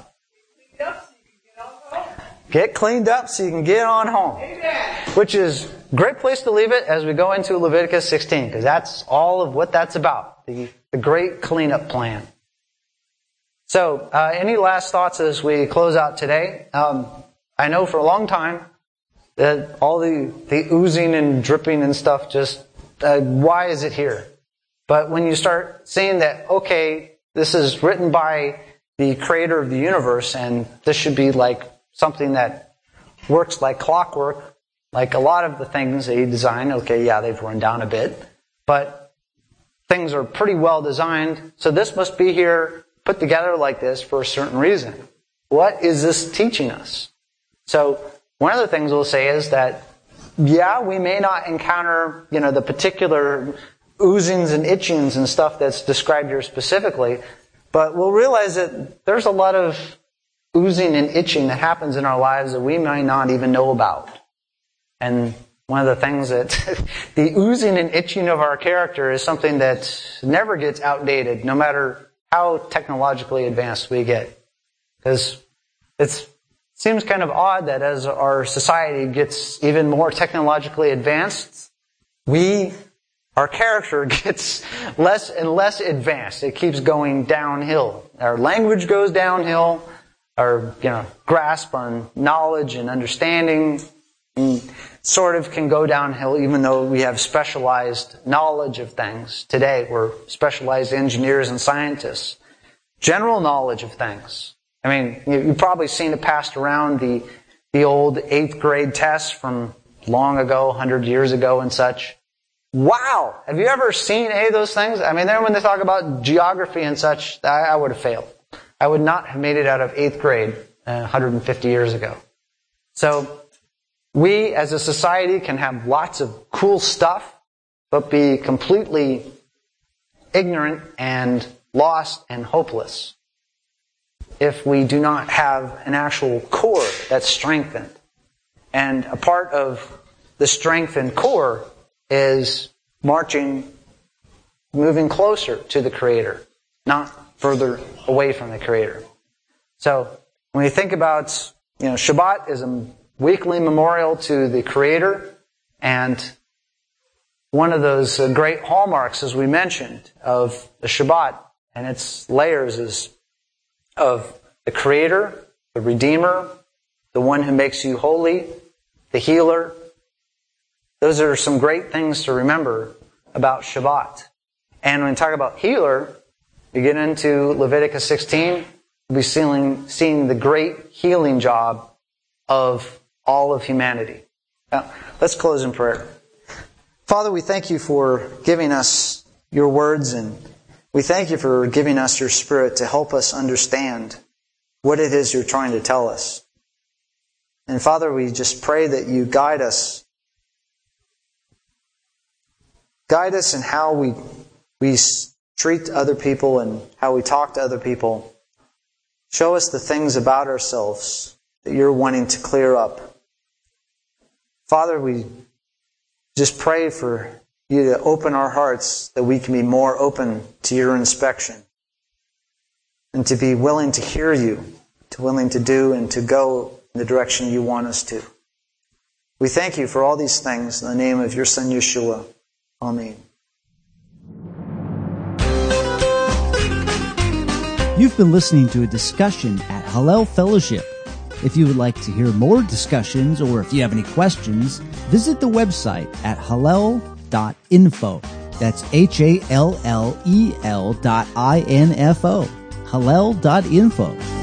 Get cleaned up so you can get on home. Which is a great place to leave it as we go into Leviticus 16, because that's all of what that's about. The great cleanup plan. So, any last thoughts as we close out today? I know for a long time that all the oozing and dripping and stuff, just why is it here? But when you start seeing that, okay, this is written by the creator of the universe, and this should be like something that works like clockwork, like a lot of the things that he designed. Okay, yeah, they've run down a bit, but things are pretty well designed. So this must be here, put together like this for a certain reason. What is this teaching us? So one of the things we'll say is that, yeah, we may not encounter, the particular oozings and itchings and stuff that's described here specifically, but we'll realize that there's a lot of oozing and itching that happens in our lives that we might not even know about. And one of the things that the oozing and itching of our character is something that never gets outdated, no matter how technologically advanced we get. Because it seems kind of odd that as our society gets even more technologically advanced, our character gets less and less advanced. It keeps going downhill. Our language goes downhill. Our grasp on knowledge and understanding sort of can go downhill, even though we have specialized knowledge of things. Today, we're specialized engineers and scientists. General knowledge of things. I mean, you've probably seen it passed around, the old 8th grade tests from long ago, 100 years ago and such. Wow! Have you ever seen any of those things? I mean, then when they talk about geography and such, I would have failed. I would not have made it out of 8th grade 150 years ago. So, we as a society can have lots of cool stuff, but be completely ignorant and lost and hopeless if we do not have an actual core that's strengthened. And a part of the strengthened core is moving closer to the Creator, not further away from the Creator. So, when you think about, Shabbat is a weekly memorial to the Creator, and one of those great hallmarks, as we mentioned, of the Shabbat and its layers is of the Creator, the Redeemer, the one who makes you holy, the Healer. Those are some great things to remember about Shabbat. And when we talk about Healer, you get into Leviticus 16, we'll be seeing the great healing job of all of humanity. Now, let's close in prayer. Father, we thank you for giving us your words, and we thank you for giving us your Spirit to help us understand what it is you're trying to tell us. And Father, we just pray that you guide us. Guide us in how we treat other people and how we talk to other people. Show us the things about ourselves that you're wanting to clear up. Father, we just pray for you to open our hearts that we can be more open to your inspection and to be willing to hear you, to willing to do and to go in the direction you want us to. We thank you for all these things in the name of your Son, Yeshua. Amen. You've been listening to a discussion at Hallel Fellowship. If you would like to hear more discussions or if you have any questions, visit the website at hallel.info. That's HALLEL.info. Hallel.info.